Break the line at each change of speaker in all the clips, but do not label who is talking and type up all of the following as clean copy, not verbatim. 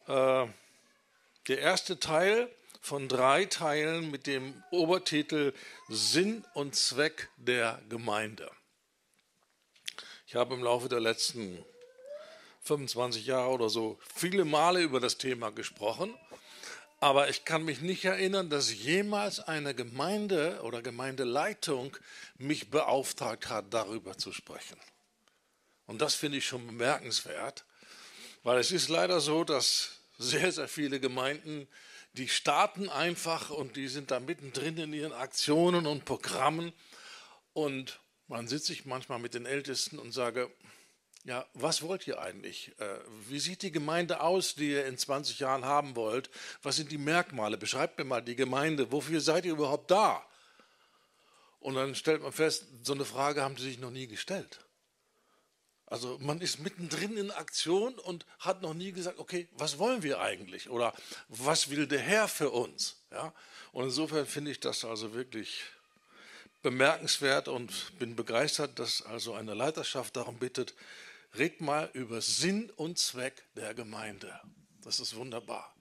der erste Teil von 3 Teilen mit dem Obertitel Sinn und Zweck der Gemeinde. Ich habe im Laufe der letzten 25 Jahre oder so viele Male über das Thema gesprochen, aber ich kann mich nicht erinnern, dass jemals eine Gemeinde oder Gemeindeleitung mich beauftragt hat, darüber zu sprechen. Und das finde ich schon bemerkenswert, weil es ist leider so, dass sehr, sehr viele Gemeinden, die starten einfach und die sind da mittendrin in ihren Aktionen und Programmen. Und man sitzt sich manchmal mit den Ältesten und sage, ja, was wollt ihr eigentlich? Wie sieht die Gemeinde aus, die ihr in 20 Jahren haben wollt? Was sind die Merkmale? Beschreibt mir mal die Gemeinde. Wofür seid ihr überhaupt da? Und dann stellt man fest, so eine Frage haben sie sich noch nie gestellt. Also man ist mittendrin in Aktion und hat noch nie gesagt, okay, was wollen wir eigentlich? Oder was will der Herr für uns? Ja? Und insofern finde ich das also wirklich bemerkenswert und bin begeistert, dass also eine Leiterschaft darum bittet, red mal über Sinn und Zweck der Gemeinde. Das ist wunderbar.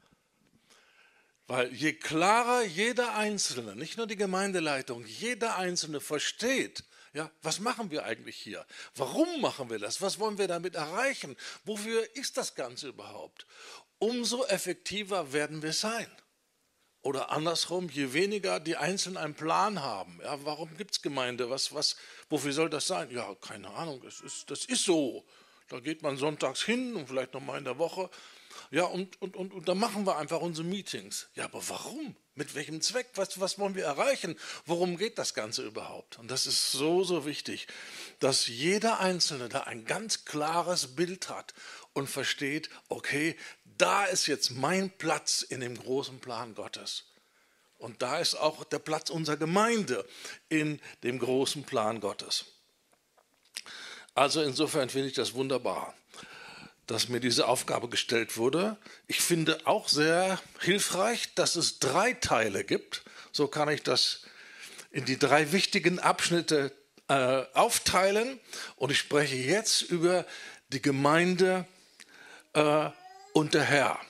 Weil je klarer jeder Einzelne, nicht nur die Gemeindeleitung, jeder Einzelne versteht, ja, was machen wir eigentlich hier? Warum machen wir das? Was wollen wir damit erreichen? Wofür ist das Ganze überhaupt? Umso effektiver werden wir sein. Oder andersrum, je weniger die Einzelnen einen Plan haben. Ja, warum gibt es Gemeinde? Wofür soll das sein? Ja, keine Ahnung, das ist so. Da geht man sonntags hin und vielleicht nochmal in der Woche. Ja, und dann machen wir einfach unsere Meetings. Ja, aber warum? Mit welchem Zweck? Was wollen wir erreichen? Worum geht das Ganze überhaupt? Und das ist so, so wichtig, dass jeder Einzelne da ein ganz klares Bild hat und versteht, okay, da ist jetzt mein Platz in dem großen Plan Gottes. Und da ist auch der Platz unserer Gemeinde in dem großen Plan Gottes. Also insofern finde ich das wunderbar, dass mir diese Aufgabe gestellt wurde. Ich finde auch sehr hilfreich, dass es 3 Teile gibt. So kann ich das in die 3 wichtigen Abschnitte aufteilen. Und ich spreche jetzt über die Gemeinde und der Herr.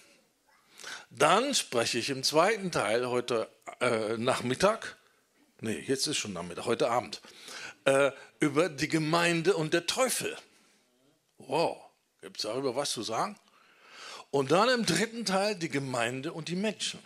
Dann spreche ich im zweiten Teil heute Nachmittag, jetzt ist schon Nachmittag, heute Abend, über die Gemeinde und der Teufel. Wow. Gibt es darüber was zu sagen? Und dann im dritten Teil die Gemeinde und die Menschen.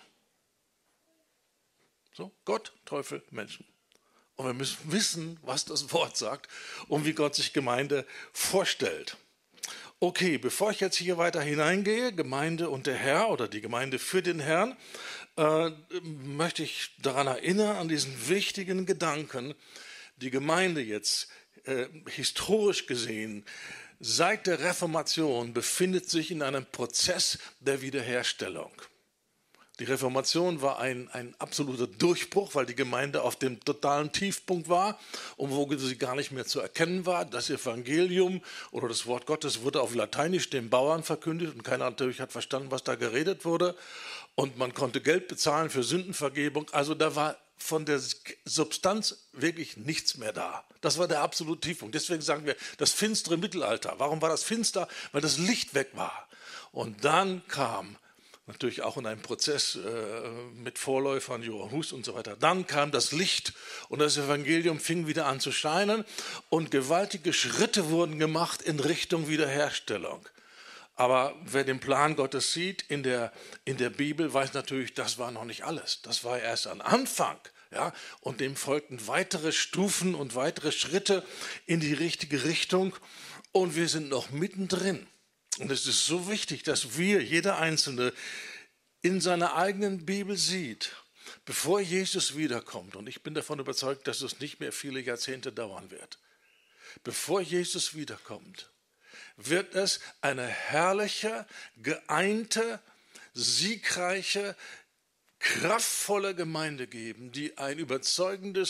So, Gott, Teufel, Menschen. Und wir müssen wissen, was das Wort sagt und wie Gott sich Gemeinde vorstellt. Okay, bevor ich jetzt hier weiter hineingehe, Gemeinde und der Herr oder die Gemeinde für den Herrn, möchte ich daran erinnern, an diesen wichtigen Gedanken, die Gemeinde jetzt historisch gesehen seit der Reformation befindet sich in einem Prozess der Wiederherstellung. Die Reformation war ein absoluter Durchbruch, weil die Gemeinde auf dem totalen Tiefpunkt war und wo sie gar nicht mehr zu erkennen war. Das Evangelium oder das Wort Gottes wurde auf Lateinisch den Bauern verkündet und keiner natürlich hat verstanden, was da geredet wurde. Und man konnte Geld bezahlen für Sündenvergebung. Also da war von der Substanz wirklich nichts mehr da. Das war der absolute Tiefpunkt. Deswegen sagen wir, das finstere Mittelalter. Warum war das finster? Weil das Licht weg war. Und dann kam, natürlich auch in einem Prozess mit Vorläufern, Johann Hus und so weiter, dann kam das Licht und das Evangelium fing wieder an zu scheinen und gewaltige Schritte wurden gemacht in Richtung Wiederherstellung. Aber wer den Plan Gottes sieht in der Bibel, weiß natürlich, das war noch nicht alles. Das war erst ein Anfang. Ja? Und dem folgten weitere Stufen und weitere Schritte in die richtige Richtung. Und wir sind noch mittendrin. Und es ist so wichtig, dass wir, jeder Einzelne, in seiner eigenen Bibel sieht, bevor Jesus wiederkommt. Und ich bin davon überzeugt, dass es nicht mehr viele Jahrzehnte dauern wird. Bevor Jesus wiederkommt, wird es eine herrliche, geeinte, siegreiche, kraftvolle Gemeinde geben, die eine überzeugende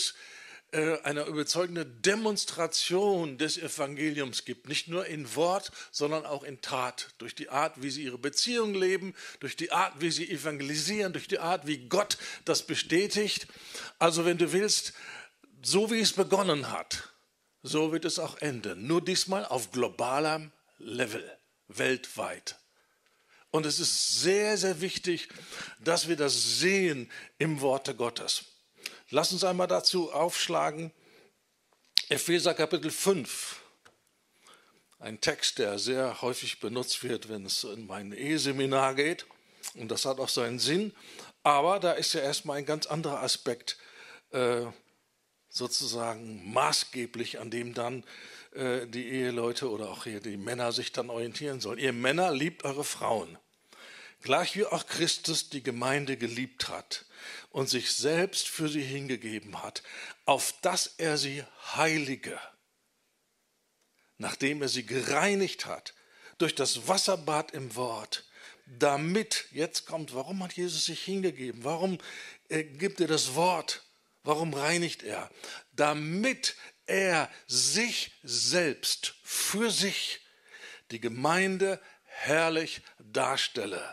Demonstration des Evangeliums gibt. Nicht nur in Wort, sondern auch in Tat. Durch die Art, wie sie ihre Beziehung leben, durch die Art, wie sie evangelisieren, durch die Art, wie Gott das bestätigt. Also wenn du willst, so wie es begonnen hat, so wird es auch enden. Nur diesmal auf globalem Level, weltweit. Und es ist sehr, sehr wichtig, dass wir das sehen im Worte Gottes. Lass uns einmal dazu aufschlagen, Epheser Kapitel 5. Ein Text, der sehr häufig benutzt wird, wenn es in mein Eheseminar geht. Und das hat auch seinen Sinn. Aber da ist ja erstmal ein ganz anderer Aspekt sozusagen maßgeblich, an dem dann die Eheleute oder auch hier die Männer sich dann orientieren sollen. Ihr Männer, liebt eure Frauen, gleich wie auch Christus die Gemeinde geliebt hat und sich selbst für sie hingegeben hat, auf dass er sie heilige, nachdem er sie gereinigt hat durch das Wasserbad im Wort, damit, jetzt kommt, warum hat Jesus sich hingegeben? Warum gibt er das Wort? Warum reinigt er? Damit er sich selbst für sich, die Gemeinde, herrlich darstelle.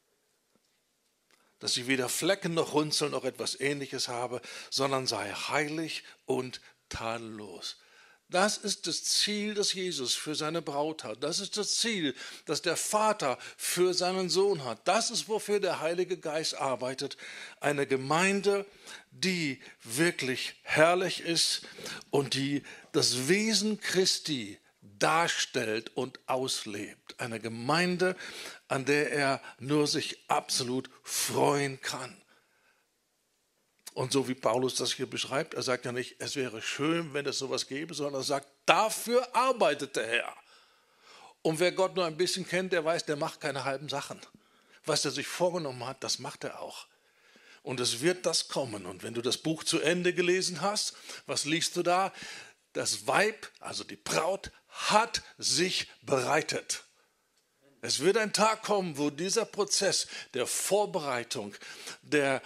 Dass sie weder Flecken noch Runzeln noch etwas Ähnliches habe, sondern sei heilig und tadellos. Das ist das Ziel, das Jesus für seine Braut hat. Das ist das Ziel, das der Vater für seinen Sohn hat. Das ist, wofür der Heilige Geist arbeitet. Eine Gemeinde, die wirklich herrlich ist und die das Wesen Christi darstellt und auslebt. Eine Gemeinde, an der er nur sich absolut freuen kann. Und so wie Paulus das hier beschreibt, er sagt ja nicht, es wäre schön, wenn es sowas gäbe, sondern er sagt, dafür arbeitet der Herr. Und wer Gott nur ein bisschen kennt, der weiß, der macht keine halben Sachen. Was er sich vorgenommen hat, das macht er auch. Und es wird das kommen. Und wenn du das Buch zu Ende gelesen hast, was liest du da? Das Weib, also die Braut, hat sich bereitet. Es wird ein Tag kommen, wo dieser Prozess der Vorbereitung, der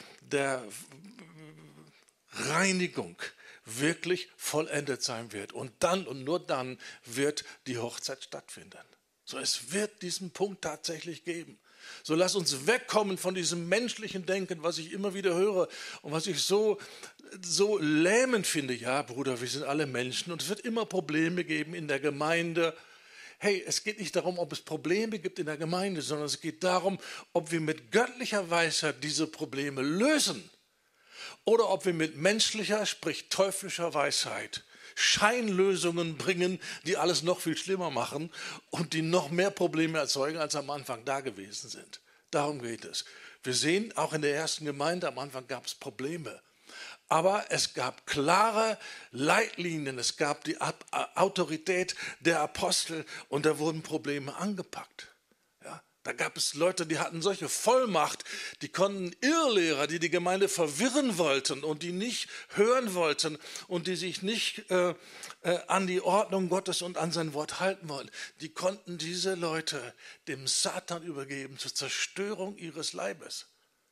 Reinigung wirklich vollendet sein wird. Und dann und nur dann wird die Hochzeit stattfinden. So, es wird diesen Punkt tatsächlich geben. So, lass uns wegkommen von diesem menschlichen Denken, was ich immer wieder höre und was ich so lähmend finde. Ja, Bruder, wir sind alle Menschen und es wird immer Probleme geben in der Gemeinde. Hey, es geht nicht darum, ob es Probleme gibt in der Gemeinde, sondern es geht darum, ob wir mit göttlicher Weisheit diese Probleme lösen. Oder ob wir mit menschlicher, sprich teuflischer Weisheit Scheinlösungen bringen, die alles noch viel schlimmer machen und die noch mehr Probleme erzeugen, als am Anfang da gewesen sind. Darum geht es. Wir sehen, auch in der ersten Gemeinde, am Anfang gab es Probleme. Aber es gab klare Leitlinien, es gab die Autorität der Apostel und da wurden Probleme angepackt. Da gab es Leute, die hatten solche Vollmacht, die konnten Irrlehrer, die die Gemeinde verwirren wollten und die nicht hören wollten und die sich nicht an die Ordnung Gottes und an sein Wort halten wollten. Die konnten diese Leute dem Satan übergeben zur Zerstörung ihres Leibes.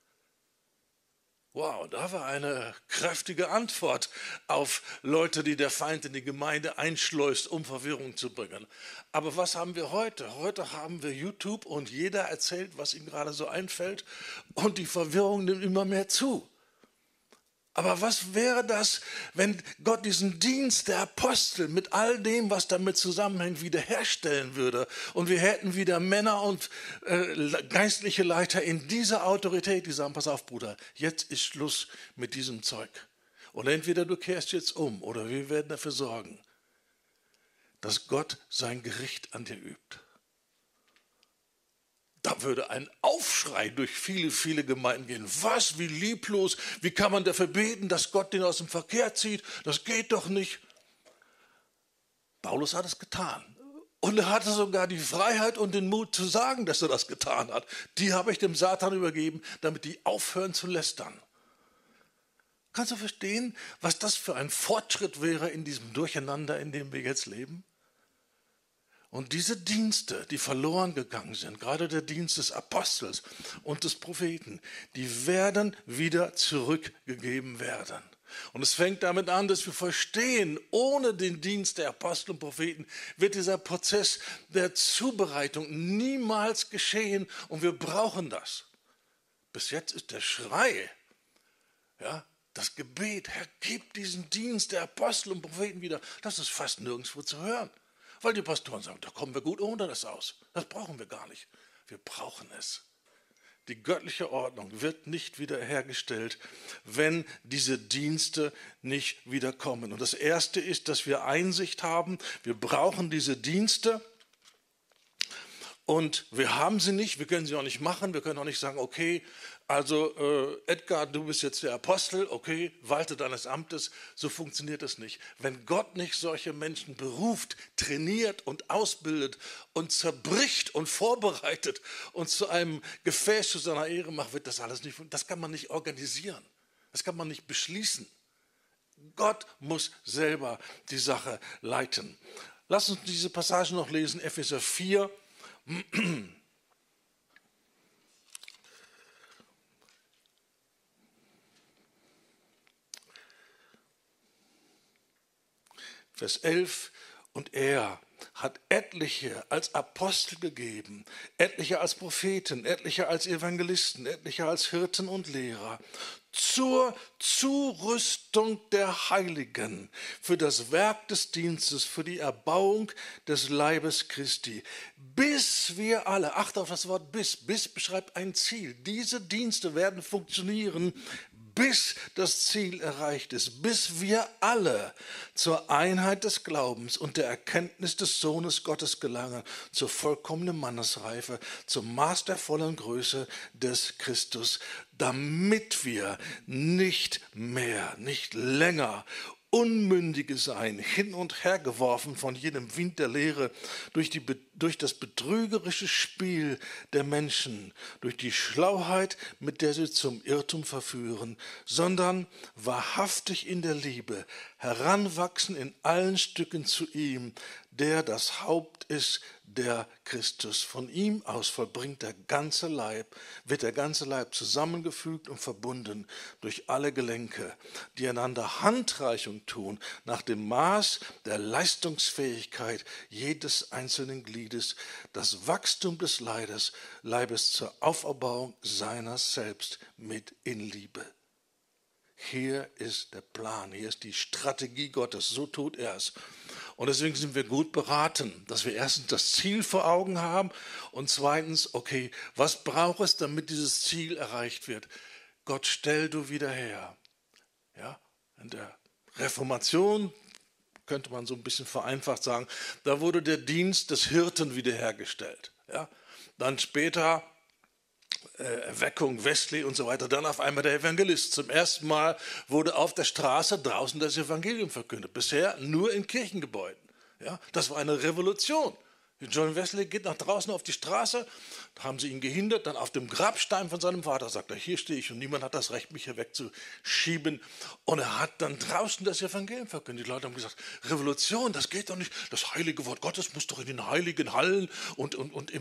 Wow, da war eine kräftige Antwort auf Leute, die der Feind in die Gemeinde einschleust, um Verwirrung zu bringen. Aber was haben wir heute? Heute haben wir YouTube und jeder erzählt, was ihm gerade so einfällt und die Verwirrung nimmt immer mehr zu. Aber was wäre das, wenn Gott diesen Dienst der Apostel mit all dem, was damit zusammenhängt, wiederherstellen würde und wir hätten wieder Männer und geistliche Leiter in dieser Autorität, die sagen, pass auf Bruder, jetzt ist Schluss mit diesem Zeug. Und entweder du kehrst jetzt um oder wir werden dafür sorgen, dass Gott sein Gericht an dir übt. Da würde ein Aufschrei durch viele, viele Gemeinden gehen. Was, wie lieblos, wie kann man dafür beten, dass Gott den aus dem Verkehr zieht? Das geht doch nicht. Paulus hat es getan. Und er hatte sogar die Freiheit und den Mut zu sagen, dass er das getan hat. Die habe ich dem Satan übergeben, damit die aufhören zu lästern. Kannst du verstehen, was das für ein Fortschritt wäre in diesem Durcheinander, in dem wir jetzt leben? Und diese Dienste, die verloren gegangen sind, gerade der Dienst des Apostels und des Propheten, die werden wieder zurückgegeben werden. Und es fängt damit an, dass wir verstehen, ohne den Dienst der Apostel und Propheten wird dieser Prozess der Zubereitung niemals geschehen und wir brauchen das. Bis jetzt ist der Schrei, das Gebet, Herr, gib diesen Dienst der Apostel und Propheten wieder, das ist fast nirgendwo zu hören. Weil die Pastoren sagen, da kommen wir gut ohne das aus. Das brauchen wir gar nicht. Wir brauchen es. Die göttliche Ordnung wird nicht wiederhergestellt, wenn diese Dienste nicht wiederkommen. Und das Erste ist, dass wir Einsicht haben. Wir brauchen diese Dienste. Und wir haben sie nicht, wir können sie auch nicht machen, wir können auch nicht sagen, okay, also Edgar, du bist jetzt der Apostel, okay, walte deines Amtes, so funktioniert es nicht. Wenn Gott nicht solche Menschen beruft, trainiert und ausbildet und zerbricht und vorbereitet und zu einem Gefäß zu seiner Ehre macht, wird das alles nicht funktionieren. Das kann man nicht organisieren, das kann man nicht beschließen. Gott muss selber die Sache leiten. Lass uns diese Passage noch lesen, Epheser 4. Vers 11, und er hat etliche als Apostel gegeben, etliche als Propheten, etliche als Evangelisten, etliche als Hirten und Lehrer, zur Zurüstung der Heiligen, für das Werk des Dienstes, für die Erbauung des Leibes Christi, bis wir alle, achte auf das Wort bis beschreibt ein Ziel, diese Dienste werden funktionieren, bis das Ziel erreicht ist, bis wir alle zur Einheit des Glaubens und der Erkenntnis des Sohnes Gottes gelangen, zur vollkommenen Mannesreife, zum Maß der vollen Größe des Christus, damit wir nicht mehr, nicht länger Unmündige sein, hin und her geworfen von jedem Wind der Lehre, durch das betrügerische Spiel der Menschen, durch die Schlauheit, mit der sie zum Irrtum verführen, sondern wahrhaftig in der Liebe heranwachsen in allen Stücken zu ihm, der das Haupt ist, der Christus. Von ihm aus wird der ganze Leib zusammengefügt und verbunden durch alle Gelenke, die einander Handreichung tun, nach dem Maß der Leistungsfähigkeit jedes einzelnen Gliedes, das Wachstum des Leibes zur Auferbauung seiner selbst mit in Liebe. Hier ist der Plan, hier ist die Strategie Gottes, so tut er es. Und deswegen sind wir gut beraten, dass wir erstens das Ziel vor Augen haben und zweitens, okay, was braucht es, damit dieses Ziel erreicht wird? Gott, stell du wieder her. Ja, in der Reformation könnte man so ein bisschen vereinfacht sagen, da wurde der Dienst des Hirten wiederhergestellt. Ja, dann später Erweckung, Wesley und so weiter, dann auf einmal der Evangelist. Zum ersten Mal wurde auf der Straße draußen das Evangelium verkündet. Bisher nur in Kirchengebäuden. Ja, das war eine Revolution. John Wesley geht nach draußen auf die Straße, da haben sie ihn gehindert, dann auf dem Grabstein von seinem Vater sagt er, hier stehe ich und niemand hat das Recht, mich hier wegzuschieben. Und er hat dann draußen das Evangelium verkündet. Die Leute haben gesagt, Revolution, das geht doch nicht. Das heilige Wort Gottes muss doch in den heiligen Hallen und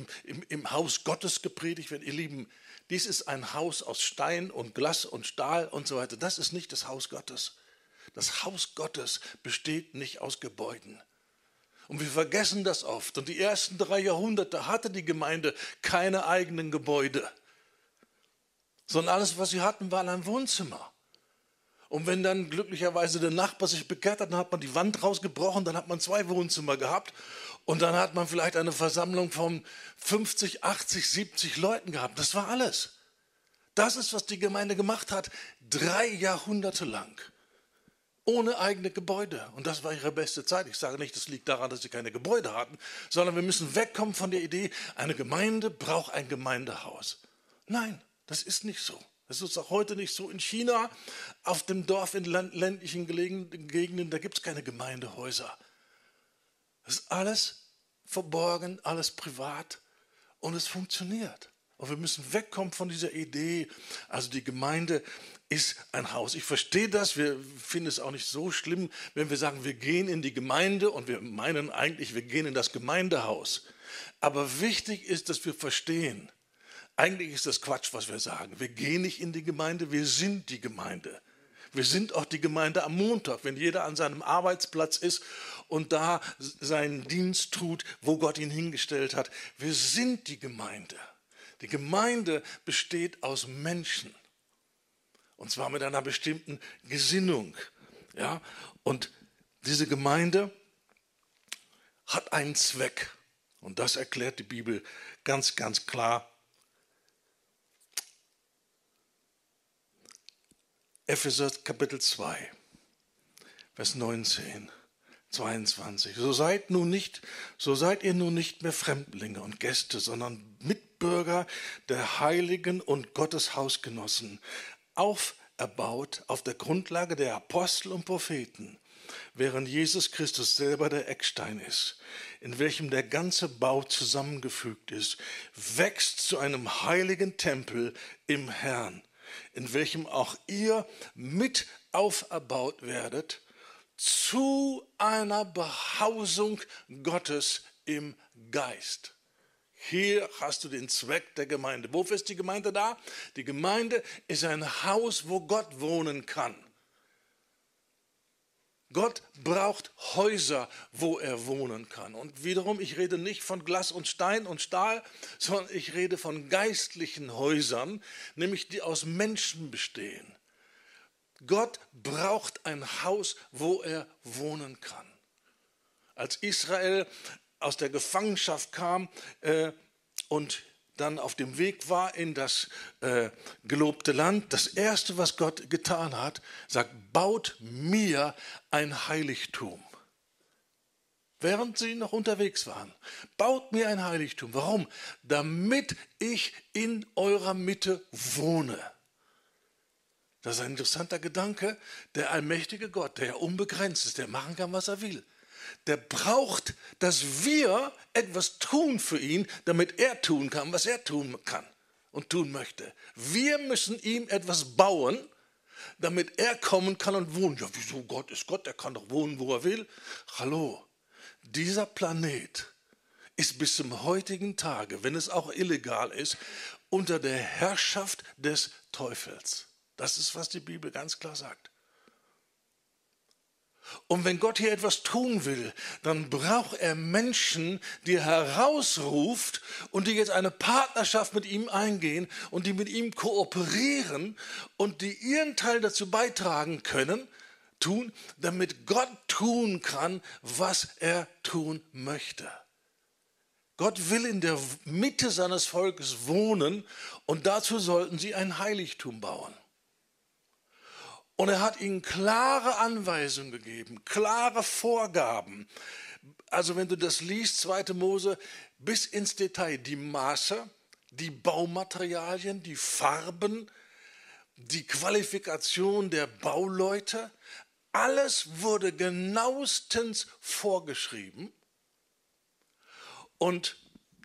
im Haus Gottes gepredigt werden. Ihr Lieben, dies ist ein Haus aus Stein und Glas und Stahl und so weiter. Das ist nicht das Haus Gottes. Das Haus Gottes besteht nicht aus Gebäuden. Und wir vergessen das oft. Und die ersten 3 Jahrhunderte hatte die Gemeinde keine eigenen Gebäude, sondern alles, was sie hatten, war ein Wohnzimmer. Und wenn dann glücklicherweise der Nachbar sich bekehrt hat, dann hat man die Wand rausgebrochen, dann hat man 2 Wohnzimmer gehabt und dann hat man vielleicht eine Versammlung von 50, 80, 70 Leuten gehabt. Das war alles. Das ist, was die Gemeinde gemacht hat, 3 Jahrhunderte lang. Ohne eigene Gebäude. Und das war ihre beste Zeit. Ich sage nicht, das liegt daran, dass sie keine Gebäude hatten, sondern wir müssen wegkommen von der Idee, eine Gemeinde braucht ein Gemeindehaus. Nein, das ist nicht so. Das ist auch heute nicht so. In China, auf dem Dorf in ländlichen Gegenden, da gibt es keine Gemeindehäuser. Das ist alles verborgen, alles privat und es funktioniert. Und wir müssen wegkommen von dieser Idee, also die Gemeinde ist ein Haus. Ich verstehe das, wir finden es auch nicht so schlimm, wenn wir sagen, wir gehen in die Gemeinde und wir meinen eigentlich, wir gehen in das Gemeindehaus. Aber wichtig ist, dass wir verstehen, eigentlich ist das Quatsch, was wir sagen. Wir gehen nicht in die Gemeinde, wir sind die Gemeinde. Wir sind auch die Gemeinde am Montag, wenn jeder an seinem Arbeitsplatz ist und da seinen Dienst tut, wo Gott ihn hingestellt hat. Wir sind die Gemeinde. Die Gemeinde besteht aus Menschen. Und zwar mit einer bestimmten Gesinnung. Ja? Und diese Gemeinde hat einen Zweck. Und das erklärt die Bibel ganz, ganz klar. Epheser Kapitel 2, Vers 19, 22. So seid ihr nun nicht mehr Fremdlinge und Gäste, sondern Mitbürger der Heiligen und Gottes Hausgenossen, auferbaut auf der Grundlage der Apostel und Propheten, während Jesus Christus selber der Eckstein ist, in welchem der ganze Bau zusammengefügt ist, wächst zu einem heiligen Tempel im Herrn, in welchem auch ihr mit auferbaut werdet, zu einer Behausung Gottes im Geist. Hier hast du den Zweck der Gemeinde. Wofür ist die Gemeinde da? Die Gemeinde ist ein Haus, wo Gott wohnen kann. Gott braucht Häuser, wo er wohnen kann. Und wiederum, ich rede nicht von Glas und Stein und Stahl, sondern ich rede von geistlichen Häusern, nämlich die aus Menschen bestehen. Gott braucht ein Haus, wo er wohnen kann. Als Israel aus der Gefangenschaft kam und dann auf dem Weg war in das gelobte Land, das Erste, was Gott getan hat, sagt, baut mir ein Heiligtum. Während sie noch unterwegs waren, baut mir ein Heiligtum. Warum? Damit ich in eurer Mitte wohne. Das ist ein interessanter Gedanke. Der allmächtige Gott, der ja unbegrenzt ist, der machen kann, was er will. Der braucht, dass wir etwas tun für ihn, damit er tun kann, was er tun kann und tun möchte. Wir müssen ihm etwas bauen, damit er kommen kann und wohnen. Ja, wieso? Gott ist Gott, er kann doch wohnen, wo er will. Hallo, dieser Planet ist bis zum heutigen Tage, wenn es auch illegal ist, unter der Herrschaft des Teufels. Das ist, was die Bibel ganz klar sagt. Und wenn Gott hier etwas tun will, dann braucht er Menschen, die er herausruft und die jetzt eine Partnerschaft mit ihm eingehen und die mit ihm kooperieren und die ihren Teil dazu beitragen können, tun, damit Gott tun kann, was er tun möchte. Gott will in der Mitte seines Volkes wohnen und dazu sollten sie ein Heiligtum bauen. Und er hat ihnen klare Anweisungen gegeben, klare Vorgaben. Also wenn du das liest, 2. Mose, bis ins Detail, die Maße, die Baumaterialien, die Farben, die Qualifikation der Bauleute, alles wurde genauestens vorgeschrieben. Und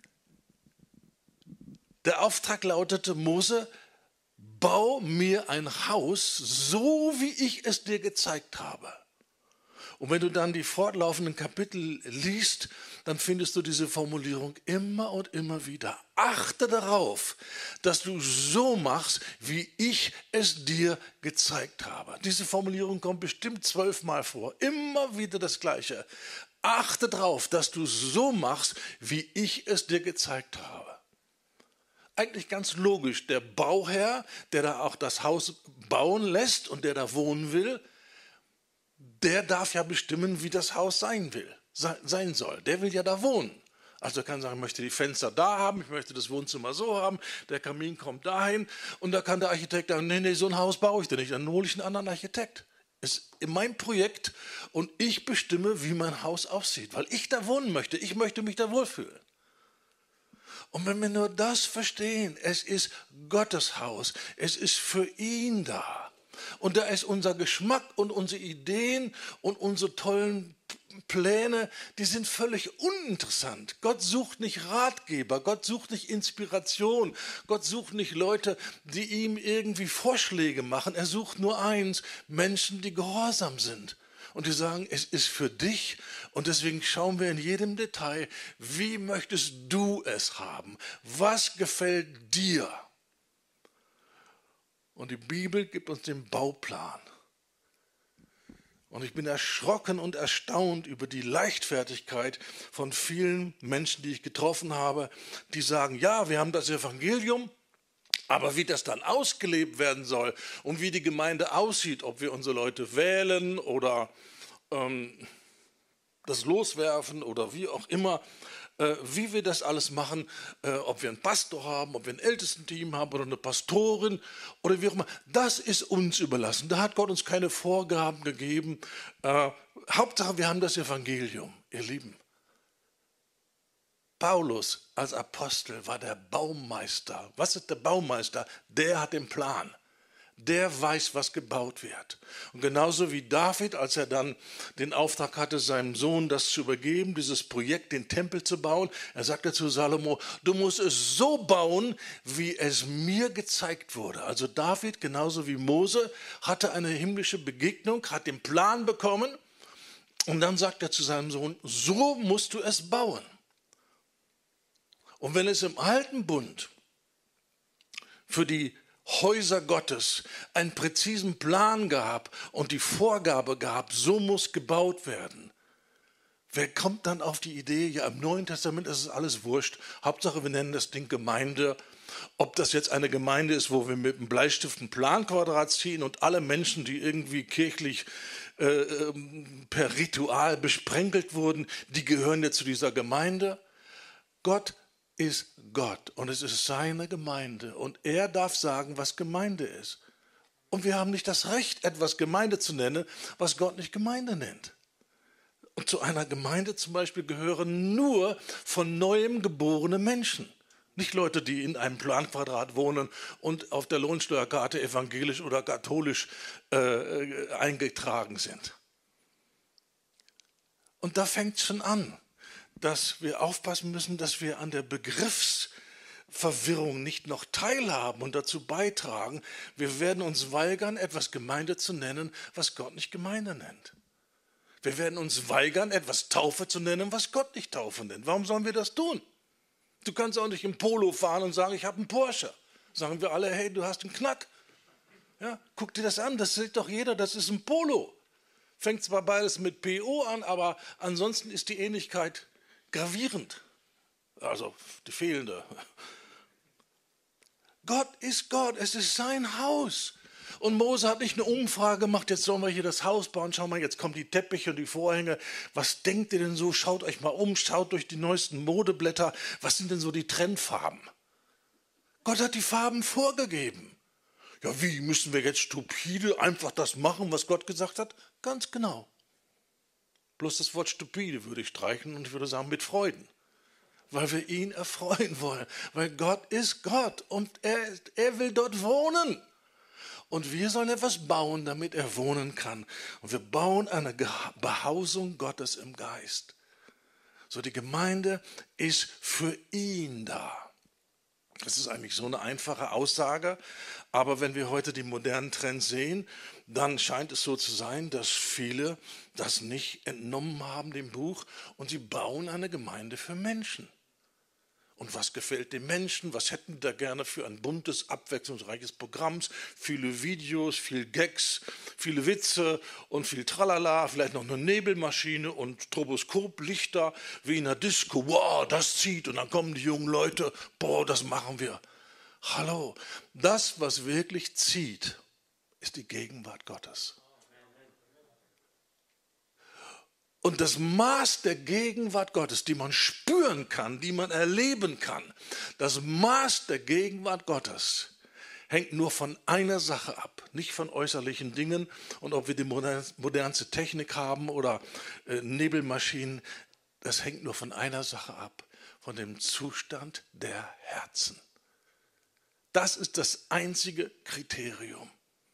der Auftrag lautete, Mose, bau mir ein Haus, so wie ich es dir gezeigt habe. Und wenn du dann die fortlaufenden Kapitel liest, dann findest du diese Formulierung immer und immer wieder. Achte darauf, dass du so machst, wie ich es dir gezeigt habe. Diese Formulierung kommt bestimmt 12 Mal vor. Immer wieder das Gleiche. Achte darauf, dass du so machst, wie ich es dir gezeigt habe. Eigentlich ganz logisch, der Bauherr, der da auch das Haus bauen lässt und der da wohnen will, der darf ja bestimmen, wie das Haus sein soll. Der will ja da wohnen. Also er kann sagen, ich möchte die Fenster da haben, ich möchte das Wohnzimmer so haben, der Kamin kommt dahin und da kann der Architekt sagen, nee, so ein Haus baue ich denn nicht, dann hole ich einen anderen Architekt. Ist mein Projekt und ich bestimme, wie mein Haus aussieht, weil ich da wohnen möchte, ich möchte mich da wohlfühlen. Und wenn wir nur das verstehen, es ist Gottes Haus, es ist für ihn da. Und da ist unser Geschmack und unsere Ideen und unsere tollen Pläne, die sind völlig uninteressant. Gott sucht nicht Ratgeber, Gott sucht nicht Inspiration, Gott sucht nicht Leute, die ihm irgendwie Vorschläge machen. Er sucht nur eins, Menschen, die gehorsam sind. Und die sagen, es ist für dich und deswegen schauen wir in jedem Detail, wie möchtest du es haben? Was gefällt dir? Und die Bibel gibt uns den Bauplan. Und ich bin erschrocken und erstaunt über die Leichtfertigkeit von vielen Menschen, die ich getroffen habe, die sagen, ja, wir haben das Evangelium, aber wie das dann ausgelebt werden soll und wie die Gemeinde aussieht, ob wir unsere Leute wählen oder das loswerfen oder wie auch immer, wie wir das alles machen, ob wir einen Pastor haben, ob wir ein Ältestenteam haben oder eine Pastorin oder wie auch immer, das ist uns überlassen. Da hat Gott uns keine Vorgaben gegeben. Hauptsache, wir haben das Evangelium, ihr Lieben. Paulus als Apostel war der Baumeister. Was ist der Baumeister? Der hat den Plan. Der weiß, was gebaut wird. Und genauso wie David, als er dann den Auftrag hatte, seinem Sohn das zu übergeben, dieses Projekt, den Tempel zu bauen, er sagte zu Salomo, du musst es so bauen, wie es mir gezeigt wurde. Also David, genauso wie Mose, hatte eine himmlische Begegnung, hat den Plan bekommen und dann sagt er zu seinem Sohn, so musst du es bauen. Und wenn es im Alten Bund für die Häuser Gottes einen präzisen Plan gab und die Vorgabe gab, so muss gebaut werden. Wer kommt dann auf die Idee, ja im Neuen Testament ist es alles wurscht, Hauptsache wir nennen das Ding Gemeinde. Ob das jetzt eine Gemeinde ist, wo wir mit einem Bleistift ein Planquadrat ziehen und alle Menschen, die irgendwie kirchlich per Ritual besprenkelt wurden, die gehören jetzt zu dieser Gemeinde. Gott ist Gott und es ist seine Gemeinde und er darf sagen, was Gemeinde ist. Und wir haben nicht das Recht, etwas Gemeinde zu nennen, was Gott nicht Gemeinde nennt. Und zu einer Gemeinde zum Beispiel gehören nur von neuem geborene Menschen. Nicht Leute, die in einem Planquadrat wohnen und auf der Lohnsteuerkarte evangelisch oder katholisch eingetragen sind. Und da fängt es schon an, dass wir aufpassen müssen, dass wir an der Begriffsverwirrung nicht noch teilhaben und dazu beitragen. Wir werden uns weigern, etwas Gemeinde zu nennen, was Gott nicht Gemeinde nennt. Wir werden uns weigern, etwas Taufe zu nennen, was Gott nicht Taufe nennt. Warum sollen wir das tun? Du kannst auch nicht im Polo fahren und sagen, ich habe einen Porsche. Sagen wir alle, hey, du hast einen Knack. Ja, guck dir das an, das sieht doch jeder, das ist ein Polo. Fängt zwar beides mit PO an, aber ansonsten ist die Ähnlichkeit gravierend, also die fehlende. Gott ist Gott, es ist sein Haus. Und Mose hat nicht eine Umfrage gemacht, jetzt sollen wir hier das Haus bauen, schau mal, jetzt kommen die Teppiche und die Vorhänge. Was denkt ihr denn so? Schaut euch mal um, schaut durch die neuesten Modeblätter. Was sind denn so die Trendfarben? Gott hat die Farben vorgegeben. Ja, wie, müssen wir jetzt stupide einfach das machen, was Gott gesagt hat? Ganz genau. Bloß das Wort stupide würde ich streichen und ich würde sagen mit Freuden. Weil wir ihn erfreuen wollen. Weil Gott ist Gott und er will dort wohnen. Und wir sollen etwas bauen, damit er wohnen kann. Und wir bauen eine Behausung Gottes im Geist. So, die Gemeinde ist für ihn da. Das ist eigentlich so eine einfache Aussage, aber wenn wir heute die modernen Trends sehen, dann scheint es so zu sein, dass viele das nicht entnommen haben, dem Buch, und sie bauen eine Gemeinde für Menschen. Und was gefällt den Menschen? Was hätten die da gerne für ein buntes, abwechslungsreiches Programm? Viele Videos, viel Gags, viele Witze und viel Tralala, vielleicht noch eine Nebelmaschine und Stroboskoplichter wie in einer Disco. Wow, das zieht und dann kommen die jungen Leute. Boah, das machen wir. Hallo, das, was wirklich zieht, ist die Gegenwart Gottes. Und das Maß der Gegenwart Gottes, die man spüren kann, die man erleben kann, das Maß der Gegenwart Gottes hängt nur von einer Sache ab, nicht von äußerlichen Dingen und ob wir die modernste Technik haben oder Nebelmaschinen, das hängt nur von einer Sache ab, von dem Zustand der Herzen. Das ist das einzige Kriterium.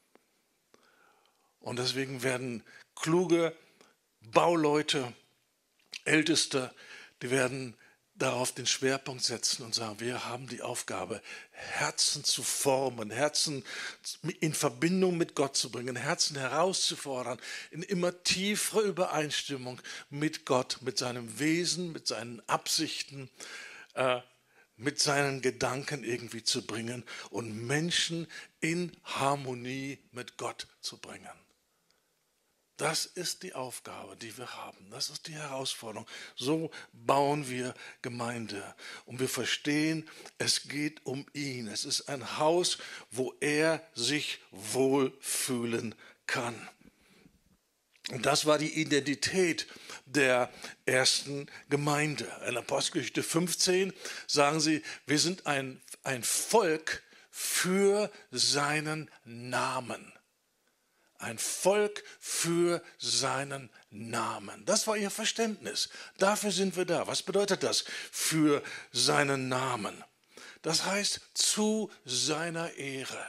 Und deswegen werden kluge Bauleute, Älteste, die werden darauf den Schwerpunkt setzen und sagen, wir haben die Aufgabe, Herzen zu formen, Herzen in Verbindung mit Gott zu bringen, Herzen herauszufordern, in immer tiefere Übereinstimmung mit Gott, mit seinem Wesen, mit seinen Absichten, mit seinen Gedanken irgendwie zu bringen und Menschen in Harmonie mit Gott zu bringen. Das ist die Aufgabe, die wir haben. Das ist die Herausforderung. So bauen wir Gemeinde. Und wir verstehen, es geht um ihn. Es ist ein Haus, wo er sich wohlfühlen kann. Und das war die Identität der ersten Gemeinde. In Apostelgeschichte 15 sagen sie, wir sind ein Volk für seinen Namen. Ein Volk für seinen Namen. Das war ihr Verständnis. Dafür sind wir da. Was bedeutet das? Für seinen Namen. Das heißt, zu seiner Ehre.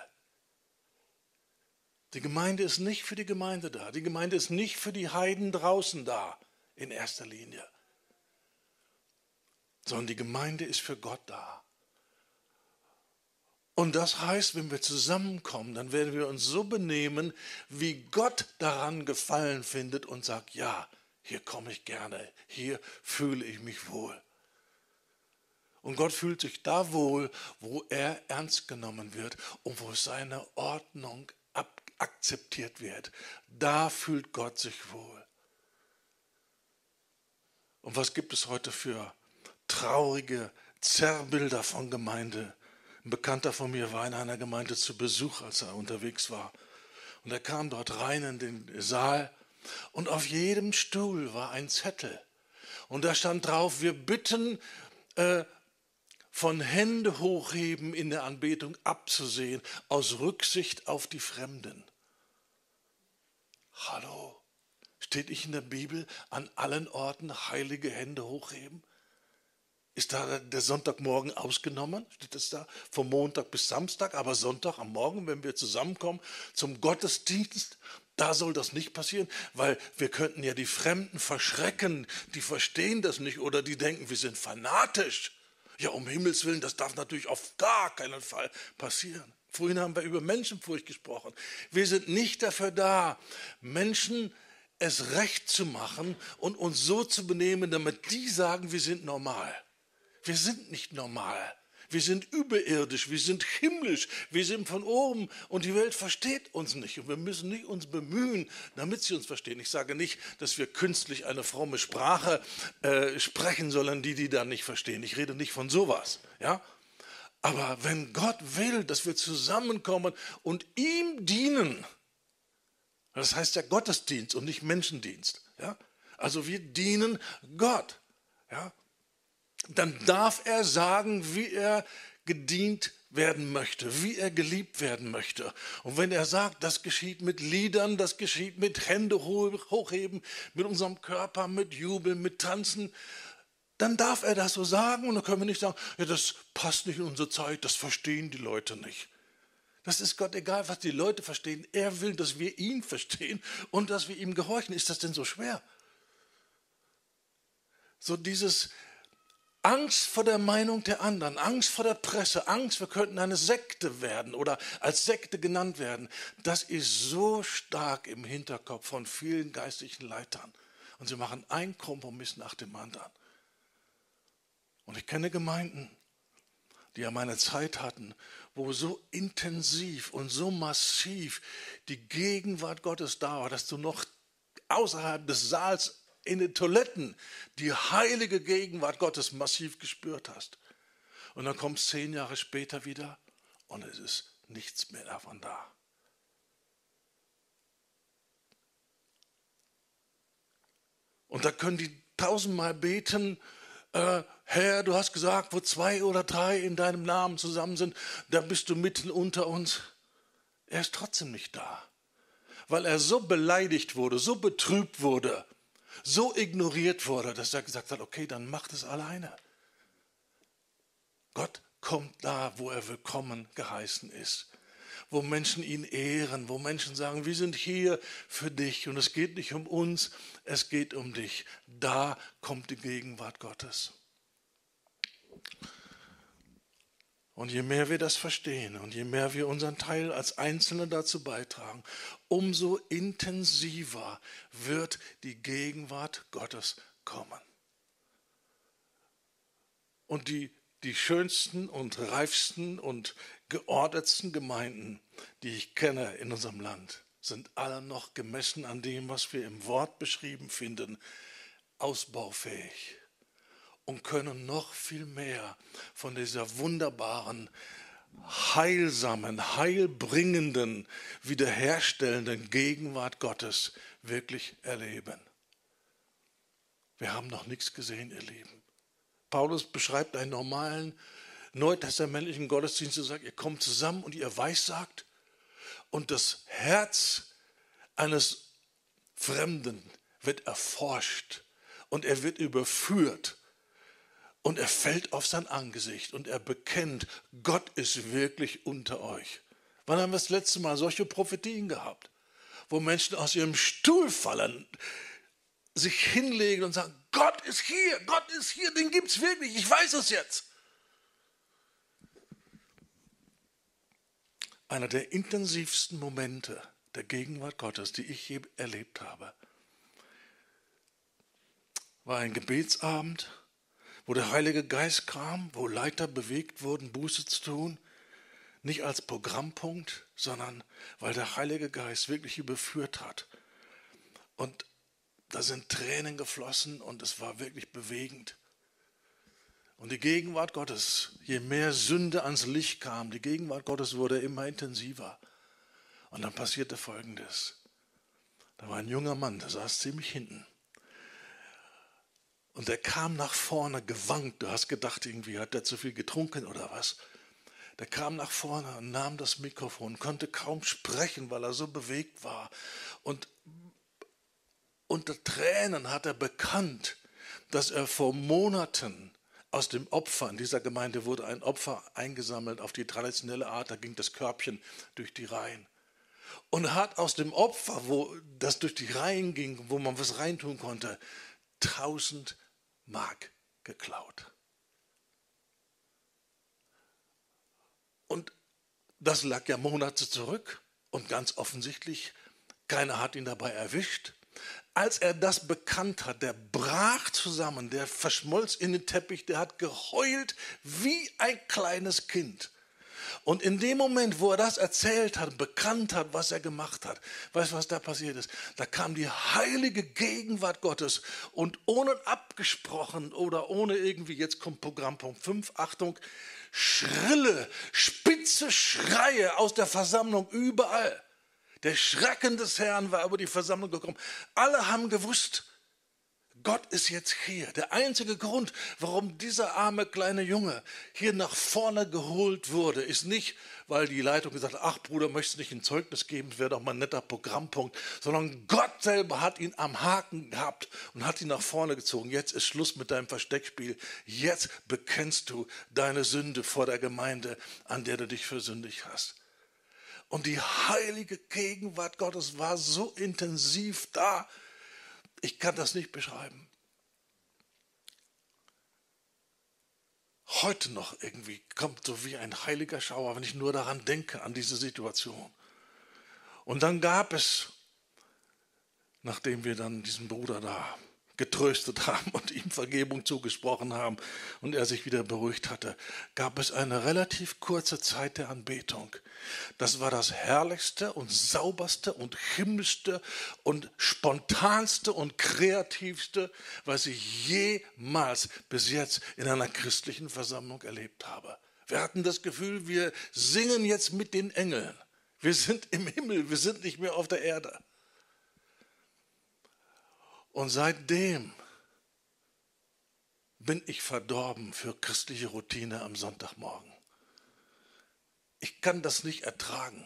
Die Gemeinde ist nicht für die Gemeinde da. Die Gemeinde ist nicht für die Heiden draußen da, in erster Linie. Sondern die Gemeinde ist für Gott da. Und das heißt, wenn wir zusammenkommen, dann werden wir uns so benehmen, wie Gott daran Gefallen findet und sagt, ja, hier komme ich gerne, hier fühle ich mich wohl. Und Gott fühlt sich da wohl, wo er ernst genommen wird und wo seine Ordnung akzeptiert wird. Da fühlt Gott sich wohl. Und was gibt es heute für traurige Zerrbilder von Gemeinde? Ein Bekannter von mir war in einer Gemeinde zu Besuch, als er unterwegs war. Und er kam dort rein in den Saal und auf jedem Stuhl war ein Zettel. Und da stand drauf, wir bitten, von Hände hochheben in der Anbetung abzusehen, aus Rücksicht auf die Fremden. Hallo, steht nicht in der Bibel, an allen Orten heilige Hände hochheben? Ist da der Sonntagmorgen ausgenommen? Steht das da? Vom Montag bis Samstag, aber Sonntag am Morgen, wenn wir zusammenkommen zum Gottesdienst, da soll das nicht passieren, weil wir könnten ja die Fremden verschrecken, die verstehen das nicht oder die denken, wir sind fanatisch. Ja, um Himmels Willen, das darf natürlich auf gar keinen Fall passieren. Vorhin haben wir über Menschenfurcht gesprochen. Wir sind nicht dafür da, Menschen es recht zu machen und uns so zu benehmen, damit die sagen, wir sind normal. Wir sind nicht normal. Wir sind überirdisch, wir sind himmlisch, wir sind von oben und die Welt versteht uns nicht. Und wir müssen nicht uns bemühen, damit sie uns verstehen. Ich sage nicht, dass wir künstlich eine fromme Sprache sprechen sollen, die dann nicht verstehen. Ich rede nicht von sowas. Ja? Aber wenn Gott will, dass wir zusammenkommen und ihm dienen, das heißt ja Gottesdienst und nicht Menschendienst. Ja? Also wir dienen Gott. Ja? Dann darf er sagen, wie er gedient werden möchte, wie er geliebt werden möchte. Und wenn er sagt, das geschieht mit Liedern, das geschieht mit Hände hochheben, mit unserem Körper, mit Jubeln, mit Tanzen, dann darf er das so sagen und dann können wir nicht sagen, ja, das passt nicht in unsere Zeit, das verstehen die Leute nicht. Das ist Gott egal, was die Leute verstehen. Er will, dass wir ihn verstehen und dass wir ihm gehorchen. Ist das denn so schwer? So dieses Angst vor der Meinung der anderen, Angst vor der Presse, Angst, wir könnten eine Sekte werden oder als Sekte genannt werden. Das ist so stark im Hinterkopf von vielen geistlichen Leitern. Und sie machen einen Kompromiss nach dem anderen. Und ich kenne Gemeinden, die ja meine Zeit hatten, wo so intensiv und so massiv die Gegenwart Gottes da war, dass du noch außerhalb des Saals in den Toiletten die heilige Gegenwart Gottes massiv gespürt hast. Und dann kommst 10 Jahre später wieder und es ist nichts mehr davon da. Und da können die 1000-mal beten, Herr, du hast gesagt, wo 2 oder 3 in deinem Namen zusammen sind, da bist du mitten unter uns. Er ist trotzdem nicht da, weil er so beleidigt wurde, so betrübt wurde, so ignoriert wurde, dass er gesagt hat, okay, dann macht es alleine. Gott kommt da, wo er willkommen geheißen ist, wo Menschen ihn ehren, wo Menschen sagen, wir sind hier für dich und es geht nicht um uns, es geht um dich. Da kommt die Gegenwart Gottes. Und je mehr wir das verstehen und je mehr wir unseren Teil als Einzelne dazu beitragen, umso intensiver wird die Gegenwart Gottes kommen. Und die schönsten und reifsten und geordnetsten Gemeinden, die ich kenne in unserem Land, sind alle noch gemessen an dem, was wir im Wort beschrieben finden, ausbaufähig. Und können noch viel mehr von dieser wunderbaren heilsamen, heilbringenden, wiederherstellenden Gegenwart Gottes wirklich erleben. Wir haben noch nichts gesehen, ihr Lieben. Paulus beschreibt einen normalen neutestamentlichen Gottesdienst und sagt, ihr kommt zusammen und ihr weissagt und das Herz eines Fremden wird erforscht und er wird überführt und er fällt auf sein Angesicht und er bekennt, Gott ist wirklich unter euch. Wann haben wir das letzte Mal solche Prophetien gehabt, wo Menschen aus ihrem Stuhl fallen, sich hinlegen und sagen, Gott ist hier, den gibt es wirklich, ich weiß es jetzt. Einer der intensivsten Momente der Gegenwart Gottes, die ich je erlebt habe, war ein Gebetsabend, wo der Heilige Geist kam, wo Leiter bewegt wurden, Buße zu tun, nicht als Programmpunkt, sondern weil der Heilige Geist wirklich überführt hat. Und da sind Tränen geflossen und es war wirklich bewegend. Und die Gegenwart Gottes, je mehr Sünde ans Licht kam, die Gegenwart Gottes wurde immer intensiver. Und dann passierte Folgendes. Da war ein junger Mann, der saß ziemlich hinten. Und der kam nach vorne gewankt. Du hast gedacht, irgendwie hat er zu viel getrunken oder was. Der kam nach vorne und nahm das Mikrofon, konnte kaum sprechen, weil er so bewegt war. Und unter Tränen hat er bekannt, dass er vor Monaten aus dem Opfer, in dieser Gemeinde wurde ein Opfer eingesammelt auf die traditionelle Art, da ging das Körbchen durch die Reihen. Und hat aus dem Opfer, wo das durch die Reihen ging, wo man was reintun konnte, 1000 Mark geklaut. Und das lag ja Monate zurück und ganz offensichtlich, keiner hat ihn dabei erwischt. Als er das bekannt hat, der brach zusammen, der verschmolz in den Teppich, der hat geheult wie ein kleines Kind. Und in dem Moment, wo er das erzählt hat, bekannt hat, was er gemacht hat, weißt du, was da passiert ist? Da kam die heilige Gegenwart Gottes und ohne abgesprochen oder ohne irgendwie, jetzt kommt Programmpunkt 5, Achtung, schrille, spitze Schreie aus der Versammlung überall. Der Schrecken des Herrn war über die Versammlung gekommen. Alle haben gewusst, Gott ist jetzt hier. Der einzige Grund, warum dieser arme kleine Junge hier nach vorne geholt wurde, ist nicht, weil die Leitung gesagt hat, ach Bruder, möchtest du nicht ein Zeugnis geben, das wäre doch mal ein netter Programmpunkt, sondern Gott selber hat ihn am Haken gehabt und hat ihn nach vorne gezogen. Jetzt ist Schluss mit deinem Versteckspiel. Jetzt bekennst du deine Sünde vor der Gemeinde, an der du dich versündigt hast. Und die heilige Gegenwart Gottes war so intensiv da, ich kann das nicht beschreiben. Heute noch irgendwie kommt so wie ein heiliger Schauer, wenn ich nur daran denke, an diese Situation. Und dann gab es, nachdem wir dann diesen Bruder da getröstet haben und ihm Vergebung zugesprochen haben und er sich wieder beruhigt hatte, gab es eine relativ kurze Zeit der Anbetung. Das war das herrlichste und sauberste und himmlischste und spontanste und kreativste, was ich jemals bis jetzt in einer christlichen Versammlung erlebt habe. Wir hatten das Gefühl, wir singen jetzt mit den Engeln. Wir sind im Himmel, wir sind nicht mehr auf der Erde. Und seitdem bin ich verdorben für christliche Routine am Sonntagmorgen. Ich kann das nicht ertragen.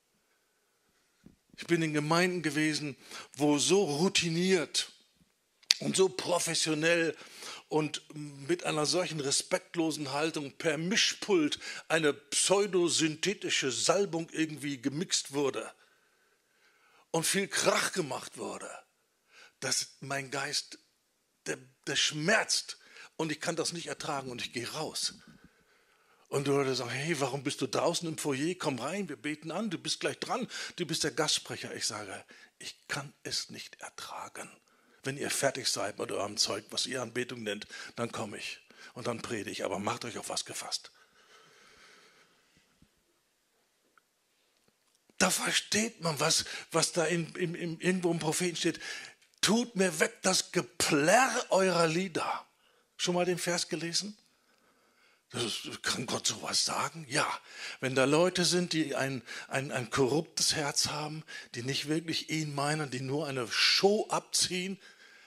Ich bin in Gemeinden gewesen, wo so routiniert und so professionell und mit einer solchen respektlosen Haltung per Mischpult eine pseudosynthetische Salbung irgendwie gemixt wurde und viel Krach gemacht wurde, dass mein Geist, der schmerzt und ich kann das nicht ertragen und ich gehe raus. Und du würdest sagen, hey, warum bist du draußen im Foyer? Komm rein, wir beten an, du bist gleich dran, du bist der Gastsprecher. Ich sage, ich kann es nicht ertragen. Wenn ihr fertig seid mit eurem Zeug, was ihr Anbetung nennt, dann komme ich und dann predige ich, aber macht euch auf was gefasst. Da versteht man, was da irgendwo im Propheten steht. Tut mir weg das Geplärr eurer Lieder. Schon mal den Vers gelesen? Kann Gott sowas sagen? Ja. Wenn da Leute sind, die ein korruptes Herz haben, die nicht wirklich ihn meinen, die nur eine Show abziehen,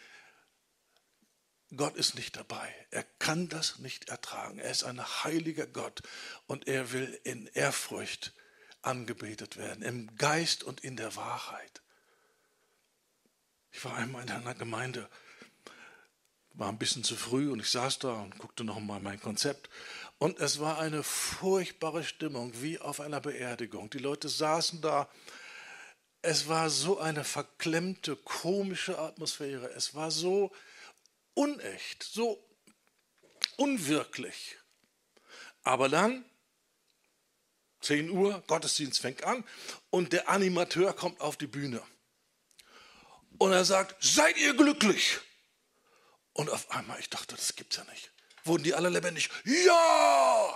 Gott ist nicht dabei. Er kann das nicht ertragen. Er ist ein heiliger Gott und er will in Ehrfurcht angebetet werden, im Geist und in der Wahrheit. Ich war einmal in einer Gemeinde, war ein bisschen zu früh und ich saß da und guckte noch mal mein Konzept. Und es war eine furchtbare Stimmung, wie auf einer Beerdigung. Die Leute saßen da. Es war so eine verklemmte, komische Atmosphäre. Es war so unecht, so unwirklich. Aber dann, 10 Uhr, Gottesdienst fängt an und der Animateur kommt auf die Bühne. Und er sagt, seid ihr glücklich? Und auf einmal, ich dachte, das gibt's ja nicht. Wurden die alle lebendig? Ja!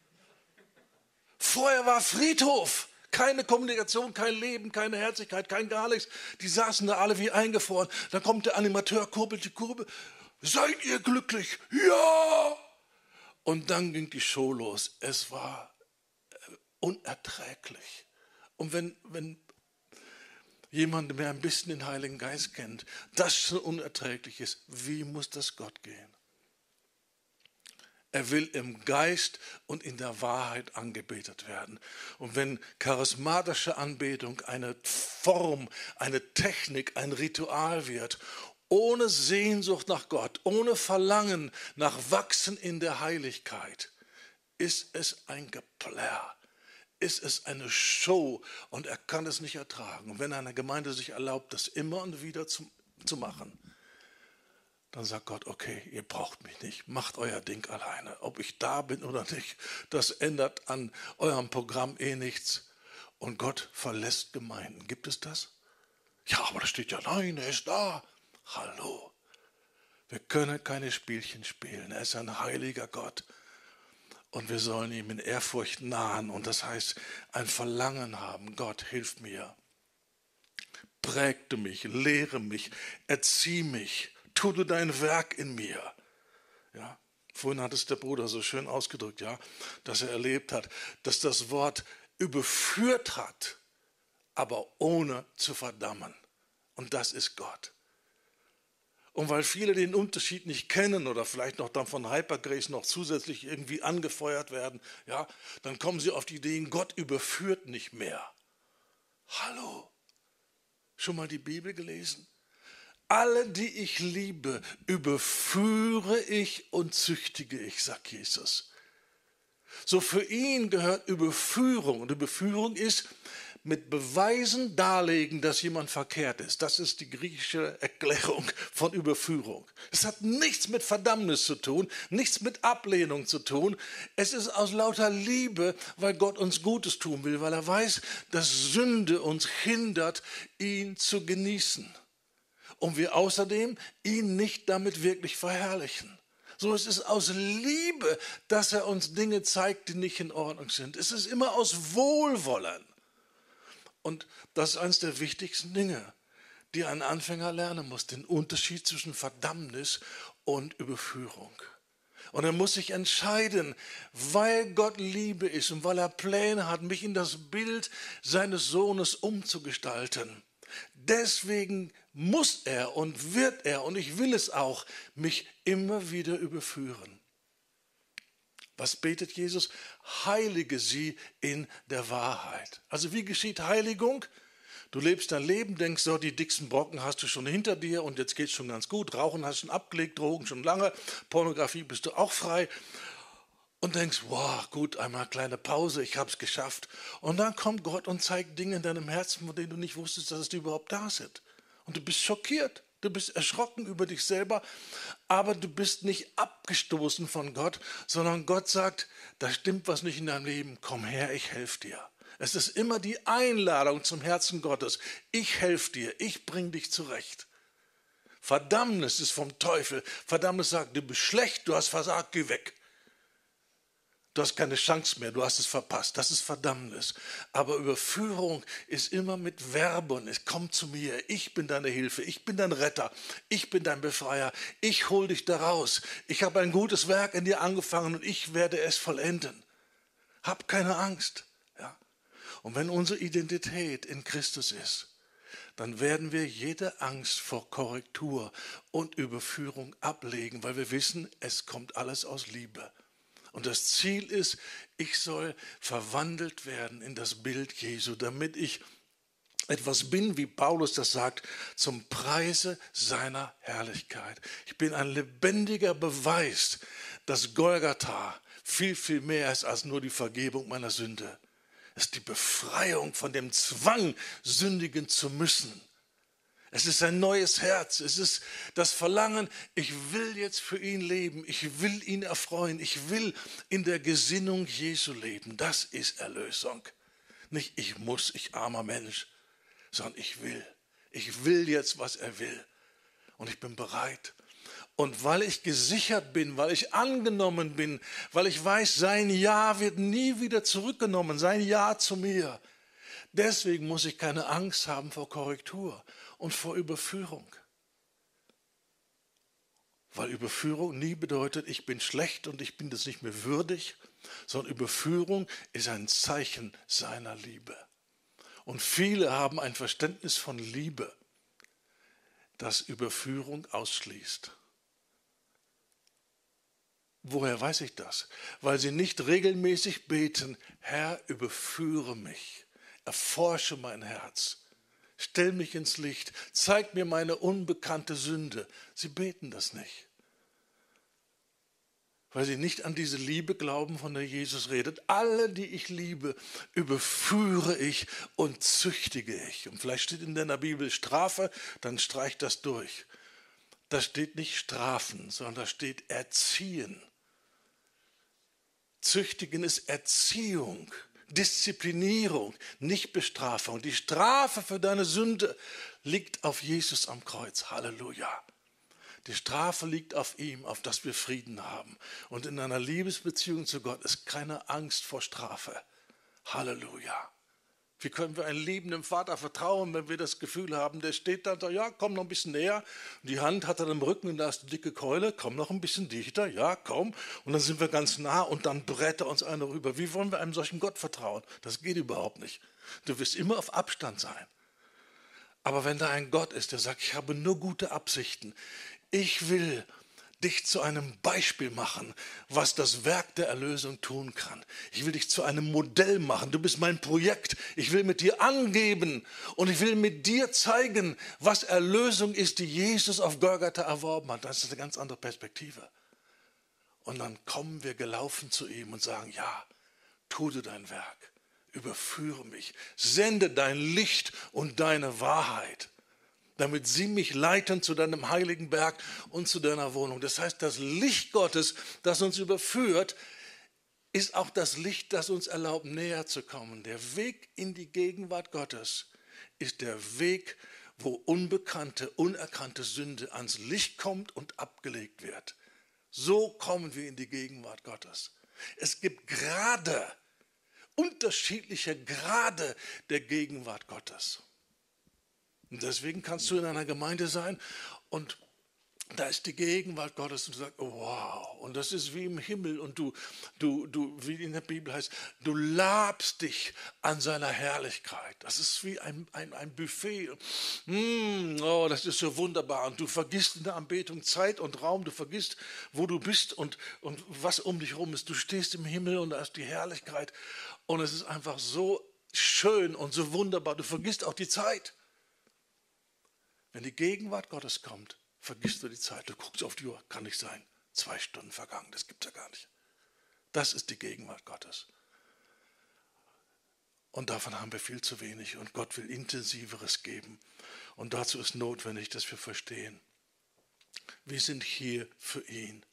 Vorher war Friedhof. Keine Kommunikation, kein Leben, keine Herzlichkeit, kein gar nichts. Die saßen da alle wie eingefroren. Dann kommt der Animateur, kurbelt die Kurve. Seid ihr glücklich? Ja! Und dann ging die Show los. Es war unerträglich. Und wenn jemand, der ein bisschen den Heiligen Geist kennt, das schon unerträglich ist, wie muss das Gott gehen? Er will im Geist und in der Wahrheit angebetet werden. Und wenn charismatische Anbetung eine Form, eine Technik, ein Ritual wird, ohne Sehnsucht nach Gott, ohne Verlangen nach Wachsen in der Heiligkeit, ist es ein Geplärr. Ist es eine Show und er kann es nicht ertragen. Und wenn eine Gemeinde sich erlaubt, das immer und wieder zu machen, dann sagt Gott, okay, ihr braucht mich nicht, macht euer Ding alleine. Ob ich da bin oder nicht, das ändert an eurem Programm eh nichts. Und Gott verlässt Gemeinden. Gibt es das? Ja, aber da steht ja, nein, er ist da. Hallo. Wir können keine Spielchen spielen. Er ist ein heiliger Gott. Und wir sollen ihm in Ehrfurcht nahen. Und das heißt, ein Verlangen haben. Gott, hilf mir. Prägte mich, lehre mich, erzieh mich. Tu du dein Werk in mir. Ja, vorhin hat es der Bruder so schön ausgedrückt, ja, dass er erlebt hat, dass das Wort überführt hat, aber ohne zu verdammen. Und das ist Gott. Und weil viele den Unterschied nicht kennen oder vielleicht noch dann von Hypergrace noch zusätzlich irgendwie angefeuert werden, ja, dann kommen sie auf die Idee, Gott überführt nicht mehr. Hallo, schon mal die Bibel gelesen? Alle, die ich liebe, überführe ich und züchtige ich, sagt Jesus. So für ihn gehört Überführung. Und Überführung ist mit Beweisen darlegen, dass jemand verkehrt ist. Das ist die griechische Erklärung von Überführung. Es hat nichts mit Verdammnis zu tun, nichts mit Ablehnung zu tun. Es ist aus lauter Liebe, weil Gott uns Gutes tun will, weil er weiß, dass Sünde uns hindert, ihn zu genießen. Und wir außerdem ihn nicht damit wirklich verherrlichen. So ist es aus Liebe, dass er uns Dinge zeigt, die nicht in Ordnung sind. Es ist immer aus Wohlwollen. Und das ist eines der wichtigsten Dinge, die ein Anfänger lernen muss, den Unterschied zwischen Verdammnis und Überführung. Und er muss sich entscheiden, weil Gott Liebe ist und weil er Pläne hat, mich in das Bild seines Sohnes umzugestalten. Deswegen muss er und wird er, und ich will es auch, mich immer wieder überführen. Was betet Jesus? Heilige sie in der Wahrheit. Also wie geschieht Heiligung? Du lebst dein Leben, denkst, so, die dicksten Brocken hast du schon hinter dir und jetzt geht es schon ganz gut. Rauchen hast du schon abgelegt, Drogen schon lange, Pornografie bist du auch frei. Und denkst, wow, gut, einmal kleine Pause, ich habe es geschafft. Und dann kommt Gott und zeigt Dinge in deinem Herzen, von denen du nicht wusstest, dass die überhaupt da sind. Und du bist schockiert. Du bist erschrocken über dich selber, aber du bist nicht abgestoßen von Gott, sondern Gott sagt, da stimmt was nicht in deinem Leben, komm her, ich helfe dir. Es ist immer die Einladung zum Herzen Gottes. Ich helfe dir, ich bringe dich zurecht. Verdammnis ist vom Teufel. Verdammnis sagt, du bist schlecht, du hast versagt, geh weg. Du hast keine Chance mehr, du hast es verpasst. Das ist Verdammnis. Aber Überführung ist immer mit Verben. Es kommt zu mir. Ich bin deine Hilfe. Ich bin dein Retter. Ich bin dein Befreier. Ich hol dich da raus. Ich habe ein gutes Werk in dir angefangen und ich werde es vollenden. Hab keine Angst. Ja? Und wenn unsere Identität in Christus ist, dann werden wir jede Angst vor Korrektur und Überführung ablegen, weil wir wissen, es kommt alles aus Liebe. Und das Ziel ist, ich soll verwandelt werden in das Bild Jesu, damit ich etwas bin, wie Paulus das sagt, zum Preise seiner Herrlichkeit. Ich bin ein lebendiger Beweis, dass Golgatha viel, viel mehr ist als nur die Vergebung meiner Sünde. Es ist die Befreiung von dem Zwang, sündigen zu müssen. Es ist ein neues Herz. Es ist das Verlangen, ich will jetzt für ihn leben. Ich will ihn erfreuen. Ich will in der Gesinnung Jesu leben. Das ist Erlösung. Nicht ich muss, ich armer Mensch, sondern ich will. Ich will jetzt, was er will. Und ich bin bereit. Und weil ich gesichert bin, weil ich angenommen bin, weil ich weiß, sein Ja wird nie wieder zurückgenommen, sein Ja zu mir. Deswegen muss ich keine Angst haben vor Korrektur und vor Überführung. Weil Überführung nie bedeutet, ich bin schlecht und ich bin das nicht mehr würdig, sondern Überführung ist ein Zeichen seiner Liebe. Und viele haben ein Verständnis von Liebe, das Überführung ausschließt. Woher weiß ich das? Weil sie nicht regelmäßig beten, Herr, überführe mich, erforsche mein Herz, stell mich ins Licht, zeig mir meine unbekannte Sünde. Sie beten das nicht. Weil sie nicht an diese Liebe glauben, von der Jesus redet. Alle, die ich liebe, überführe ich und züchtige ich. Und vielleicht steht in deiner Bibel Strafe, dann streich das durch. Da steht nicht strafen, sondern da steht erziehen. Züchtigen ist Erziehung, Disziplinierung, nicht Bestrafung. Die Strafe für deine Sünde liegt auf Jesus am Kreuz. Halleluja. Die Strafe liegt auf ihm, auf dass wir Frieden haben. Und in einer Liebesbeziehung zu Gott ist keine Angst vor Strafe. Halleluja. Wie können wir einem liebenden Vater vertrauen, wenn wir das Gefühl haben, der steht da und sagt, ja, komm noch ein bisschen näher. Und die Hand hat er im Rücken und da ist eine dicke Keule, komm noch ein bisschen dichter, ja, komm. Und dann sind wir ganz nah und dann brät er uns eine rüber. Wie wollen wir einem solchen Gott vertrauen? Das geht überhaupt nicht. Du wirst immer auf Abstand sein. Aber wenn da ein Gott ist, der sagt, ich habe nur gute Absichten, ich will dich zu einem Beispiel machen, was das Werk der Erlösung tun kann. Ich will dich zu einem Modell machen. Du bist mein Projekt. Ich will mit dir angeben und ich will mit dir zeigen, was Erlösung ist, die Jesus auf Golgatha erworben hat. Das ist eine ganz andere Perspektive. Und dann kommen wir gelaufen zu ihm und sagen, ja, tu du dein Werk, überführe mich, sende dein Licht und deine Wahrheit, damit sie mich leiten zu deinem heiligen Berg und zu deiner Wohnung. Das heißt, das Licht Gottes, das uns überführt, ist auch das Licht, das uns erlaubt, näher zu kommen. Der Weg in die Gegenwart Gottes ist der Weg, wo unbekannte, unerkannte Sünde ans Licht kommt und abgelegt wird. So kommen wir in die Gegenwart Gottes. Es gibt Grade, unterschiedliche Grade der Gegenwart Gottes. Und deswegen kannst du in einer Gemeinde sein und da ist die Gegenwart Gottes und du sagst, oh, wow, und das ist wie im Himmel und du, wie in der Bibel heißt, du labst dich an seiner Herrlichkeit. Das ist wie ein Buffet. Oh, das ist so wunderbar und du vergisst in der Anbetung Zeit und Raum, du vergisst, wo du bist und was um dich herum ist. Du stehst im Himmel und da ist die Herrlichkeit und es ist einfach so schön und so wunderbar. Du vergisst auch die Zeit. Wenn die Gegenwart Gottes kommt, vergisst du die Zeit. Du guckst auf die Uhr, kann nicht sein. 2 Stunden vergangen, das gibt es ja gar nicht. Das ist die Gegenwart Gottes. Und davon haben wir viel zu wenig. Und Gott will Intensiveres geben. Und dazu ist notwendig, dass wir verstehen, wir sind hier für ihn.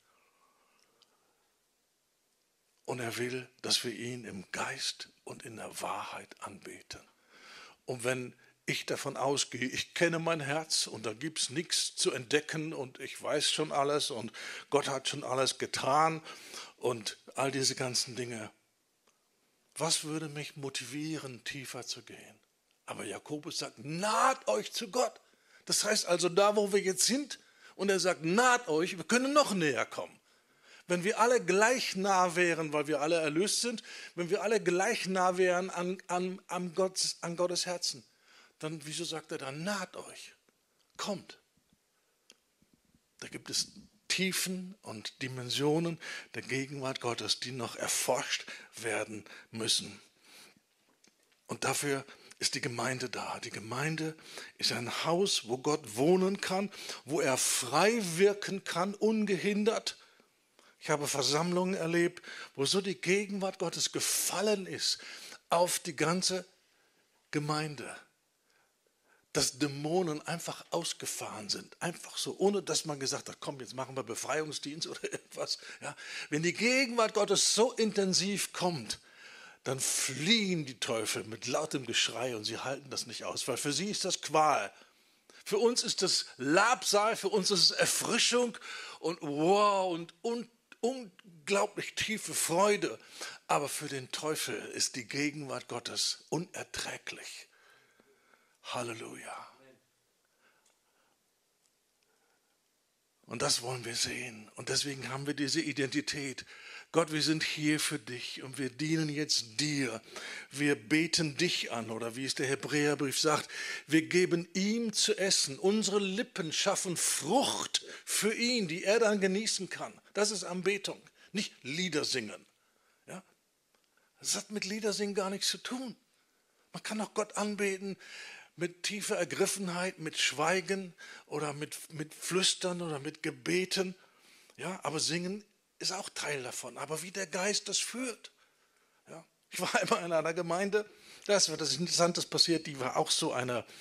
Und er will, dass wir ihn im Geist und in der Wahrheit anbeten. Und wenn ich davon ausgehe, ich kenne mein Herz und da gibt es nichts zu entdecken und ich weiß schon alles und Gott hat schon alles getan und all diese ganzen Dinge. Was würde mich motivieren, tiefer zu gehen? Aber Jakobus sagt, naht euch zu Gott. Das heißt also, da wo wir jetzt sind, und er sagt, naht euch, wir können noch näher kommen. Wenn wir alle gleich nah wären, weil wir alle erlöst sind, wenn wir alle gleich nah wären an Gottes Herzen, dann, wieso sagt er dann, naht euch, kommt. Da gibt es Tiefen und Dimensionen der Gegenwart Gottes, die noch erforscht werden müssen. Und dafür ist die Gemeinde da. Die Gemeinde ist ein Haus, wo Gott wohnen kann, wo er frei wirken kann, ungehindert. Ich habe Versammlungen erlebt, wo so die Gegenwart Gottes gefallen ist auf die ganze Gemeinde, dass Dämonen einfach ausgefahren sind. Einfach so, ohne dass man gesagt hat, komm, jetzt machen wir Befreiungsdienst oder irgendwas. Ja, wenn die Gegenwart Gottes so intensiv kommt, dann fliehen die Teufel mit lautem Geschrei und sie halten das nicht aus, weil für sie ist das Qual. Für uns ist das Labsal, für uns ist es Erfrischung und wow und unglaublich tiefe Freude. Aber für den Teufel ist die Gegenwart Gottes unerträglich. Halleluja. Und das wollen wir sehen. Und deswegen haben wir diese Identität. Gott, wir sind hier für dich und wir dienen jetzt dir. Wir beten dich an oder wie es der Hebräerbrief sagt, wir geben ihm zu essen. Unsere Lippen schaffen Frucht für ihn, die er dann genießen kann. Das ist Anbetung, nicht Lieder singen. Ja? Das hat mit Liedersingen gar nichts zu tun. Man kann auch Gott anbeten mit tiefer Ergriffenheit, mit Schweigen oder mit Flüstern oder mit Gebeten. Ja, aber Singen ist auch Teil davon. Aber wie der Geist das führt. Ja, ich war einmal in einer Gemeinde, da ist etwas Interessantes passiert, die war auch so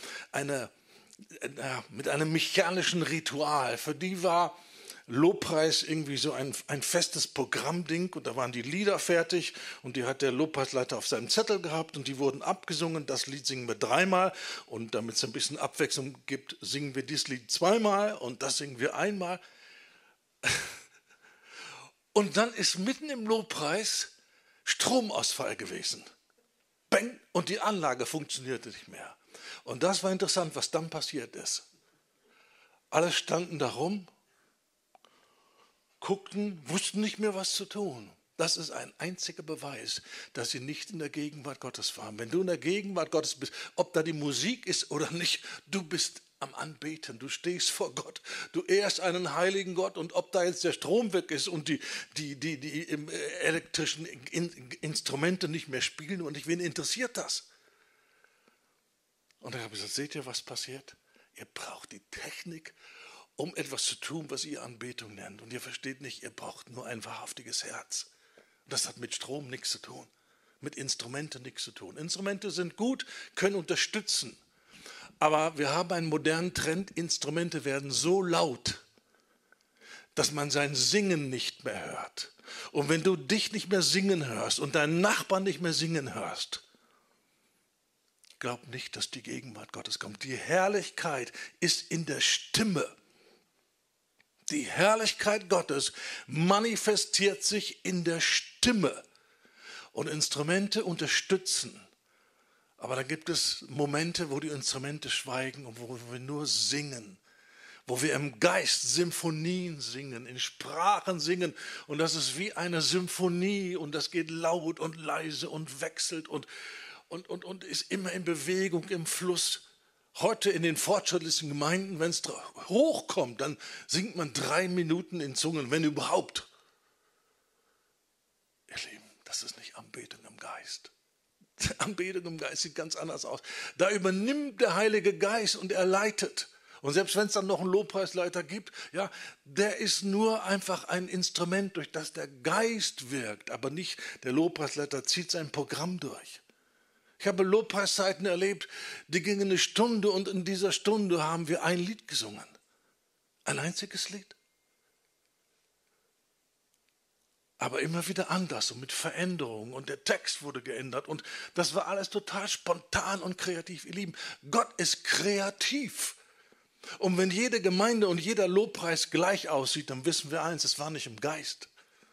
mit einem mechanischen Ritual. Für die war Lobpreis irgendwie so ein festes Programmding und da waren die Lieder fertig und die hat der Lobpreisleiter auf seinem Zettel gehabt und die wurden abgesungen. Das Lied singen wir 3-mal und damit es ein bisschen Abwechslung gibt, singen wir dieses Lied 2-mal und das singen wir 1-mal. Und dann ist mitten im Lobpreis Stromausfall gewesen. Bang, und die Anlage funktionierte nicht mehr. Und das war interessant, was dann passiert ist. Alle standen da rum, guckten, wussten nicht mehr, was zu tun. Das ist ein einziger Beweis, dass sie nicht in der Gegenwart Gottes waren. Wenn du in der Gegenwart Gottes bist, ob da die Musik ist oder nicht, du bist am Anbeten, du stehst vor Gott, du ehrst einen heiligen Gott und ob da jetzt der Strom weg ist und die elektrischen Instrumente nicht mehr spielen und nicht, wen interessiert das? Und dann habe ich gesagt, seht ihr, was passiert? Ihr braucht die Technik, um etwas zu tun, was ihr Anbetung nennt. Und ihr versteht nicht, ihr braucht nur ein wahrhaftiges Herz. Das hat mit Strom nichts zu tun, mit Instrumenten nichts zu tun. Instrumente sind gut, können unterstützen. Aber wir haben einen modernen Trend, Instrumente werden so laut, dass man sein Singen nicht mehr hört. Und wenn du dich nicht mehr singen hörst und deinen Nachbarn nicht mehr singen hörst, glaub nicht, dass die Gegenwart Gottes kommt. Die Herrlichkeit ist in der Stimme. Die Herrlichkeit Gottes manifestiert sich in der Stimme. Und Instrumente unterstützen. Aber da gibt es Momente, wo die Instrumente schweigen und wo wir nur singen. Wo wir im Geist Symphonien singen, in Sprachen singen. Und das ist wie eine Symphonie und das geht laut und leise und wechselt und ist immer in Bewegung, im Fluss. Heute in den fortschrittlichen Gemeinden, wenn es hochkommt, dann singt man 3 Minuten in Zungen, wenn überhaupt. Ihr Lieben, das ist nicht Anbetung im Geist. Anbetung im Geist sieht ganz anders aus. Da übernimmt der Heilige Geist und er leitet. Und selbst wenn es dann noch einen Lobpreisleiter gibt, ja, der ist nur einfach ein Instrument, durch das der Geist wirkt, aber nicht der Lobpreisleiter zieht sein Programm durch. Ich habe Lobpreiszeiten erlebt, die gingen 1 Stunde und in dieser Stunde haben wir ein Lied gesungen. Ein einziges Lied. aber immer wieder anders und mit Veränderungen und der Text wurde geändert und das war alles total spontan und kreativ. Ihr Lieben, Gott ist kreativ. Und wenn jede Gemeinde und jeder Lobpreis gleich aussieht, dann wissen wir eins, es war nicht im Geist.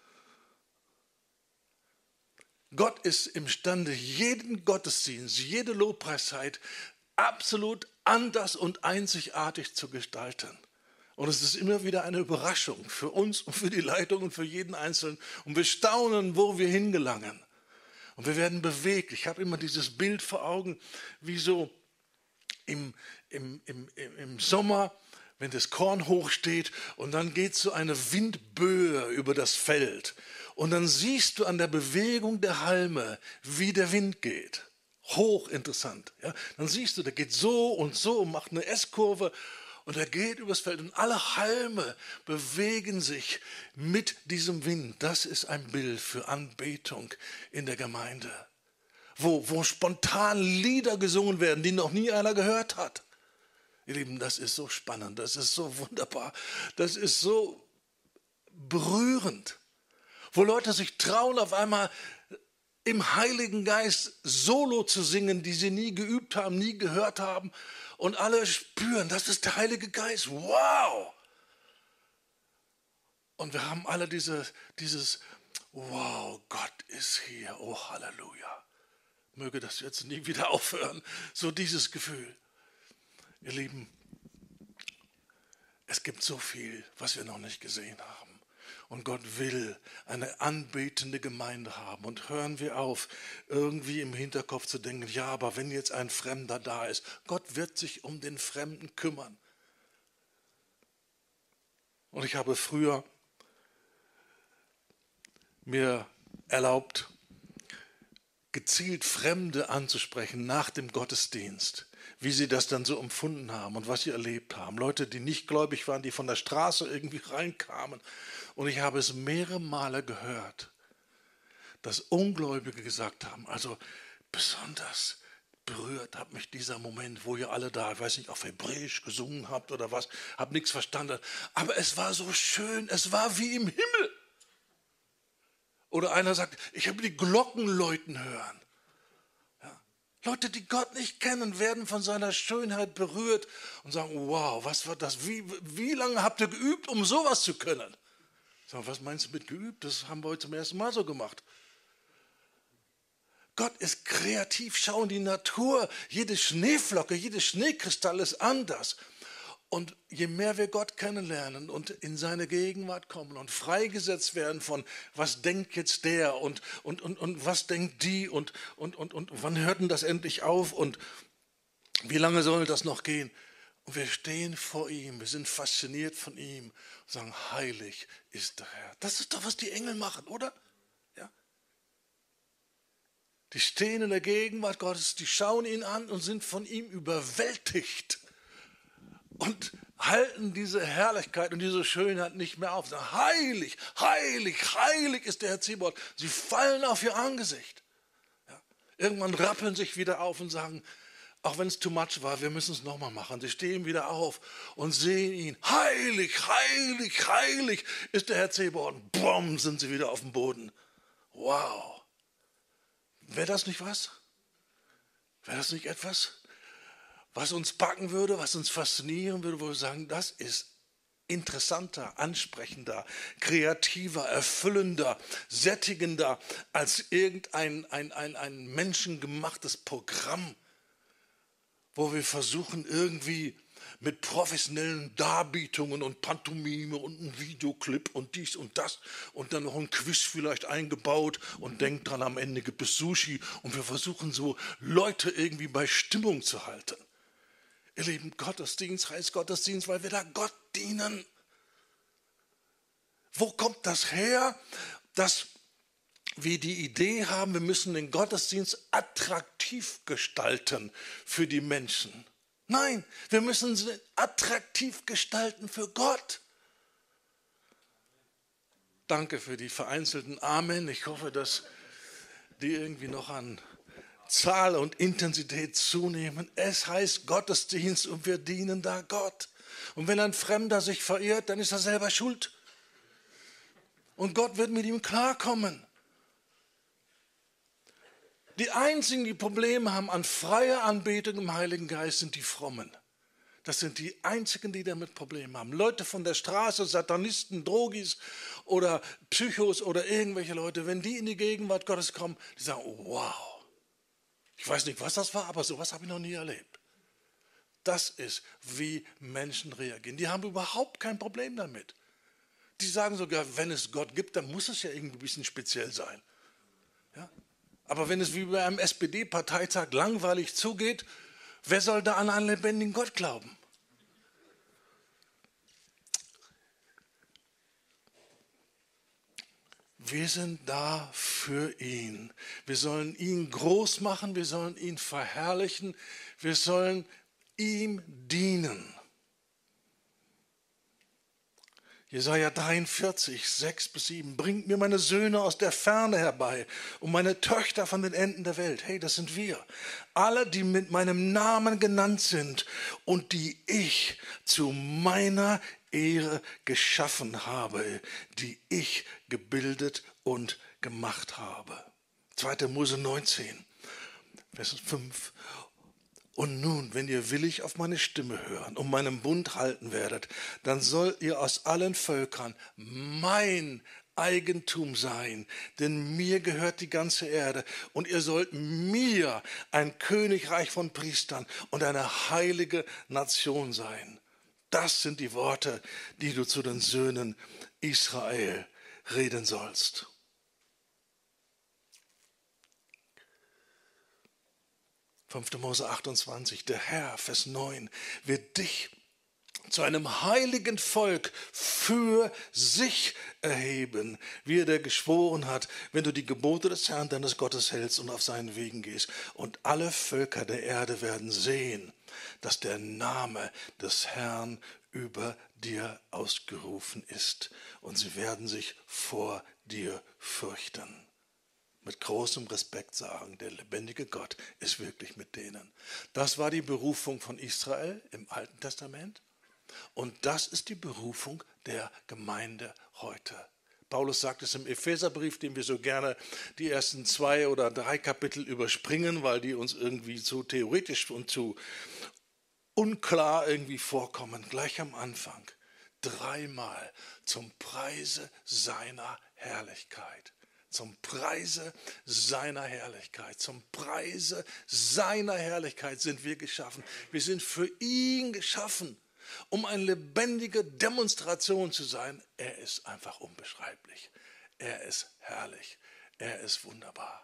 Gott ist imstande, jeden Gottesdienst, jede Lobpreiszeit absolut anders und einzigartig zu gestalten. Und es ist immer wieder eine Überraschung für uns und für die Leitung und für jeden Einzelnen. Und wir staunen, wo wir hingelangen. Und wir werden bewegt. Ich habe immer dieses Bild vor Augen, wie so im Sommer, wenn das Korn hochsteht und dann geht so eine Windböe über das Feld. Und dann siehst du an der Bewegung der Halme, wie der Wind geht. Hochinteressant. Ja? Dann siehst du, der geht so und macht eine S-Kurve. Und er geht übers Feld und alle Halme bewegen sich mit diesem Wind. Das ist ein Bild für Anbetung in der Gemeinde, wo spontan Lieder gesungen werden, die noch nie einer gehört hat. Ihr Lieben, das ist so spannend, das ist so wunderbar, das ist so berührend, wo Leute sich trauen, auf einmal im Heiligen Geist Solo zu singen, die sie nie geübt haben, nie gehört haben. Und alle spüren, das ist der Heilige Geist. Wow! Und wir haben alle dieses Wow, Gott ist hier. Oh, Halleluja. Möge das jetzt nie wieder aufhören. So dieses Gefühl. Ihr Lieben, es gibt so viel, was wir noch nicht gesehen haben. Und Gott will eine anbetende Gemeinde haben. Und hören wir auf, irgendwie im Hinterkopf zu denken, ja, aber wenn jetzt ein Fremder da ist, Gott wird sich um den Fremden kümmern. Und ich habe früher mir erlaubt, gezielt Fremde anzusprechen nach dem Gottesdienst, wie sie das dann so empfunden haben und was sie erlebt haben. Leute, die nicht gläubig waren, die von der Straße irgendwie reinkamen. Und ich habe es mehrere Male gehört, dass Ungläubige gesagt haben, also besonders berührt hat mich dieser Moment, wo ihr alle da, ich weiß nicht, auf Hebräisch gesungen habt oder was, habe nichts verstanden, aber es war so schön, es war wie im Himmel. Oder einer sagt, ich habe die Glocken läuten hören. Ja. Leute, die Gott nicht kennen, werden von seiner Schönheit berührt und sagen, wow, was war das? Wie lange habt ihr geübt, um sowas zu können? Sagen, was meinst du mit geübt? Das haben wir heute zum ersten Mal so gemacht. Gott ist kreativ, schau in die Natur. Jede Schneeflocke, jeder Schneekristall ist anders. Und je mehr wir Gott kennenlernen und in seine Gegenwart kommen und freigesetzt werden von, was denkt jetzt der und was denkt die und wann hört denn das endlich auf und wie lange soll das noch gehen? Und wir stehen vor ihm, wir sind fasziniert von ihm und sagen, heilig ist der Herr. Das ist doch, was die Engel machen, oder? Ja. Die stehen in der Gegenwart Gottes, die schauen ihn an und sind von ihm überwältigt und halten diese Herrlichkeit und diese Schönheit nicht mehr auf. Sagen, heilig, heilig, heilig ist der Herr Zebaoth. Sie fallen auf ihr Angesicht. Ja. Irgendwann rappeln sich wieder auf und sagen, auch wenn es too much war, wir müssen es nochmal machen. Sie stehen wieder auf und sehen ihn. Heilig, heilig, heilig ist der Herr Zebaoth. Und bumm, sind sie wieder auf dem Boden. Wow. Wäre das nicht was? Wäre das nicht etwas, was uns packen würde, was uns faszinieren würde, wo wir sagen, das ist interessanter, ansprechender, kreativer, erfüllender, sättigender als irgendein ein menschengemachtes Programm, wo wir versuchen, irgendwie mit professionellen Darbietungen und Pantomime und einem Videoclip und dies und das und dann noch ein Quiz vielleicht eingebaut und denkt dran, am Ende gibt es Sushi und wir versuchen so Leute irgendwie bei Stimmung zu halten. Ihr Lieben, Gottesdienst heißt Gottesdienst, weil wir da Gott dienen. Wo kommt das her, dass wir die Idee haben, wir müssen den Gottesdienst attraktiv gestalten für die Menschen? Nein, wir müssen sie attraktiv gestalten für Gott. Danke für die vereinzelten Amen. Ich hoffe, dass die irgendwie noch an Zahl und Intensität zunehmen. Es heißt Gottesdienst und wir dienen da Gott. Und wenn ein Fremder sich verirrt, dann ist er selber schuld. Und Gott wird mit ihm klarkommen. Die einzigen, die Probleme haben an freier Anbetung im Heiligen Geist, sind die Frommen. Das sind die einzigen, die damit Probleme haben. Leute von der Straße, Satanisten, Drogis oder Psychos oder irgendwelche Leute, wenn die in die Gegenwart Gottes kommen, die sagen, oh, wow, ich weiß nicht, was das war, aber sowas habe ich noch nie erlebt. Das ist, wie Menschen reagieren. Die haben überhaupt kein Problem damit. Die sagen sogar, wenn es Gott gibt, dann muss es ja irgendwie ein bisschen speziell sein. Ja? Aber wenn es wie bei einem SPD-Parteitag langweilig zugeht, wer soll da an einen lebendigen Gott glauben? Wir sind da für ihn. Wir sollen ihn groß machen, wir sollen ihn verherrlichen, wir sollen ihm dienen. Jesaja 43, 6-7. Bringt mir meine Söhne aus der Ferne herbei und meine Töchter von den Enden der Welt. Hey, das sind wir. Alle, die mit meinem Namen genannt sind und die ich zu meiner Ehre geschaffen habe, die ich gebildet und gemacht habe. 2. Mose 19, Vers 5. Und nun, wenn ihr willig auf meine Stimme hören und meinen Bund halten werdet, dann sollt ihr aus allen Völkern mein Eigentum sein, denn mir gehört die ganze Erde und ihr sollt mir ein Königreich von Priestern und eine heilige Nation sein. Das sind die Worte, die du zu den Söhnen Israel reden sollst. 5. Mose 28, der Herr, Vers 9, wird dich zu einem heiligen Volk für sich erheben, wie er dir geschworen hat, wenn du die Gebote des Herrn, deines Gottes, hältst und auf seinen Wegen gehst. Und alle Völker der Erde werden sehen, dass der Name des Herrn über dir ausgerufen ist. Und sie werden sich vor dir fürchten. Mit großem Respekt sagen, der lebendige Gott ist wirklich mit denen. Das war die Berufung von Israel im Alten Testament und das ist die Berufung der Gemeinde heute. Paulus sagt es im Epheserbrief, dem wir so gerne die ersten 2 oder 3 Kapitel überspringen, weil die uns irgendwie zu theoretisch und zu unklar irgendwie vorkommen. Gleich am Anfang 3-mal zum Preise seiner Herrlichkeit. Zum Preise seiner Herrlichkeit, zum Preise seiner Herrlichkeit sind wir geschaffen. Wir sind für ihn geschaffen, um eine lebendige Demonstration zu sein. Er ist einfach unbeschreiblich. Er ist herrlich. Er ist wunderbar.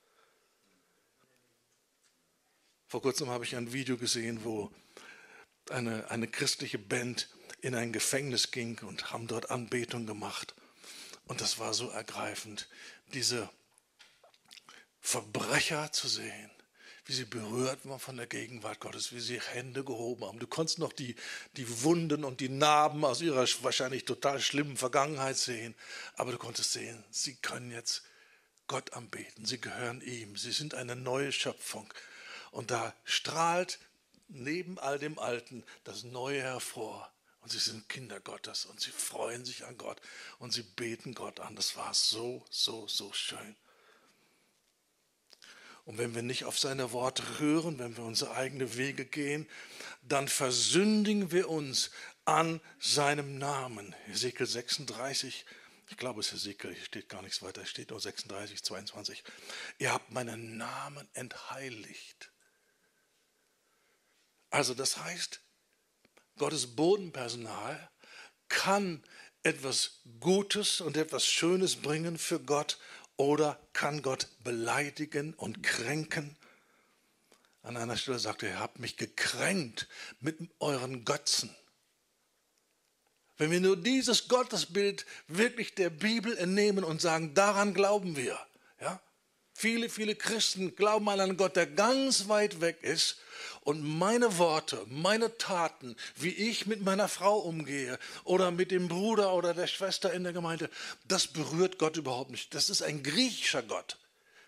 Vor kurzem habe ich ein Video gesehen, wo eine christliche Band in ein Gefängnis ging und haben dort Anbetung gemacht. Und das war so ergreifend, diese Verbrecher zu sehen, wie sie berührt waren von der Gegenwart Gottes, wie sie Hände gehoben haben. Du konntest noch die Wunden und die Narben aus ihrer wahrscheinlich total schlimmen Vergangenheit sehen, aber du konntest sehen, sie können jetzt Gott anbeten, sie gehören ihm, sie sind eine neue Schöpfung. Und da strahlt neben all dem Alten das Neue hervor. Und sie sind Kinder Gottes und sie freuen sich an Gott und sie beten Gott an. Das war so, so, so schön. Und wenn wir nicht auf seine Worte hören, wenn wir unsere eigenen Wege gehen, dann versündigen wir uns an seinem Namen. Hesekiel 36, ich glaube es ist Hesekiel, hier steht gar nichts weiter, es steht nur 36, 22. Ihr habt meinen Namen entheiligt. Also das heißt, Gottes Bodenpersonal kann etwas Gutes und etwas Schönes bringen für Gott oder kann Gott beleidigen und kränken. An einer Stelle sagt er, ihr habt mich gekränkt mit euren Götzen. Wenn wir nur dieses Gottesbild wirklich der Bibel entnehmen und sagen, daran glauben wir, ja? Viele, viele Christen glauben an einen Gott, der ganz weit weg ist. Und meine Worte, meine Taten, wie ich mit meiner Frau umgehe oder mit dem Bruder oder der Schwester in der Gemeinde, das berührt Gott überhaupt nicht. Das ist ein griechischer Gott.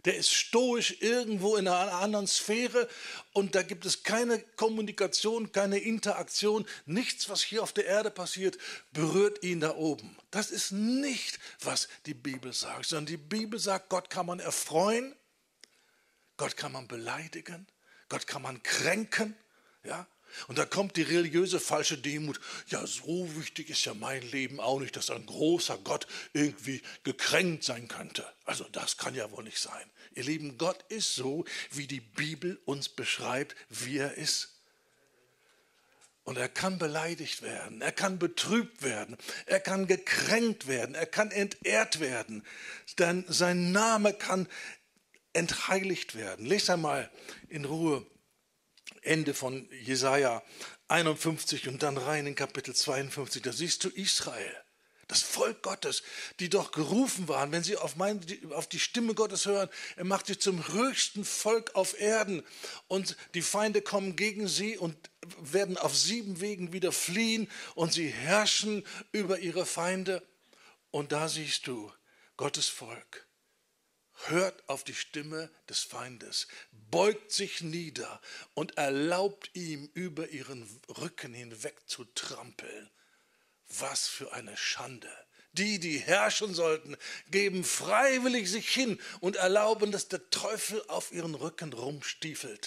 Der ist stoisch irgendwo in einer anderen Sphäre und da gibt es keine Kommunikation, keine Interaktion. Nichts, was hier auf der Erde passiert, berührt ihn da oben. Das ist nicht, was die Bibel sagt, sondern die Bibel sagt, Gott kann man erfreuen, Gott kann man beleidigen, Gott kann man kränken. Ja? Und da kommt die religiöse falsche Demut. Ja, so wichtig ist ja mein Leben auch nicht, dass ein großer Gott irgendwie gekränkt sein könnte. Also das kann ja wohl nicht sein. Ihr Lieben, Gott ist so, wie die Bibel uns beschreibt, wie er ist. Und er kann beleidigt werden, er kann betrübt werden, er kann gekränkt werden, er kann entehrt werden. Denn sein Name kann entheiligt werden. Lest einmal in Ruhe Ende von Jesaja 51 und dann rein in Kapitel 52. Da siehst du Israel, das Volk Gottes, die doch gerufen waren, wenn sie auf die Stimme Gottes hören. Er macht sie zum höchsten Volk auf Erden und die Feinde kommen gegen sie und werden auf 7 Wegen wieder fliehen und sie herrschen über ihre Feinde. Und da siehst du Gottes Volk. Hört auf die Stimme des Feindes, beugt sich nieder und erlaubt ihm, über ihren Rücken hinweg zu trampeln. Was für eine Schande. Die herrschen sollten, geben freiwillig sich hin und erlauben, dass der Teufel auf ihren Rücken rumstiefelt.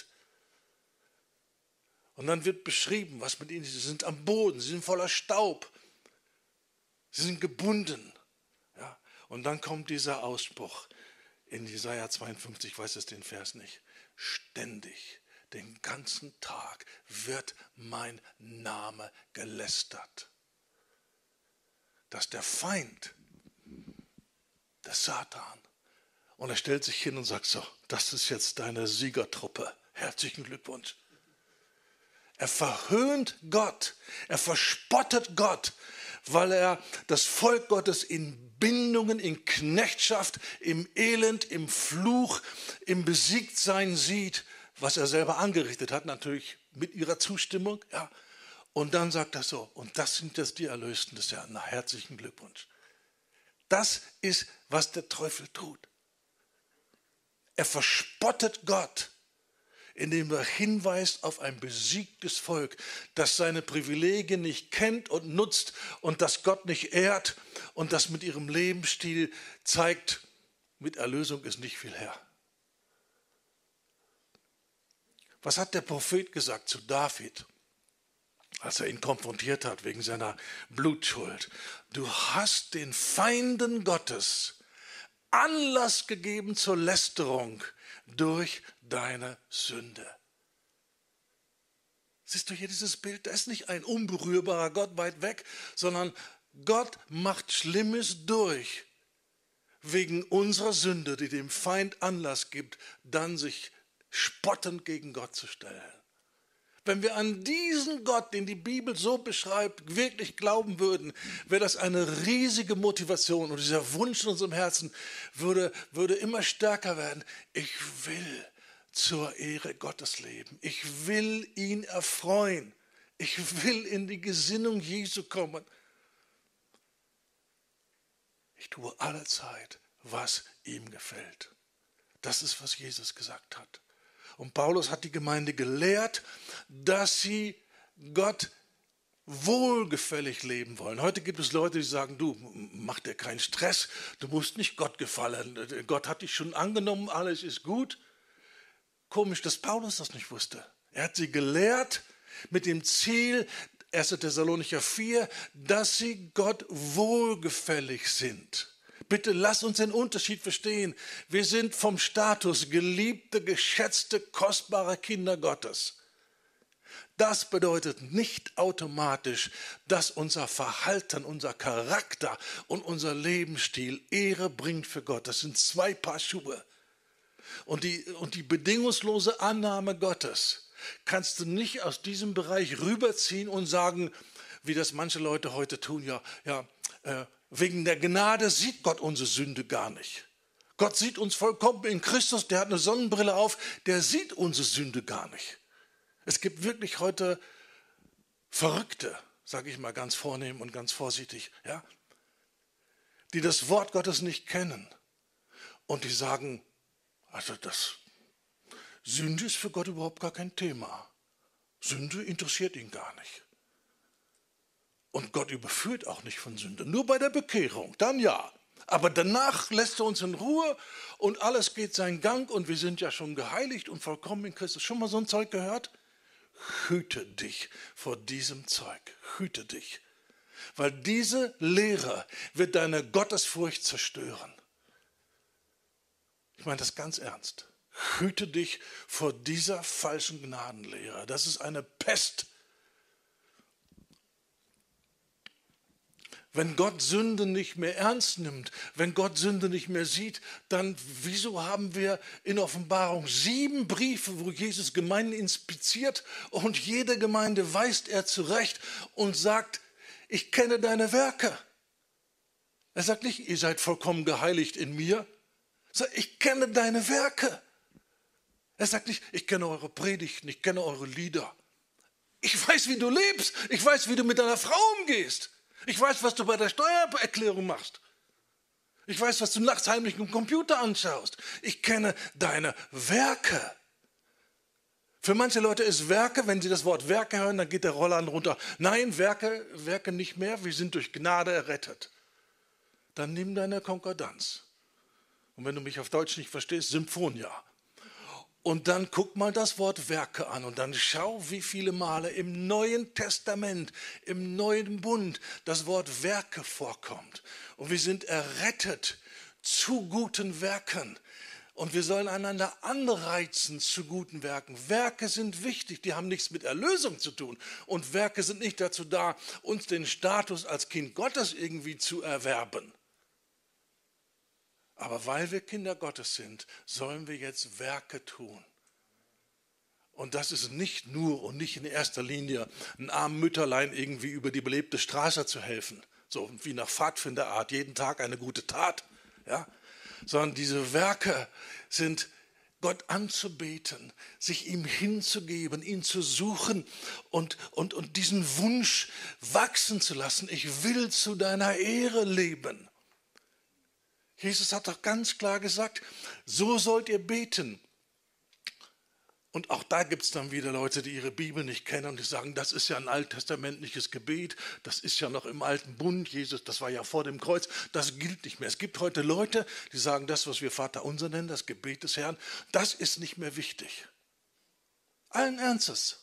Und dann wird beschrieben, was mit ihnen ist. Sie sind am Boden, sie sind voller Staub, sie sind gebunden. Ja, und dann kommt dieser Ausspruch. In Jesaja 52, ich weiß jetzt den Vers nicht, ständig, den ganzen Tag wird mein Name gelästert. Dass der Feind, der Satan, und er stellt sich hin und sagt so, das ist jetzt deine Siegertruppe, herzlichen Glückwunsch. Er verhöhnt Gott, er verspottet Gott, weil er das Volk Gottes in Bindungen, in Knechtschaft, im Elend, im Fluch, im Besiegtsein sieht, was er selber angerichtet hat, natürlich mit ihrer Zustimmung. Ja. Und dann sagt er so, und das sind jetzt die Erlösten des Herrn. Na, herzlichen Glückwunsch. Das ist, was der Teufel tut. Er verspottet Gott, indem er hinweist auf ein besiegtes Volk, das seine Privilegien nicht kennt und nutzt und das Gott nicht ehrt und das mit ihrem Lebensstil zeigt, mit Erlösung ist nicht viel her. Was hat der Prophet gesagt zu David, als er ihn konfrontiert hat wegen seiner Blutschuld? Du hast den Feinden Gottes Anlass gegeben zur Lästerung durch deine Sünde. Siehst du hier dieses Bild? Da ist nicht ein unberührbarer Gott weit weg, sondern Gott macht Schlimmes durch wegen unserer Sünde, die dem Feind Anlass gibt, dann sich spottend gegen Gott zu stellen. Wenn wir an diesen Gott, den die Bibel so beschreibt, wirklich glauben würden, wäre das eine riesige Motivation und dieser Wunsch in unserem Herzen würde immer stärker werden. Ich will zur Ehre Gottes leben. Ich will ihn erfreuen. Ich will in die Gesinnung Jesu kommen. Ich tue allezeit, was ihm gefällt. Das ist, was Jesus gesagt hat. Und Paulus hat die Gemeinde gelehrt, dass sie Gott wohlgefällig leben wollen. Heute gibt es Leute, die sagen, du, mach dir keinen Stress, du musst nicht Gott gefallen. Gott hat dich schon angenommen, alles ist gut. Komisch, dass Paulus das nicht wusste. Er hat sie gelehrt mit dem Ziel, 1. Thessalonicher 4, dass sie Gott wohlgefällig sind. Bitte lass uns den Unterschied verstehen. Wir sind vom Status geliebte, geschätzte, kostbare Kinder Gottes. Das bedeutet nicht automatisch, dass unser Verhalten, unser Charakter und unser Lebensstil Ehre bringt für Gott. Das sind 2 Paar Schuhe. Und die bedingungslose Annahme Gottes kannst du nicht aus diesem Bereich rüberziehen und sagen, wie das manche Leute heute tun, wegen der Gnade sieht Gott unsere Sünde gar nicht. Gott sieht uns vollkommen in Christus, der hat eine Sonnenbrille auf, der sieht unsere Sünde gar nicht. Es gibt wirklich heute Verrückte, sage ich mal ganz vornehm und ganz vorsichtig, ja, die das Wort Gottes nicht kennen und die sagen, Also Sünde ist für Gott überhaupt gar kein Thema. Sünde interessiert ihn gar nicht. Und Gott überführt auch nicht von Sünde. Nur bei der Bekehrung, dann ja. Aber danach lässt er uns in Ruhe und alles geht seinen Gang und wir sind ja schon geheiligt und vollkommen in Christus. Schon mal so ein Zeug gehört? Hüte dich vor diesem Zeug. Hüte dich. Weil diese Lehre wird deine Gottesfurcht zerstören. Ich meine das ganz ernst. Hüte dich vor dieser falschen Gnadenlehre. Das ist eine Pest. Wenn Gott Sünde nicht mehr ernst nimmt, wenn Gott Sünde nicht mehr sieht, dann wieso haben wir in Offenbarung 7 Briefe, wo Jesus Gemeinden inspiziert und jede Gemeinde weist er zurecht und sagt, ich kenne deine Werke. Er sagt nicht, ihr seid vollkommen geheiligt in mir. Er sagt, ich kenne deine Werke. Er sagt nicht, ich kenne eure Predigten, ich kenne eure Lieder. Ich weiß, wie du lebst. Ich weiß, wie du mit deiner Frau umgehst. Ich weiß, was du bei der Steuererklärung machst. Ich weiß, was du nachts heimlich im Computer anschaust. Ich kenne deine Werke. Für manche Leute ist Werke, wenn sie das Wort Werke hören, dann geht der Rollladen runter. Nein, Werke nicht mehr, wir sind durch Gnade errettet. Dann nimm deine Konkordanz. Und wenn du mich auf Deutsch nicht verstehst, Symphonia. Und dann guck mal das Wort Werke an und dann schau, wie viele Male im Neuen Testament, im Neuen Bund das Wort Werke vorkommt. Und wir sind errettet zu guten Werken. Und wir sollen einander anreizen zu guten Werken. Werke sind wichtig, die haben nichts mit Erlösung zu tun. Und Werke sind nicht dazu da, uns den Status als Kind Gottes irgendwie zu erwerben. Aber weil wir Kinder Gottes sind, sollen wir jetzt Werke tun. Und das ist nicht nur und nicht in erster Linie ein armen Mütterlein irgendwie über die belebte Straße zu helfen, so wie nach Pfadfinderart, jeden Tag eine gute Tat, ja? Sondern diese Werke sind Gott anzubeten, sich ihm hinzugeben, ihn zu suchen und diesen Wunsch wachsen zu lassen. Ich will zu deiner Ehre leben. Jesus hat doch ganz klar gesagt, so sollt ihr beten. Und auch da gibt es dann wieder Leute, die ihre Bibel nicht kennen und die sagen, das ist ja ein alttestamentliches Gebet, das ist ja noch im alten Bund, Jesus, das war ja vor dem Kreuz, das gilt nicht mehr. Es gibt heute Leute, die sagen, das, was wir Vaterunser nennen, das Gebet des Herrn, das ist nicht mehr wichtig. Allen Ernstes.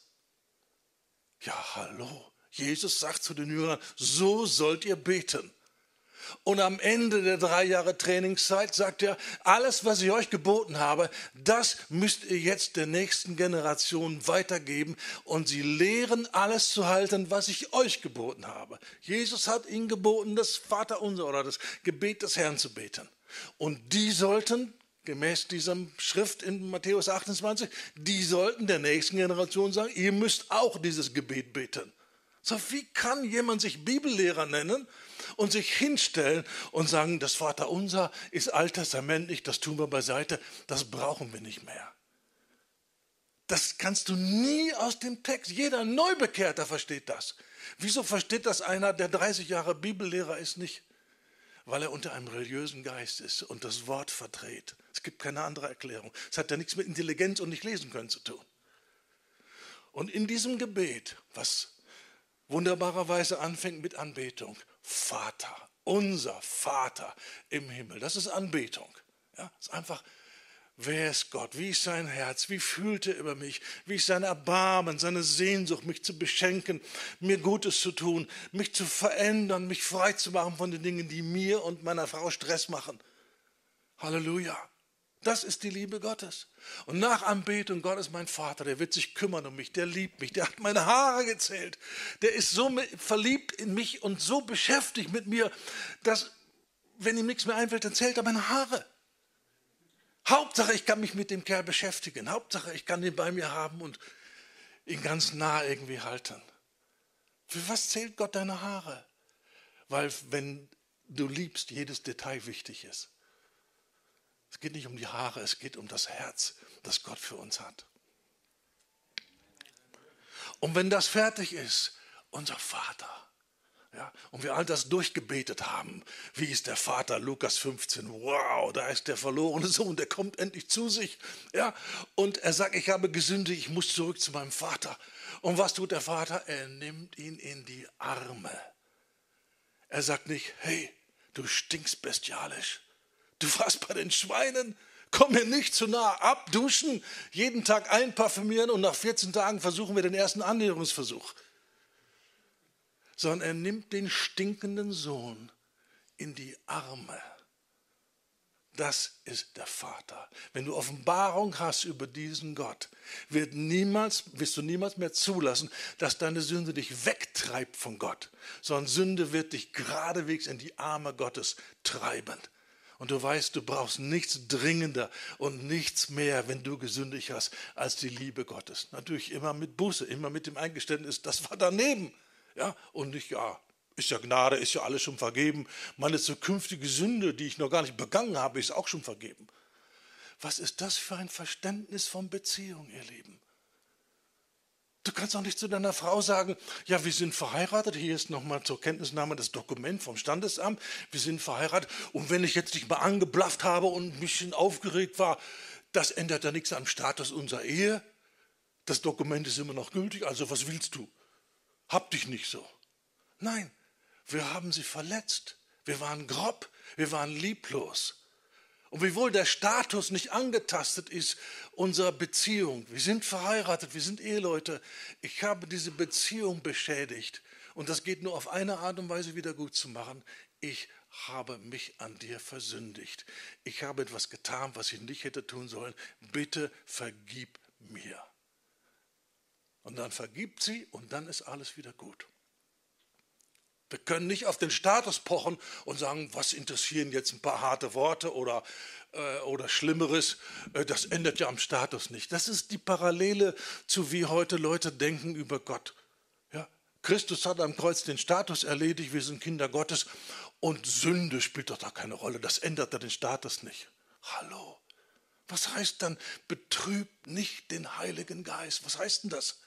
Ja, hallo, Jesus sagt zu den Jüngern, so sollt ihr beten. Und am Ende der 3 Jahre Trainingszeit sagt er, alles, was ich euch geboten habe, das müsst ihr jetzt der nächsten Generation weitergeben und sie lehren, alles zu halten, was ich euch geboten habe. Jesus hat ihnen geboten, das Vaterunser oder das Gebet des Herrn zu beten. Und die sollten, gemäß dieser Schrift in Matthäus 28, die sollten der nächsten Generation sagen, ihr müsst auch dieses Gebet beten. So, wie kann jemand sich Bibellehrer nennen und sich hinstellen und sagen, das Vaterunser ist alttestamentlich, das tun wir beiseite, das brauchen wir nicht mehr. Das kannst du nie aus dem Text. Jeder Neubekehrter versteht das. Wieso versteht das einer, der 30 Jahre Bibellehrer ist, nicht? Weil er unter einem religiösen Geist ist und das Wort verdreht. Es gibt keine andere Erklärung. Es hat ja nichts mit Intelligenz und nicht lesen können zu tun. Und in diesem Gebet, was wunderbarerweise anfängt mit Anbetung. Vater, unser Vater im Himmel. Das ist Anbetung. Ja, das ist einfach, wer ist Gott? Wie ist sein Herz? Wie fühlt er über mich? Wie ist sein Erbarmen, seine Sehnsucht, mich zu beschenken, mir Gutes zu tun, mich zu verändern, mich frei zu machen von den Dingen, die mir und meiner Frau Stress machen. Halleluja. Das ist die Liebe Gottes. Und nach Anbetung, Gott ist mein Vater, der wird sich kümmern um mich, der liebt mich, der hat meine Haare gezählt, der ist so verliebt in mich und so beschäftigt mit mir, dass, wenn ihm nichts mehr einfällt, dann zählt er meine Haare. Hauptsache, ich kann mich mit dem Kerl beschäftigen. Hauptsache, ich kann ihn bei mir haben und ihn ganz nah irgendwie halten. Für was zählt Gott deine Haare? Weil, wenn du liebst, jedes Detail wichtig ist. Es geht nicht um die Haare, es geht um das Herz, das Gott für uns hat. Und wenn das fertig ist, unser Vater, Ja, und wir all das durchgebetet haben. Wie ist der Vater? Lukas 15. Wow, da ist der verlorene Sohn, der kommt endlich zu sich. Ja, und er sagt, ich habe gesündigt, ich muss zurück zu meinem Vater. Und was tut der Vater? Er nimmt ihn in die Arme. Er sagt nicht, hey, du stinkst bestialisch. Du warst bei den Schweinen. Komm mir nicht zu nah, abduschen, jeden Tag einparfümieren und nach 14 Tagen versuchen wir den ersten Annäherungsversuch. Sondern er nimmt den stinkenden Sohn in die Arme. Das ist der Vater. Wenn du Offenbarung hast über diesen Gott, wirst du niemals mehr zulassen, dass deine Sünde dich wegtreibt von Gott, sondern Sünde wird dich geradewegs in die Arme Gottes treiben. Und du weißt, du brauchst nichts dringender und nichts mehr, wenn du gesündigt hast, als die Liebe Gottes. Natürlich immer mit Buße, immer mit dem Eingeständnis, das war daneben. Ja, und nicht, ja, ist ja Gnade, ist ja alles schon vergeben. Meine zukünftige Sünde, die ich noch gar nicht begangen habe, ist auch schon vergeben. Was ist das für ein Verständnis von Beziehung, ihr Lieben? Du kannst auch nicht zu deiner Frau sagen, ja, wir sind verheiratet, hier ist nochmal zur Kenntnisnahme das Dokument vom Standesamt, wir sind verheiratet und wenn ich jetzt nicht mal angeblafft habe und ein bisschen aufgeregt war, das ändert ja nichts am Status unserer Ehe. Das Dokument ist immer noch gültig, also was willst du? Hab dich nicht so. Nein, wir haben sie verletzt. Wir waren grob, wir waren lieblos. Und wiewohl der Status nicht angetastet ist unserer Beziehung, wir sind verheiratet, wir sind Eheleute, ich habe diese Beziehung beschädigt. Und das geht nur auf eine Art und Weise wieder gut zu machen. Ich habe mich an dir versündigt. Ich habe etwas getan, was ich nicht hätte tun sollen. Bitte vergib mir. Und dann vergibt sie und dann ist alles wieder gut. Wir können nicht auf den Status pochen und sagen, was interessieren jetzt ein paar harte Worte oder Schlimmeres. Das ändert ja am Status nicht. Das ist die Parallele zu wie heute Leute denken über Gott. Ja? Christus hat am Kreuz den Status erledigt, wir sind Kinder Gottes und Sünde spielt doch da keine Rolle. Das ändert ja den Status nicht. Hallo, was heißt dann, betrübt nicht den Heiligen Geist? Was heißt denn das?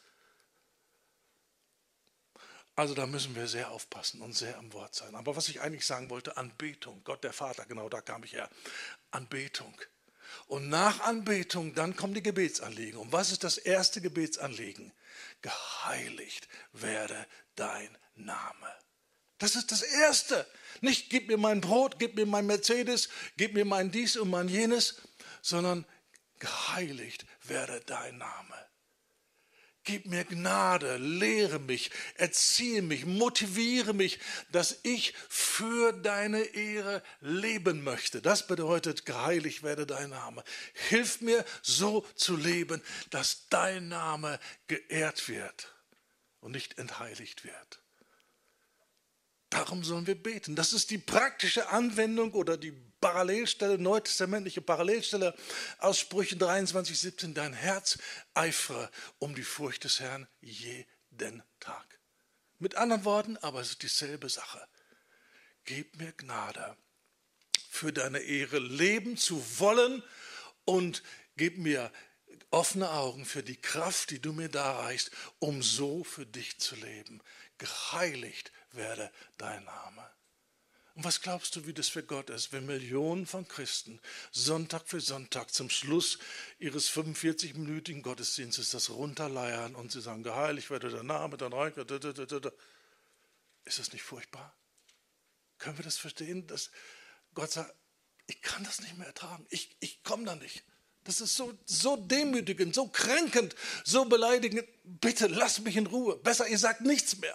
Also da müssen wir sehr aufpassen und sehr am Wort sein. Aber was ich eigentlich sagen wollte, Anbetung, Gott der Vater, genau da kam ich her. Anbetung. Und nach Anbetung, dann kommen die Gebetsanliegen. Und was ist das erste Gebetsanliegen? Geheiligt werde dein Name. Das ist das Erste. Nicht gib mir mein Brot, gib mir mein Mercedes, gib mir mein dies und mein jenes, sondern geheiligt werde dein Name. Gib mir Gnade, lehre mich, erziehe mich, motiviere mich, dass ich für deine Ehre leben möchte. Das bedeutet, geheiligt werde dein Name. Hilf mir, so zu leben, dass dein Name geehrt wird und nicht entheiligt wird. Darum sollen wir beten. Das ist die praktische Anwendung oder die Parallelstelle, neutestamentliche Parallelstelle aus Sprüchen 23,17. Dein Herz eifere um die Furcht des Herrn jeden Tag. Mit anderen Worten, aber es ist dieselbe Sache. Gib mir Gnade, für deine Ehre leben zu wollen und gib mir offene Augen für die Kraft, die du mir darreichst, um so für dich zu leben. Geheiligt werde dein Name. Und was glaubst du, wie das für Gott ist, wenn Millionen von Christen Sonntag für Sonntag zum Schluss ihres 45-minütigen Gottesdienstes das runterleiern und sie sagen, geheiligt werde der Name, dein Reich. Ist das nicht furchtbar? Können wir das verstehen, dass Gott sagt, ich kann das nicht mehr ertragen, ich komme da nicht. Das ist so demütigend, so kränkend, so beleidigend. Bitte lasst mich in Ruhe. Besser, ihr sagt nichts mehr.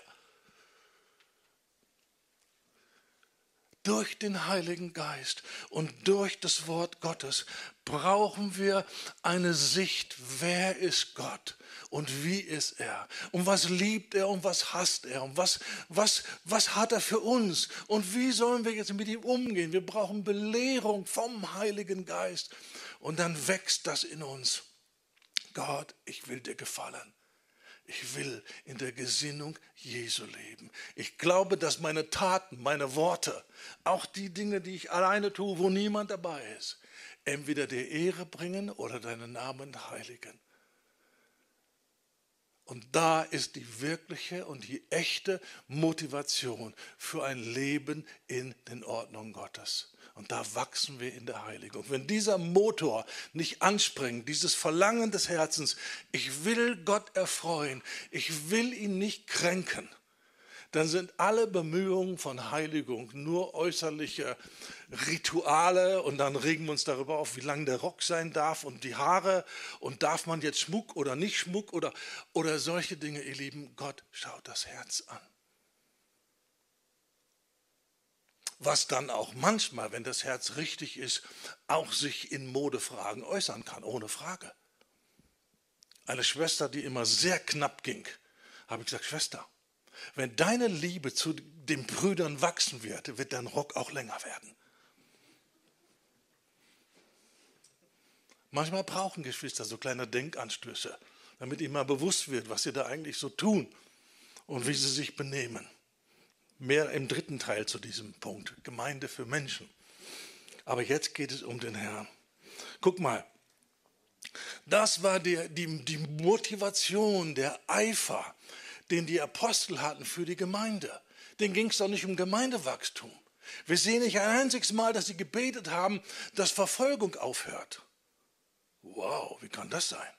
Durch den Heiligen Geist und durch das Wort Gottes brauchen wir eine Sicht, wer ist Gott und wie ist er und was liebt er und was hasst er und was hat er für uns und wie sollen wir jetzt mit ihm umgehen. Wir brauchen Belehrung vom Heiligen Geist und dann wächst das in uns. Gott, ich will dir gefallen. Ich will in der Gesinnung Jesu leben. Ich glaube, dass meine Taten, meine Worte, auch die Dinge, die ich alleine tue, wo niemand dabei ist, entweder dir Ehre bringen oder deinen Namen heiligen. Und da ist die wirkliche und die echte Motivation für ein Leben in den Ordnungen Gottes. Und da wachsen wir in der Heiligung. Wenn dieser Motor nicht anspringt, dieses Verlangen des Herzens, ich will Gott erfreuen, ich will ihn nicht kränken, dann sind alle Bemühungen von Heiligung nur äußerliche Rituale und dann regen wir uns darüber auf, wie lang der Rock sein darf und die Haare und darf man jetzt Schmuck oder nicht Schmuck oder solche Dinge. Ihr Lieben, Gott schaut das Herz an. Was dann auch manchmal, wenn das Herz richtig ist, auch sich in Modefragen äußern kann, ohne Frage. Eine Schwester, die immer sehr knapp ging, habe ich gesagt, Schwester, wenn deine Liebe zu den Brüdern wachsen wird dein Rock auch länger werden. Manchmal brauchen Geschwister so kleine Denkanstöße, damit ihnen mal bewusst wird, was sie da eigentlich so tun und wie sie sich benehmen. Mehr im dritten Teil zu diesem Punkt, Gemeinde für Menschen. Aber jetzt geht es um den Herrn. Guck mal, das war die Motivation, der Eifer, den die Apostel hatten für die Gemeinde. Denen ging es doch nicht um Gemeindewachstum. Wir sehen nicht ein einziges Mal, dass sie gebetet haben, dass Verfolgung aufhört. Wow, wie kann das sein?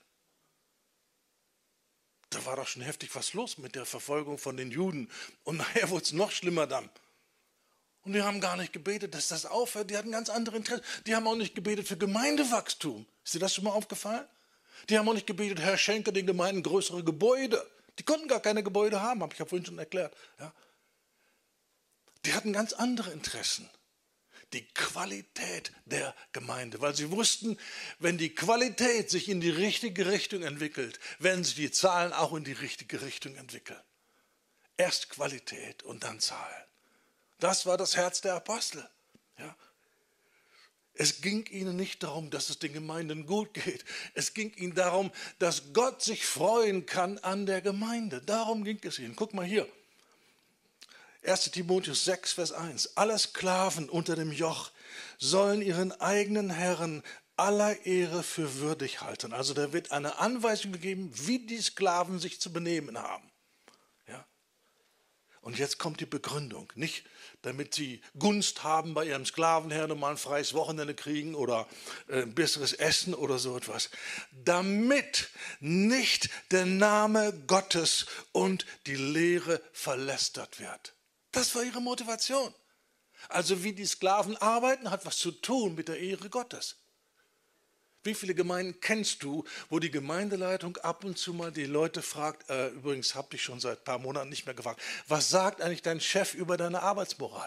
Da war doch schon heftig was los mit der Verfolgung von den Juden. Und nachher wurde es noch schlimmer dann. Und die haben gar nicht gebetet, dass das aufhört. Die hatten ganz andere Interessen. Die haben auch nicht gebetet für Gemeindewachstum. Ist dir das schon mal aufgefallen? Die haben auch nicht gebetet, Herr, schenke den Gemeinden größere Gebäude. Die konnten gar keine Gebäude haben, habe ich ja vorhin schon erklärt. Ja. Die hatten ganz andere Interessen. Die Qualität der Gemeinde, weil sie wussten, wenn die Qualität sich in die richtige Richtung entwickelt, werden sich die Zahlen auch in die richtige Richtung entwickeln. Erst Qualität und dann Zahlen. Das war das Herz der Apostel. Ja. Es ging ihnen nicht darum, dass es den Gemeinden gut geht. Es ging ihnen darum, dass Gott sich freuen kann an der Gemeinde. Darum ging es ihnen. Guck mal hier. 1. Timotheus 6, Vers 1. Alle Sklaven unter dem Joch sollen ihren eigenen Herren aller Ehre für würdig halten. Also da wird eine Anweisung gegeben, wie die Sklaven sich zu benehmen haben. Ja? Und jetzt kommt die Begründung. Nicht, damit sie Gunst haben bei ihrem Sklavenherrn und mal ein freies Wochenende kriegen oder ein besseres Essen oder so etwas. Damit nicht der Name Gottes und die Lehre verlästert wird. Das war ihre Motivation. Also wie die Sklaven arbeiten, hat was zu tun mit der Ehre Gottes. Wie viele Gemeinden kennst du, wo die Gemeindeleitung ab und zu mal die Leute fragt, übrigens habe ich schon seit ein paar Monaten nicht mehr gefragt, was sagt eigentlich dein Chef über deine Arbeitsmoral?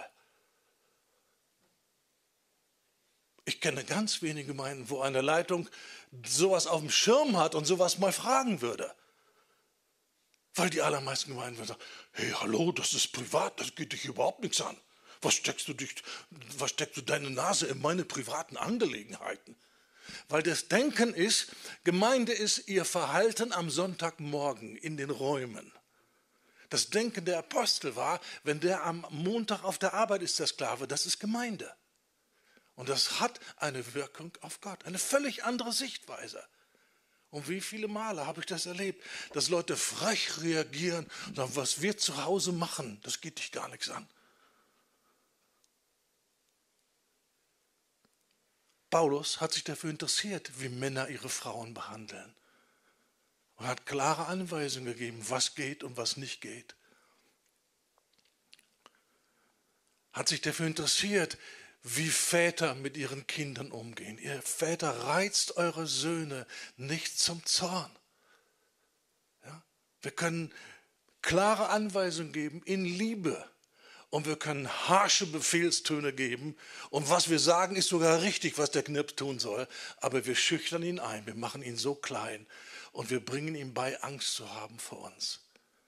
Ich kenne ganz wenige Gemeinden, wo eine Leitung sowas auf dem Schirm hat und sowas mal fragen würde. Weil die allermeisten Gemeinden würden sagen, hey, hallo, das ist privat, das geht dich überhaupt nichts an. Was steckst du deine Nase in meine privaten Angelegenheiten? Weil das Denken ist, Gemeinde ist ihr Verhalten am Sonntagmorgen in den Räumen. Das Denken der Apostel war, wenn der am Montag auf der Arbeit ist, der Sklave, das ist Gemeinde. Und das hat eine Wirkung auf Gott, eine völlig andere Sichtweise. Und wie viele Male habe ich das erlebt, dass Leute frech reagieren und sagen, was wir zu Hause machen, das geht dich gar nichts an. Paulus hat sich dafür interessiert, wie Männer ihre Frauen behandeln. Und hat klare Anweisungen gegeben, was geht und was nicht geht. Hat sich dafür interessiert, wie Väter mit ihren Kindern umgehen. Ihr Väter, reizt eure Söhne nicht zum Zorn. Ja? Wir können klare Anweisungen geben in Liebe. Und wir können harsche Befehlstöne geben. Und was wir sagen, ist sogar richtig, was der Knirps tun soll. Aber wir schüchtern ihn ein, wir machen ihn so klein. Und wir bringen ihm bei, Angst zu haben vor uns.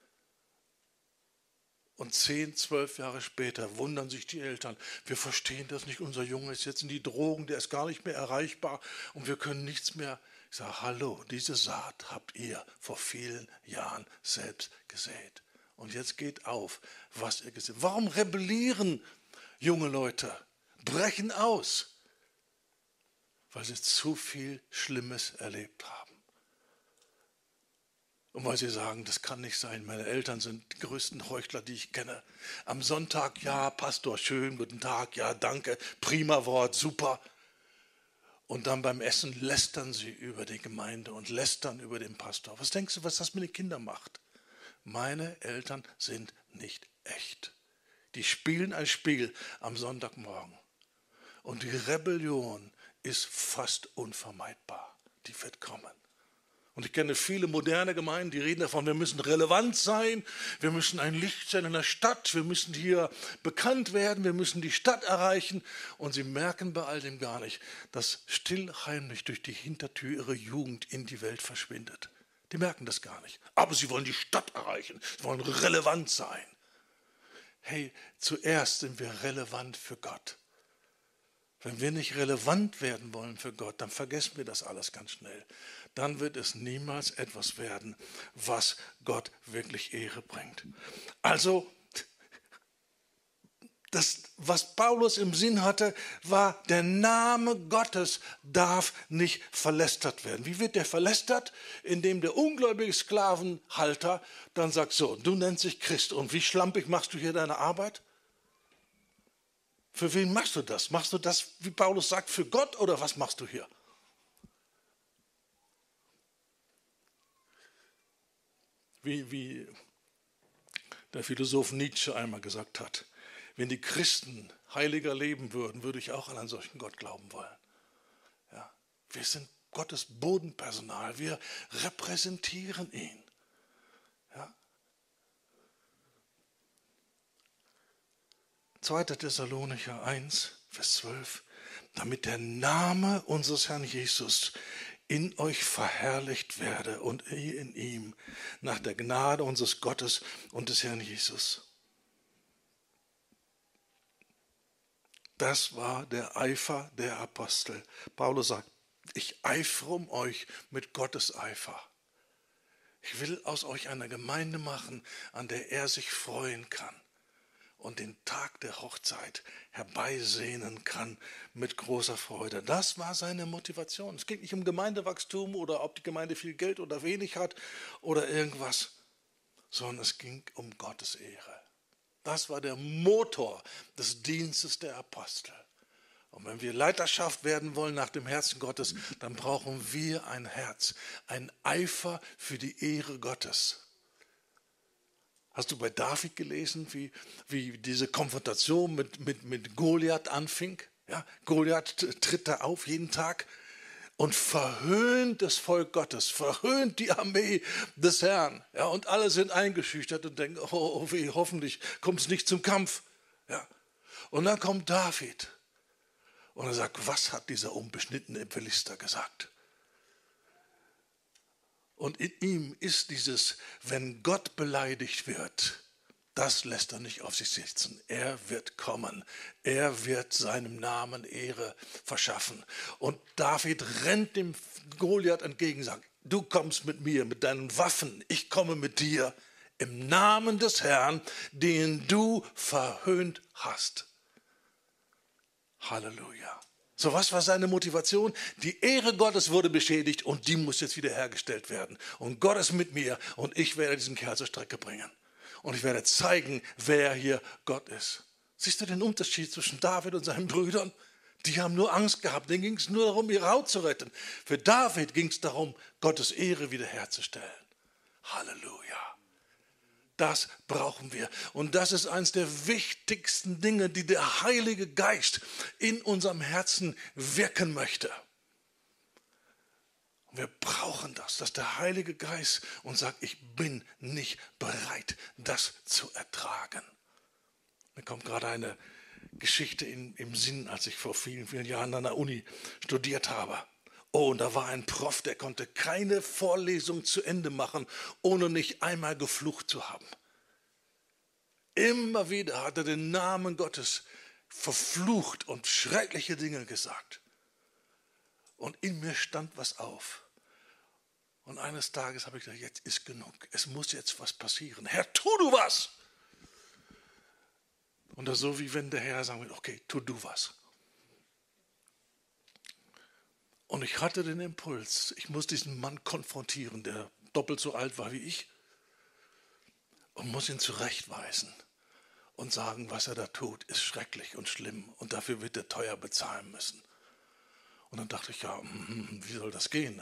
Und 10, 12 Jahre später wundern sich die Eltern. Wir verstehen das nicht, unser Junge ist jetzt in die Drogen, der ist gar nicht mehr erreichbar. Und wir können nichts mehr. Ich sage, hallo, diese Saat habt ihr vor vielen Jahren selbst gesät. Und jetzt geht auf, was ihr gesehen habt. Warum rebellieren junge Leute? Brechen aus, weil sie zu viel Schlimmes erlebt haben. Und weil sie sagen, das kann nicht sein, meine Eltern sind die größten Heuchler, die ich kenne. Am Sonntag, ja, Pastor, schön, guten Tag, ja, danke, prima Wort, super. Und dann beim Essen lästern sie über die Gemeinde und lästern über den Pastor. Was denkst du, was das mit den Kindern macht? Meine Eltern sind nicht echt. Die spielen ein Spiel am Sonntagmorgen. Und die Rebellion ist fast unvermeidbar. Die wird kommen. Und ich kenne viele moderne Gemeinden, die reden davon, wir müssen relevant sein, wir müssen ein Licht sein in der Stadt, wir müssen hier bekannt werden, wir müssen die Stadt erreichen. Und sie merken bei all dem gar nicht, dass stillheimlich durch die Hintertür ihre Jugend in die Welt verschwindet. Die merken das gar nicht. Aber sie wollen die Stadt erreichen, sie wollen relevant sein. Hey, zuerst sind wir relevant für Gott. Wenn wir nicht relevant werden wollen für Gott, dann vergessen wir das alles ganz schnell. Dann wird es niemals etwas werden, was Gott wirklich Ehre bringt. Also, das, was Paulus im Sinn hatte, war, der Name Gottes darf nicht verlästert werden. Wie wird der verlästert? Indem der ungläubige Sklavenhalter dann sagt, so, du nennst dich Christ und wie schlampig machst du hier deine Arbeit? Für wen machst du das? Machst du das, wie Paulus sagt, für Gott oder was machst du hier? Wie der Philosoph Nietzsche einmal gesagt hat, wenn die Christen heiliger leben würden, würde ich auch an einen solchen Gott glauben wollen. Ja, wir sind Gottes Bodenpersonal, wir repräsentieren ihn. Ja. 2. Thessalonicher 1, Vers 12, damit der Name unseres Herrn Jesus in euch verherrlicht werde und ihr in ihm, nach der Gnade unseres Gottes und des Herrn Jesus. Das war der Eifer der Apostel. Paulus sagt, ich eifere um euch mit Gottes Eifer. Ich will aus euch eine Gemeinde machen, an der er sich freuen kann und den Tag der Hochzeit herbeisehnen kann mit großer Freude. Das war seine Motivation. Es geht nicht um Gemeindewachstum oder ob die Gemeinde viel Geld oder wenig hat oder irgendwas, sondern es ging um Gottes Ehre. Das war der Motor des Dienstes der Apostel. Und wenn wir Leiterschaft werden wollen nach dem Herzen Gottes, dann brauchen wir ein Herz, ein Eifer für die Ehre Gottes. Hast du bei David gelesen, wie diese Konfrontation mit Goliath anfing? Ja, Goliath tritt da auf jeden Tag und verhöhnt das Volk Gottes, verhöhnt die Armee des Herrn. Ja, und alle sind eingeschüchtert und denken, oh weh, hoffentlich kommt es nicht zum Kampf. Ja. Und dann kommt David und er sagt, was hat dieser unbeschnittene Philister gesagt? Und in ihm ist dieses, wenn Gott beleidigt wird, das lässt er nicht auf sich sitzen. Er wird kommen. Er wird seinem Namen Ehre verschaffen. Und David rennt dem Goliath entgegen und sagt, du kommst mit mir, mit deinen Waffen. Ich komme mit dir im Namen des Herrn, den du verhöhnt hast. Halleluja. So, was war seine Motivation? Die Ehre Gottes wurde beschädigt und die muss jetzt wiederhergestellt werden. Und Gott ist mit mir und ich werde diesen Kerl zur Strecke bringen. Und ich werde zeigen, wer hier Gott ist. Siehst du den Unterschied zwischen David und seinen Brüdern? Die haben nur Angst gehabt, denen ging es nur darum, ihre Haut zu retten. Für David ging es darum, Gottes Ehre wiederherzustellen. Halleluja. Das brauchen wir. Und das ist eines der wichtigsten Dinge, die der Heilige Geist in unserem Herzen wirken möchte. Wir brauchen das, dass der Heilige Geist uns sagt, ich bin nicht bereit, das zu ertragen. Mir kommt gerade eine Geschichte im Sinn, als ich vor vielen, vielen Jahren an der Uni studiert habe. Oh, und da war ein Prof, der konnte keine Vorlesung zu Ende machen, ohne nicht einmal geflucht zu haben. Immer wieder hat er den Namen Gottes verflucht und schreckliche Dinge gesagt. Und in mir stand was auf. Und eines Tages habe ich gesagt, jetzt ist genug. Es muss jetzt was passieren. Herr, tu du was! Und das so, wie wenn der Herr sagen will, okay, tu du was. Und ich hatte den Impuls, ich muss diesen Mann konfrontieren, der doppelt so alt war wie ich, und muss ihn zurechtweisen und sagen, was er da tut, ist schrecklich und schlimm und dafür wird er teuer bezahlen müssen. Und dann dachte ich, ja, wie soll das gehen?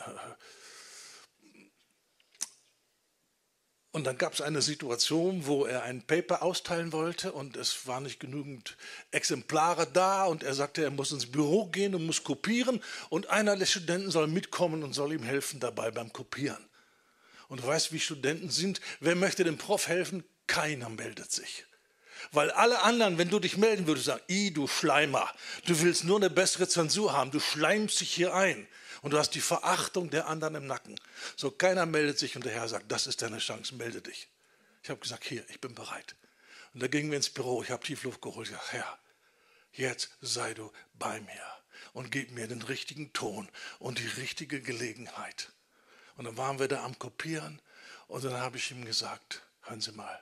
Und dann gab es eine Situation, wo er ein Paper austeilen wollte und es waren nicht genügend Exemplare da und er sagte, er muss ins Büro gehen und muss kopieren und einer der Studenten soll mitkommen und soll ihm helfen dabei beim Kopieren. Und du weißt, wie Studenten sind, wer möchte dem Prof helfen? Keiner meldet sich. Weil alle anderen, wenn du dich melden würdest, sagen, du Schleimer, du willst nur eine bessere Zensur haben, du schleimst dich hier ein. Und du hast die Verachtung der anderen im Nacken. So, keiner meldet sich und der Herr sagt, das ist deine Chance, melde dich. Ich habe gesagt, hier, ich bin bereit. Und da gingen wir ins Büro, ich habe Tiefluft geholt. Ich habe gesagt, Herr, jetzt sei du bei mir und gib mir den richtigen Ton und die richtige Gelegenheit. Und dann waren wir da am Kopieren und dann habe ich ihm gesagt, hören Sie mal,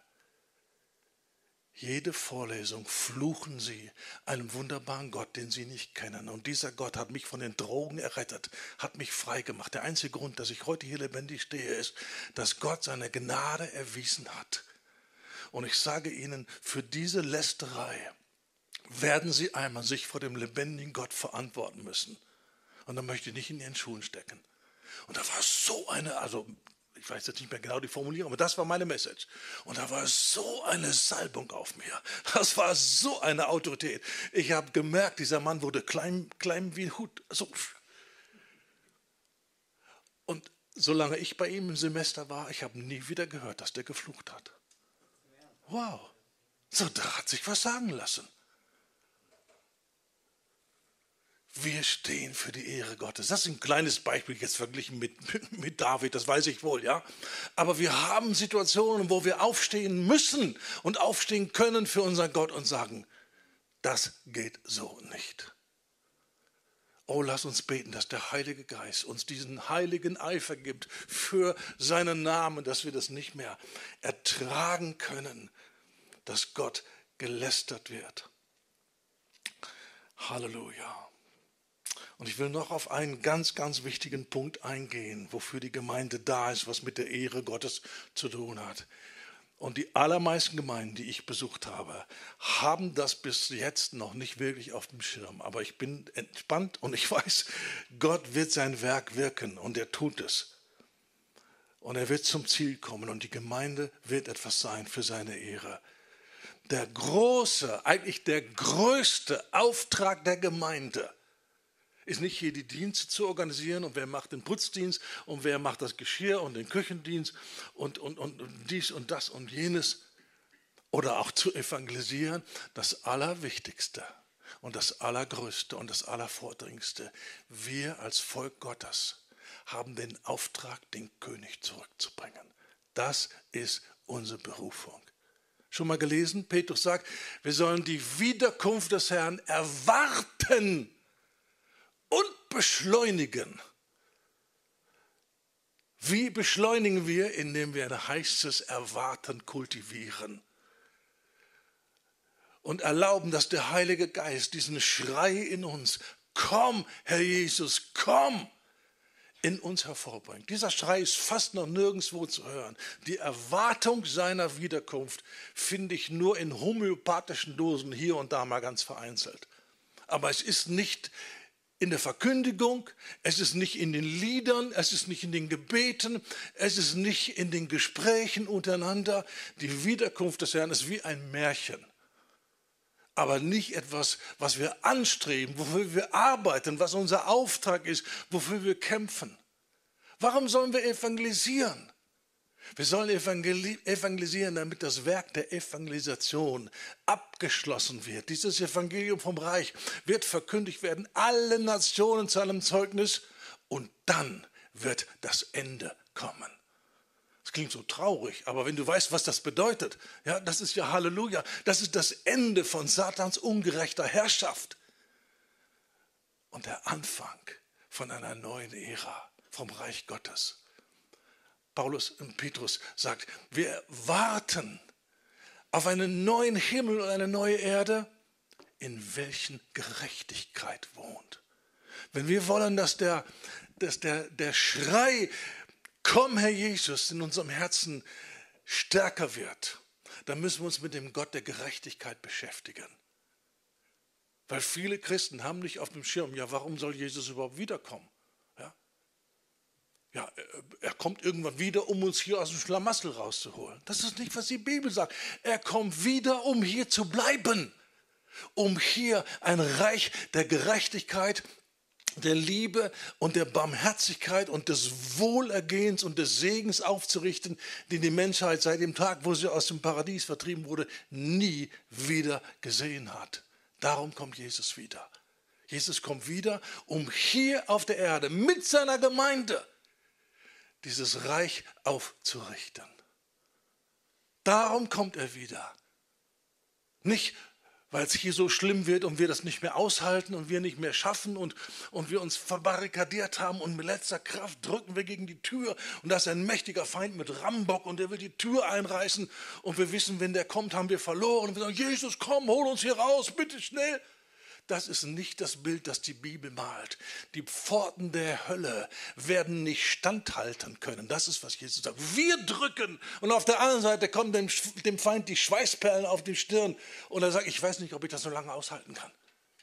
jede Vorlesung fluchen Sie einem wunderbaren Gott, den Sie nicht kennen. Und dieser Gott hat mich von den Drogen errettet, hat mich frei gemacht. Der einzige Grund, dass ich heute hier lebendig stehe, ist, dass Gott seine Gnade erwiesen hat. Und ich sage Ihnen, für diese Lästerei werden Sie einmal sich vor dem lebendigen Gott verantworten müssen. Und dann möchte ich nicht in Ihren Schuhen stecken. Und da war so eine, ich weiß jetzt nicht mehr genau die Formulierung, aber das war meine Message. Und da war so eine Salbung auf mir. Das war so eine Autorität. Ich habe gemerkt, dieser Mann wurde klein wie ein Hut. So. Und solange ich bei ihm im Semester war, ich habe nie wieder gehört, dass der geflucht hat. Wow. So, da hat sich was sagen lassen. Wir stehen für die Ehre Gottes. Das ist ein kleines Beispiel jetzt verglichen mit David, das weiß ich wohl, ja. Aber wir haben Situationen, wo wir aufstehen müssen und aufstehen können für unseren Gott und sagen, das geht so nicht. Oh, lass uns beten, dass der Heilige Geist uns diesen heiligen Eifer gibt für seinen Namen, dass wir das nicht mehr ertragen können, dass Gott gelästert wird. Halleluja. Und ich will noch auf einen ganz, ganz wichtigen Punkt eingehen, wofür die Gemeinde da ist, was mit der Ehre Gottes zu tun hat. Und die allermeisten Gemeinden, die ich besucht habe, haben das bis jetzt noch nicht wirklich auf dem Schirm. Aber ich bin entspannt und ich weiß, Gott wird sein Werk wirken und er tut es. Und er wird zum Ziel kommen und die Gemeinde wird etwas sein für seine Ehre. Der große, eigentlich der größte Auftrag der Gemeinde ist nicht hier die Dienste zu organisieren und wer macht den Putzdienst und wer macht das Geschirr und den Küchendienst und dies und das und jenes oder auch zu evangelisieren. Das Allerwichtigste und das Allergrößte und das Allervordringlichste. Wir als Volk Gottes haben den Auftrag, den König zurückzubringen. Das ist unsere Berufung. Schon mal gelesen? Petrus sagt, wir sollen die Wiederkunft des Herrn erwarten und beschleunigen. Wie beschleunigen wir? Indem wir ein heißes Erwarten kultivieren und erlauben, dass der Heilige Geist diesen Schrei in uns, komm, Herr Jesus, komm, in uns hervorbringt. Dieser Schrei ist fast noch nirgendwo zu hören. Die Erwartung seiner Wiederkunft finde ich nur in homöopathischen Dosen hier und da mal ganz vereinzelt. Aber es ist nicht in der Verkündigung, es ist nicht in den Liedern, es ist nicht in den Gebeten, es ist nicht in den Gesprächen untereinander. Die Wiederkunft des Herrn ist wie ein Märchen. Aber nicht etwas, was wir anstreben, wofür wir arbeiten, was unser Auftrag ist, wofür wir kämpfen. Warum sollen wir evangelisieren? Wir sollen evangelisieren, damit das Werk der Evangelisation abgeschlossen wird. Dieses Evangelium vom Reich wird verkündigt werden, alle Nationen zu einem Zeugnis und dann wird das Ende kommen. Das klingt so traurig, aber wenn du weißt, was das bedeutet, ja, das ist ja Halleluja, das ist das Ende von Satans ungerechter Herrschaft und der Anfang von einer neuen Ära vom Reich Gottes. Petrus sagt, wir warten auf einen neuen Himmel und eine neue Erde, in welchen Gerechtigkeit wohnt. Wenn wir wollen, dass der Schrei Komm, Herr Jesus, in unserem Herzen stärker wird, dann müssen wir uns mit dem Gott der Gerechtigkeit beschäftigen. Weil viele Christen haben nicht auf dem Schirm, ja, warum soll Jesus überhaupt wiederkommen? Ja, er kommt irgendwann wieder, um uns hier aus dem Schlamassel rauszuholen. Das ist nicht, was die Bibel sagt. Er kommt wieder, um hier zu bleiben, um hier ein Reich der Gerechtigkeit, der Liebe und der Barmherzigkeit und des Wohlergehens und des Segens aufzurichten, den die Menschheit seit dem Tag, wo sie aus dem Paradies vertrieben wurde, nie wieder gesehen hat. Darum kommt Jesus wieder. Jesus kommt wieder, um hier auf der Erde mit seiner Gemeinde dieses Reich aufzurichten. Darum kommt er wieder. Nicht, weil es hier so schlimm wird und wir das nicht mehr aushalten und wir nicht mehr schaffen und wir uns verbarrikadiert haben und mit letzter Kraft drücken wir gegen die Tür und da ist ein mächtiger Feind mit Rambock und der will die Tür einreißen und wir wissen, wenn der kommt, haben wir verloren und wir sagen, Jesus, komm, hol uns hier raus, bitte schnell. Das ist nicht das Bild, das die Bibel malt. Die Pforten der Hölle werden nicht standhalten können. Das ist, was Jesus sagt. Wir drücken und auf der anderen Seite kommen dem Feind die Schweißperlen auf die Stirn und er sagt, ich weiß nicht, ob ich das so lange aushalten kann.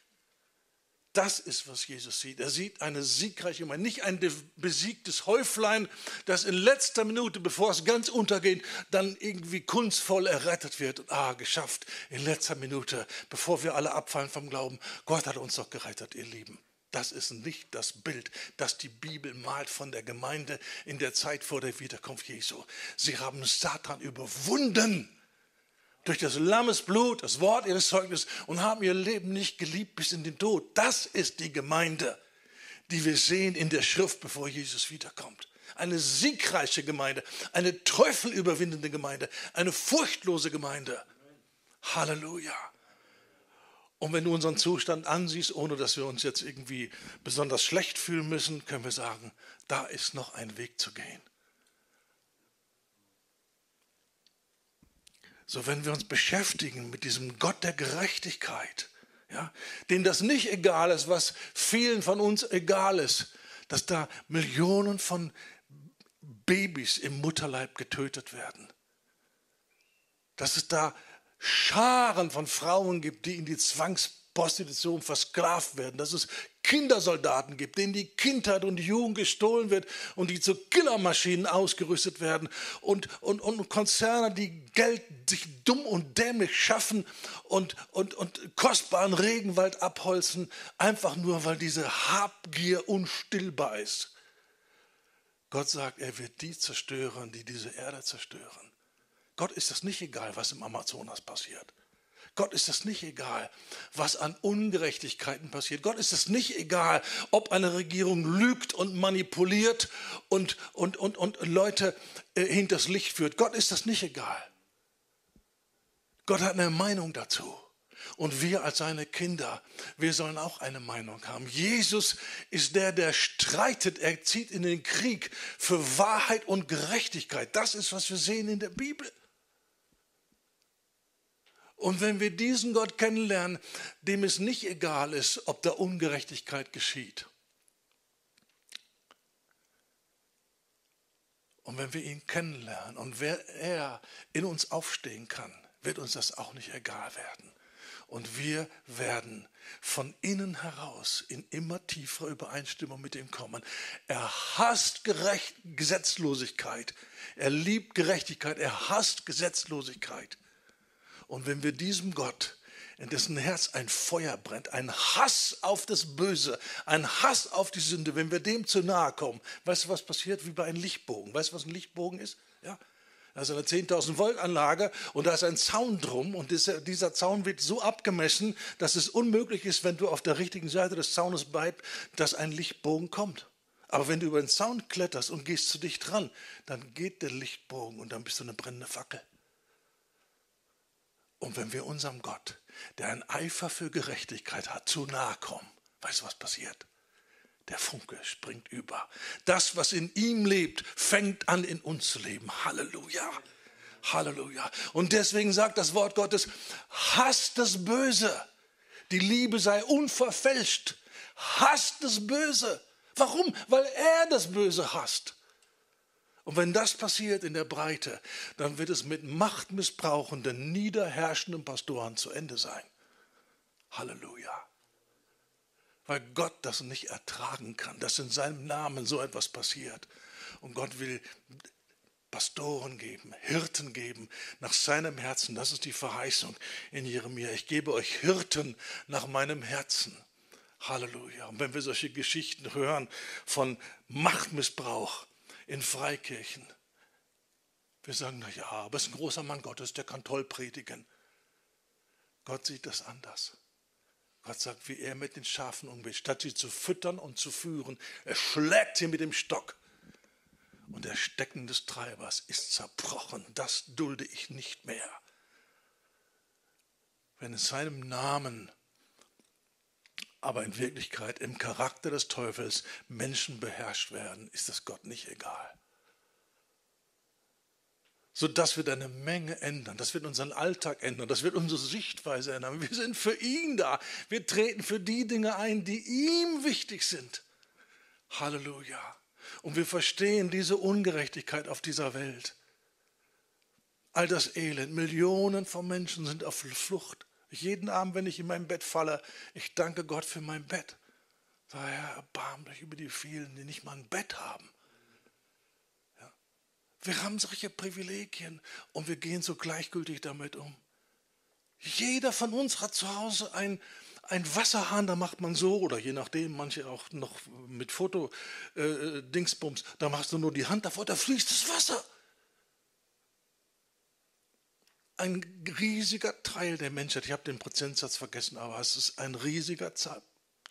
Das ist, was Jesus sieht. Er sieht eine siegreiche Gemeinde, nicht ein besiegtes Häuflein, das in letzter Minute, bevor es ganz untergeht, dann irgendwie kunstvoll errettet wird. Und geschafft, in letzter Minute, bevor wir alle abfallen vom Glauben. Gott hat uns doch gerettet, ihr Lieben. Das ist nicht das Bild, das die Bibel malt von der Gemeinde in der Zeit vor der Wiederkunft Jesu. Sie haben Satan überwunden. Durch das Lammesblut, das Wort ihres Zeugnisses und haben ihr Leben nicht geliebt bis in den Tod. Das ist die Gemeinde, die wir sehen in der Schrift, bevor Jesus wiederkommt. Eine siegreiche Gemeinde, eine teufelüberwindende Gemeinde, eine furchtlose Gemeinde. Halleluja. Und wenn du unseren Zustand ansiehst, ohne dass wir uns jetzt irgendwie besonders schlecht fühlen müssen, können wir sagen, da ist noch ein Weg zu gehen. So, wenn wir uns beschäftigen mit diesem Gott der Gerechtigkeit, ja, denen das nicht egal ist, was vielen von uns egal ist, dass da Millionen von Babys im Mutterleib getötet werden, dass es da Scharen von Frauen gibt, die in die Zwangsprostitution versklavt werden, dass es Kindersoldaten gibt, denen die Kindheit und die Jugend gestohlen wird und die zu Killermaschinen ausgerüstet werden und Konzerne, die Geld sich dumm und dämlich schaffen und kostbaren Regenwald abholzen, einfach nur, weil diese Habgier unstillbar ist. Gott sagt, er wird die zerstören, die diese Erde zerstören. Gott ist das nicht egal, was im Amazonas passiert. Gott ist es nicht egal, was an Ungerechtigkeiten passiert. Gott ist es nicht egal, ob eine Regierung lügt und manipuliert und Leute hinters Licht führt. Gott ist das nicht egal. Gott hat eine Meinung dazu. Und wir als seine Kinder, wir sollen auch eine Meinung haben. Jesus ist der streitet. Er zieht in den Krieg für Wahrheit und Gerechtigkeit. Das ist, was wir sehen in der Bibel. Und wenn wir diesen Gott kennenlernen, dem es nicht egal ist, ob da Ungerechtigkeit geschieht. Und wenn wir ihn kennenlernen und wer er in uns aufstehen kann, wird uns das auch nicht egal werden. Und wir werden von innen heraus in immer tieferer Übereinstimmung mit ihm kommen. Er hasst Gesetzlosigkeit. Er liebt Gerechtigkeit. Er hasst Gesetzlosigkeit. Und wenn wir diesem Gott, in dessen Herz ein Feuer brennt, ein Hass auf das Böse, ein Hass auf die Sünde, wenn wir dem zu nahe kommen, weißt du, was passiert? Wie bei einem Lichtbogen. Weißt du, was ein Lichtbogen ist? Ja. Das ist eine 10.000 Volt Anlage und da ist ein Zaun drum und dieser Zaun wird so abgemessen, dass es unmöglich ist, wenn du auf der richtigen Seite des Zaunes bleibst, dass ein Lichtbogen kommt. Aber wenn du über den Zaun kletterst und gehst zu dicht dran, dann geht der Lichtbogen und dann bist du eine brennende Fackel. Und wenn wir unserem Gott, der einen Eifer für Gerechtigkeit hat, zu nahe kommen, weißt du, was passiert? Der Funke springt über. Das, was in ihm lebt, fängt an, in uns zu leben. Halleluja. Halleluja. Und deswegen sagt das Wort Gottes, hasst das Böse. Die Liebe sei unverfälscht. Hasst das Böse. Warum? Weil er das Böse hasst. Und wenn das passiert in der Breite, dann wird es mit machtmissbrauchenden, niederherrschenden Pastoren zu Ende sein. Halleluja. Weil Gott das nicht ertragen kann, dass in seinem Namen so etwas passiert. Und Gott will Pastoren geben, Hirten geben nach seinem Herzen. Das ist die Verheißung in Jeremia. Ich gebe euch Hirten nach meinem Herzen. Halleluja. Und wenn wir solche Geschichten hören von Machtmissbrauch in Freikirchen, wir sagen, na ja, aber es ist ein großer Mann Gottes, der kann toll predigen. Gott sieht das anders. Gott sagt, wie er mit den Schafen umgeht. Statt sie zu füttern und zu führen, er schlägt sie mit dem Stock. Und der Stecken des Treibers ist zerbrochen. Das dulde ich nicht mehr. Wenn in seinem Namen, aber in Wirklichkeit im Charakter des Teufels Menschen beherrscht werden, ist das Gott nicht egal. So, das wird eine Menge ändern, das wird unseren Alltag ändern, das wird unsere Sichtweise ändern. Wir sind für ihn da, wir treten für die Dinge ein, die ihm wichtig sind. Halleluja. Und wir verstehen diese Ungerechtigkeit auf dieser Welt. All das Elend, Millionen von Menschen sind auf Flucht. Jeden Abend, wenn ich in mein Bett falle, ich danke Gott für mein Bett. Daher erbarmlich über die vielen, die nicht mal ein Bett haben. Wir haben solche Privilegien und wir gehen so gleichgültig damit um. Jeder von uns hat zu Hause ein Wasserhahn, da macht man so, oder je nachdem, manche auch noch mit Foto-Dingsbums, da machst du nur die Hand davor, da fließt das Wasser. Ein riesiger Teil der Menschheit, ich habe den Prozentsatz vergessen, aber es ist ein riesiger Zahl,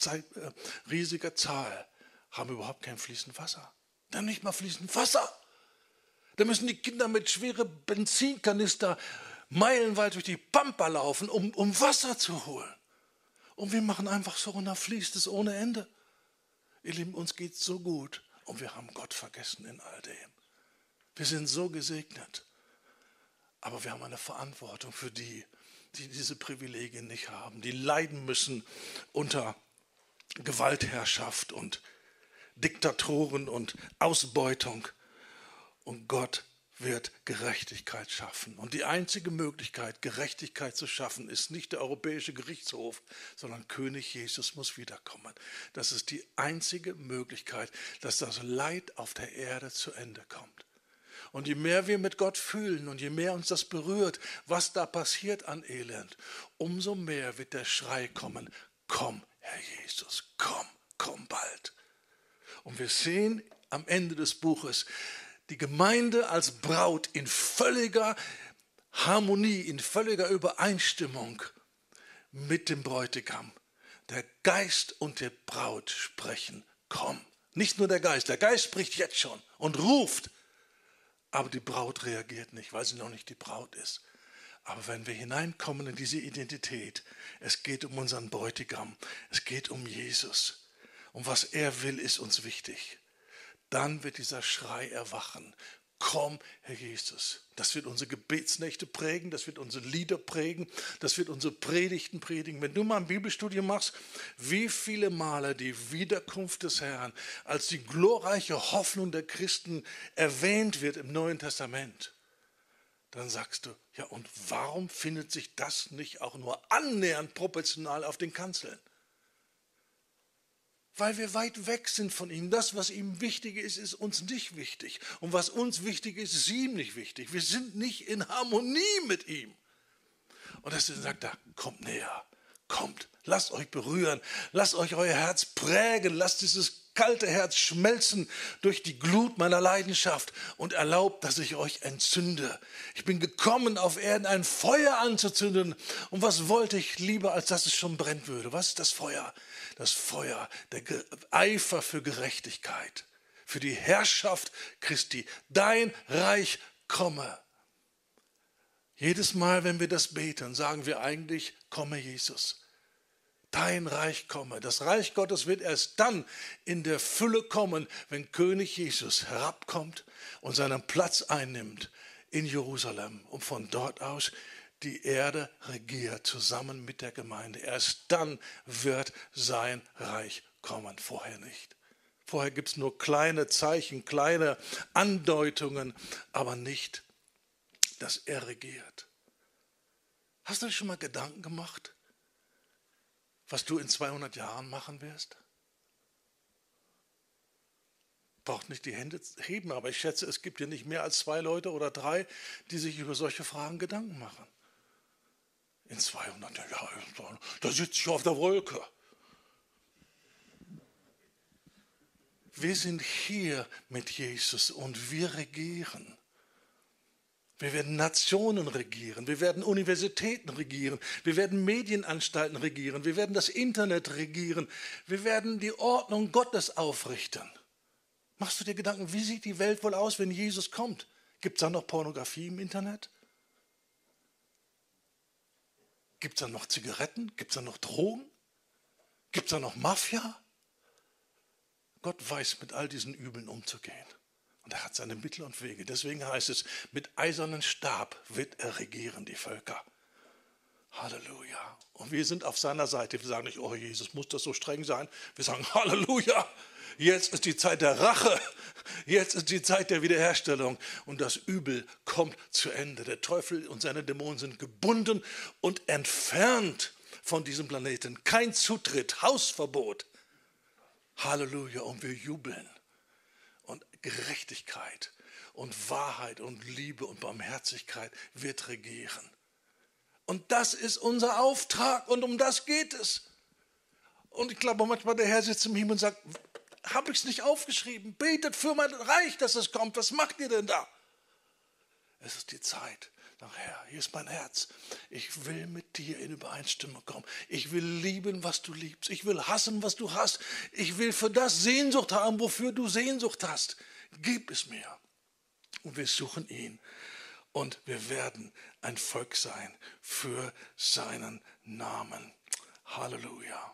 haben überhaupt kein fließendes Wasser. Dann nicht mal fließend Wasser. Da müssen die Kinder mit schweren Benzinkanister meilenweit durch die Pampa laufen, um Wasser zu holen. Und wir machen einfach so, und da fließt es ohne Ende. Ihr Lieben, uns geht es so gut und wir haben Gott vergessen in all dem. Wir sind so gesegnet, aber wir haben eine Verantwortung für die diese Privilegien nicht haben, die leiden müssen unter Gewaltherrschaft und Diktatoren und Ausbeutung. Und Gott wird Gerechtigkeit schaffen. Und die einzige Möglichkeit, Gerechtigkeit zu schaffen, ist nicht der Europäische Gerichtshof, sondern König Jesus muss wiederkommen. Das ist die einzige Möglichkeit, dass das Leid auf der Erde zu Ende kommt. Und je mehr wir mit Gott fühlen und je mehr uns das berührt, was da passiert an Elend, umso mehr wird der Schrei kommen, komm, Herr Jesus, komm bald. Und wir sehen am Ende des Buches, die Gemeinde als Braut in völliger Harmonie, in völliger Übereinstimmung mit dem Bräutigam. Der Geist und die Braut sprechen, komm. Nicht nur der Geist spricht jetzt schon und ruft, aber die Braut reagiert nicht, weil sie noch nicht die Braut ist. Aber wenn wir hineinkommen in diese Identität, es geht um unseren Bräutigam, es geht um Jesus. Und was er will, ist uns wichtig. Dann wird dieser Schrei erwachen. Komm, Herr Jesus. Das wird unsere Gebetsnächte prägen, das wird unsere Lieder prägen, das wird unsere Predigten predigen. Wenn du mal ein Bibelstudium machst, wie viele Male die Wiederkunft des Herrn als die glorreiche Hoffnung der Christen erwähnt wird im Neuen Testament, dann sagst du, ja, und warum findet sich das nicht auch nur annähernd proportional auf den Kanzeln? Weil wir weit weg sind von ihm. Das, was ihm wichtig ist, ist uns nicht wichtig. Und was uns wichtig ist, ist ihm nicht wichtig. Wir sind nicht in Harmonie mit ihm. Und deswegen sagt er, kommt näher, kommt, lasst euch berühren, lasst euch euer Herz prägen, lasst dieses kalte Herz schmelzen durch die Glut meiner Leidenschaft und erlaubt, dass ich euch entzünde. Ich bin gekommen, auf Erden ein Feuer anzuzünden. Und was wollte ich lieber, als dass es schon brennen würde? Was ist das Feuer? Das Feuer, der Eifer für Gerechtigkeit, für die Herrschaft Christi. Dein Reich komme. Jedes Mal, wenn wir das beten, sagen wir eigentlich, komme Jesus. Dein Reich komme. Das Reich Gottes wird erst dann in der Fülle kommen, wenn König Jesus herabkommt und seinen Platz einnimmt in Jerusalem und von dort aus die Erde regiert zusammen mit der Gemeinde. Erst dann wird sein Reich kommen, vorher nicht. Vorher gibt es nur kleine Zeichen, kleine Andeutungen, aber nicht, dass er regiert. Hast du dir schon mal Gedanken gemacht, was du in 200 Jahren machen wirst? Braucht nicht die Hände heben, aber ich schätze, es gibt hier nicht mehr als 2 Leute oder 3, die sich über solche Fragen Gedanken machen. In 200 Jahren, da sitze ich auf der Wolke. Wir sind hier mit Jesus und wir regieren. Wir werden Nationen regieren, wir werden Universitäten regieren, wir werden Medienanstalten regieren, wir werden das Internet regieren, wir werden die Ordnung Gottes aufrichten. Machst du dir Gedanken, wie sieht die Welt wohl aus, wenn Jesus kommt? Gibt es da noch Pornografie im Internet? Gibt es da noch Zigaretten? Gibt es da noch Drogen? Gibt es da noch Mafia? Gott weiß, mit all diesen Übeln umzugehen. Und er hat seine Mittel und Wege. Deswegen heißt es, mit eisernem Stab wird er regieren, die Völker. Halleluja. Und wir sind auf seiner Seite. Wir sagen nicht, oh Jesus, muss das so streng sein? Wir sagen, Halleluja. Jetzt ist die Zeit der Rache. Jetzt ist die Zeit der Wiederherstellung. Und das Übel kommt zu Ende. Der Teufel und seine Dämonen sind gebunden und entfernt von diesem Planeten. Kein Zutritt, Hausverbot. Halleluja. Und wir jubeln. Und Gerechtigkeit und Wahrheit und Liebe und Barmherzigkeit wird regieren. Und das ist unser Auftrag und um das geht es. Und ich glaube manchmal, der Herr sitzt im Himmel und sagt, habe ich es nicht aufgeschrieben? Betet für mein Reich, dass es kommt. Was macht ihr denn da? Es ist die Zeit. Sag, Herr, hier ist mein Herz. Ich will mit dir in Übereinstimmung kommen. Ich will lieben, was du liebst. Ich will hassen, was du hast. Ich will für das Sehnsucht haben, wofür du Sehnsucht hast. Gib es mir. Und wir suchen ihn. Und wir werden ein Volk sein für seinen Namen. Halleluja.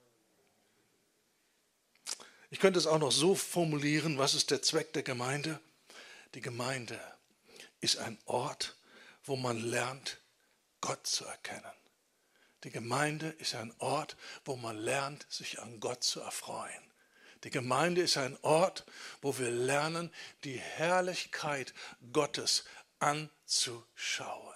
Ich könnte es auch noch so formulieren, was ist der Zweck der Gemeinde? Die Gemeinde ist ein Ort, wo man lernt, Gott zu erkennen. Die Gemeinde ist ein Ort, wo man lernt, sich an Gott zu erfreuen. Die Gemeinde ist ein Ort, wo wir lernen, die Herrlichkeit Gottes anzuschauen.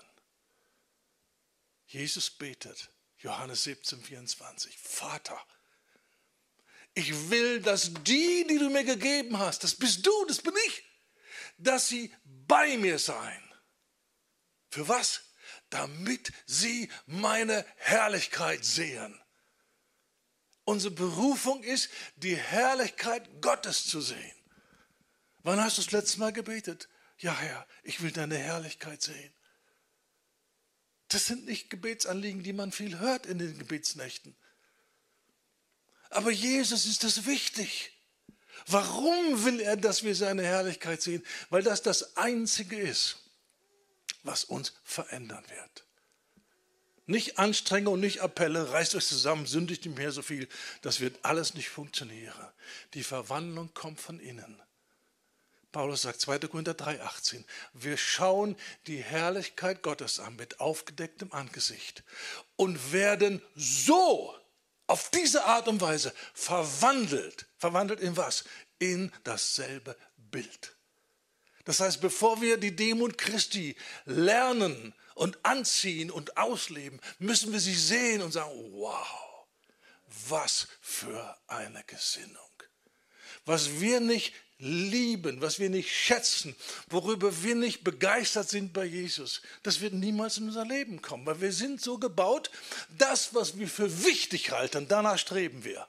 Jesus betet, Johannes 17, 24, Vater, ich will, dass die du mir gegeben hast, das bist du, das bin ich, dass sie bei mir seien. Für was? Damit sie meine Herrlichkeit sehen. Unsere Berufung ist, die Herrlichkeit Gottes zu sehen. Wann hast du das letzte Mal gebetet? Ja, Herr, ich will deine Herrlichkeit sehen. Das sind nicht Gebetsanliegen, die man viel hört in den Gebetsnächten. Aber Jesus ist das wichtig. Warum will er, dass wir seine Herrlichkeit sehen? Weil das das Einzige ist, was uns verändern wird. Nicht Anstrengung, nicht Appelle, reißt euch zusammen, sündigt nicht mehr so viel. Das wird alles nicht funktionieren. Die Verwandlung kommt von innen. Paulus sagt 2. Korinther 3,18, wir schauen die Herrlichkeit Gottes an mit aufgedecktem Angesicht und werden so auf diese Art und Weise verwandelt. Verwandelt in was? In dasselbe Bild. Das heißt, bevor wir die Demut Christi lernen und anziehen und ausleben, müssen wir sie sehen und sagen, wow, was für eine Gesinnung. Was wir nicht lieben, was wir nicht schätzen, worüber wir nicht begeistert sind bei Jesus, das wird niemals in unser Leben kommen, weil wir sind so gebaut, das, was wir für wichtig halten, danach streben wir.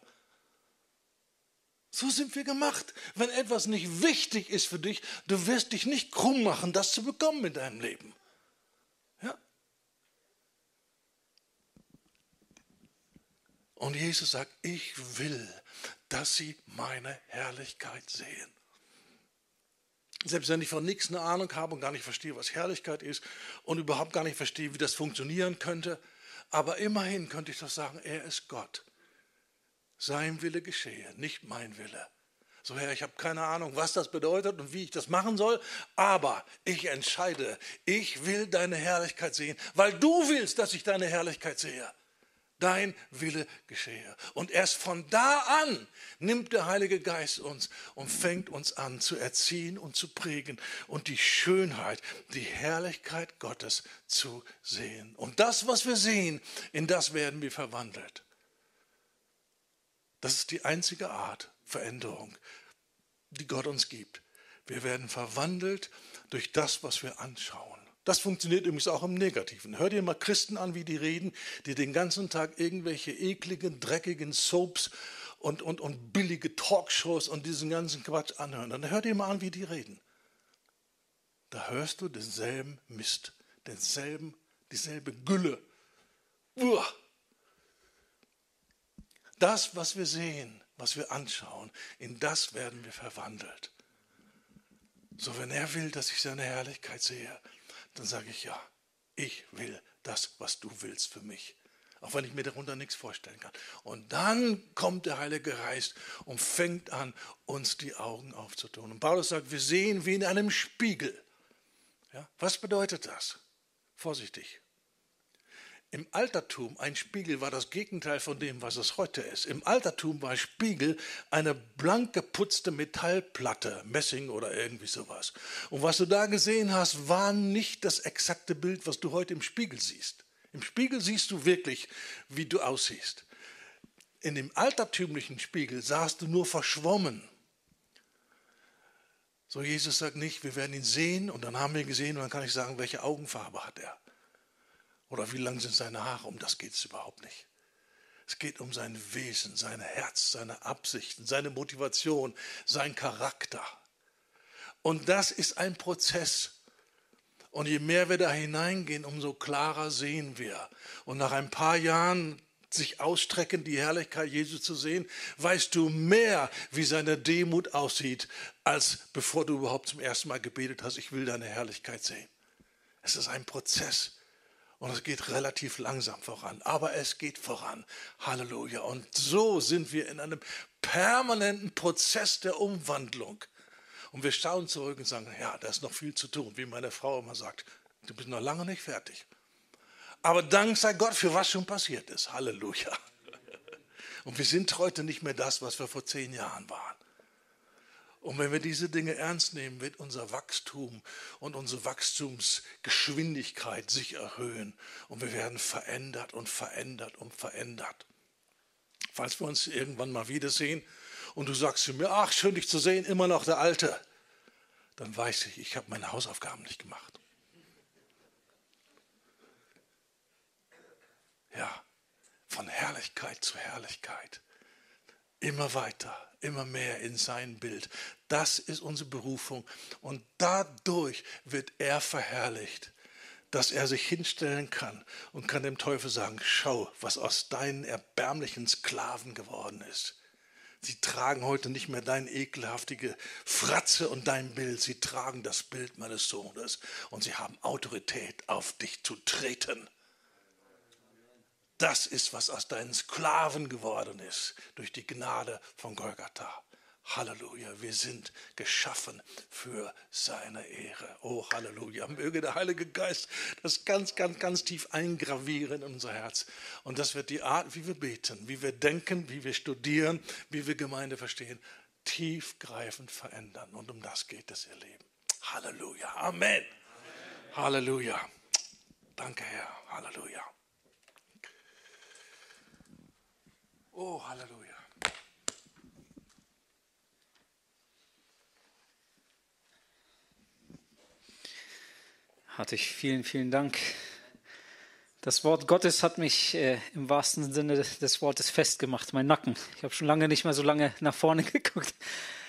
So sind wir gemacht. Wenn etwas nicht wichtig ist für dich, du wirst dich nicht krumm machen, das zu bekommen in deinem Leben. Ja? Und Jesus sagt, ich will, dass sie meine Herrlichkeit sehen. Selbst wenn ich von nichts eine Ahnung habe und gar nicht verstehe, was Herrlichkeit ist und überhaupt gar nicht verstehe, wie das funktionieren könnte, aber immerhin könnte ich doch sagen, er ist Gott. Sein Wille geschehe, nicht mein Wille. So, Herr, ich habe keine Ahnung, was das bedeutet und wie ich das machen soll, aber ich entscheide, ich will deine Herrlichkeit sehen, weil du willst, dass ich deine Herrlichkeit sehe. dein Wille geschehe. Und erst von da an nimmt der Heilige Geist uns und fängt uns an zu erziehen und zu prägen und die Schönheit, die Herrlichkeit Gottes zu sehen. Und das, was wir sehen, in das werden wir verwandelt. Das ist die einzige Art Veränderung, die Gott uns gibt. Wir werden verwandelt durch das, was wir anschauen. Das funktioniert übrigens auch im Negativen. Hört ihr mal Christen an, wie die reden, die den ganzen Tag irgendwelche ekligen, dreckigen Soaps und billige Talkshows und diesen ganzen Quatsch anhören. Dann hört ihr mal an, wie die reden. Da hörst du denselben Mist, dieselbe Gülle. Uah. Das, was wir sehen, was wir anschauen, in das werden wir verwandelt. So, wenn er will, dass ich seine Herrlichkeit sehe, dann sage ich ja, ich will das, was du willst für mich. Auch wenn ich mir darunter nichts vorstellen kann. Und dann kommt der Heilige Geist und fängt an, uns die Augen aufzutun. Und Paulus sagt, wir sehen wie in einem Spiegel. Ja, was bedeutet das? Vorsichtig. Im Altertum, ein Spiegel war das Gegenteil von dem, was es heute ist. Im Altertum war Spiegel eine blank geputzte Metallplatte, Messing oder irgendwie sowas. Und was du da gesehen hast, war nicht das exakte Bild, was du heute im Spiegel siehst. Im Spiegel siehst du wirklich, wie du aussiehst. In dem altertümlichen Spiegel sahst du nur verschwommen. So, Jesus sagt nicht, wir werden ihn sehen und dann haben wir ihn gesehen und dann kann ich sagen, welche Augenfarbe hat er. Oder wie lang sind seine Haare? Um das geht es überhaupt nicht. Es geht um sein Wesen, sein Herz, seine Absichten, seine Motivation, sein Charakter. Und das ist ein Prozess. Und je mehr wir da hineingehen, umso klarer sehen wir. Und nach ein paar Jahren sich ausstrecken, die Herrlichkeit Jesu zu sehen, weißt du mehr, wie seine Demut aussieht, als bevor du überhaupt zum ersten Mal gebetet hast, ich will deine Herrlichkeit sehen. Es ist ein Prozess. Und es geht relativ langsam voran, aber es geht voran. Halleluja. Und so sind wir in einem permanenten Prozess der Umwandlung. Und wir schauen zurück und sagen, ja, da ist noch viel zu tun. Wie meine Frau immer sagt, du bist noch lange nicht fertig. Aber Dank sei Gott für was schon passiert ist. Halleluja. Und wir sind heute nicht mehr das, was wir vor 10 Jahren waren. Und wenn wir diese Dinge ernst nehmen, wird unser Wachstum und unsere Wachstumsgeschwindigkeit sich erhöhen. Und wir werden verändert und verändert und verändert. Falls wir uns irgendwann mal wiedersehen und du sagst zu mir, ach, schön dich zu sehen, immer noch der Alte, dann weiß ich, ich habe meine Hausaufgaben nicht gemacht. Ja, von Herrlichkeit zu Herrlichkeit. Immer weiter, immer mehr in sein Bild. Das ist unsere Berufung. Und dadurch wird er verherrlicht, dass er sich hinstellen kann und kann dem Teufel sagen, schau, was aus deinen erbärmlichen Sklaven geworden ist. Sie tragen heute nicht mehr deine ekelhaftige Fratze und dein Bild. Sie tragen das Bild meines Sohnes und sie haben Autorität, auf dich zu treten. Das ist, was aus deinen Sklaven geworden ist, durch die Gnade von Golgatha. Halleluja, wir sind geschaffen für seine Ehre. Oh, Halleluja, möge der Heilige Geist das ganz, ganz, ganz tief eingravieren in unser Herz. Und das wird die Art, wie wir beten, wie wir denken, wie wir studieren, wie wir Gemeinde verstehen, tiefgreifend verändern. Und um das geht es, ihr Lieben. Halleluja, Amen. Halleluja. Danke, Herr. Halleluja. Oh, Halleluja.
Hartig, vielen, vielen Dank. Das Wort Gottes hat mich im wahrsten Sinne des Wortes festgemacht, mein Nacken. Ich habe schon lange nicht mehr so lange nach vorne geguckt.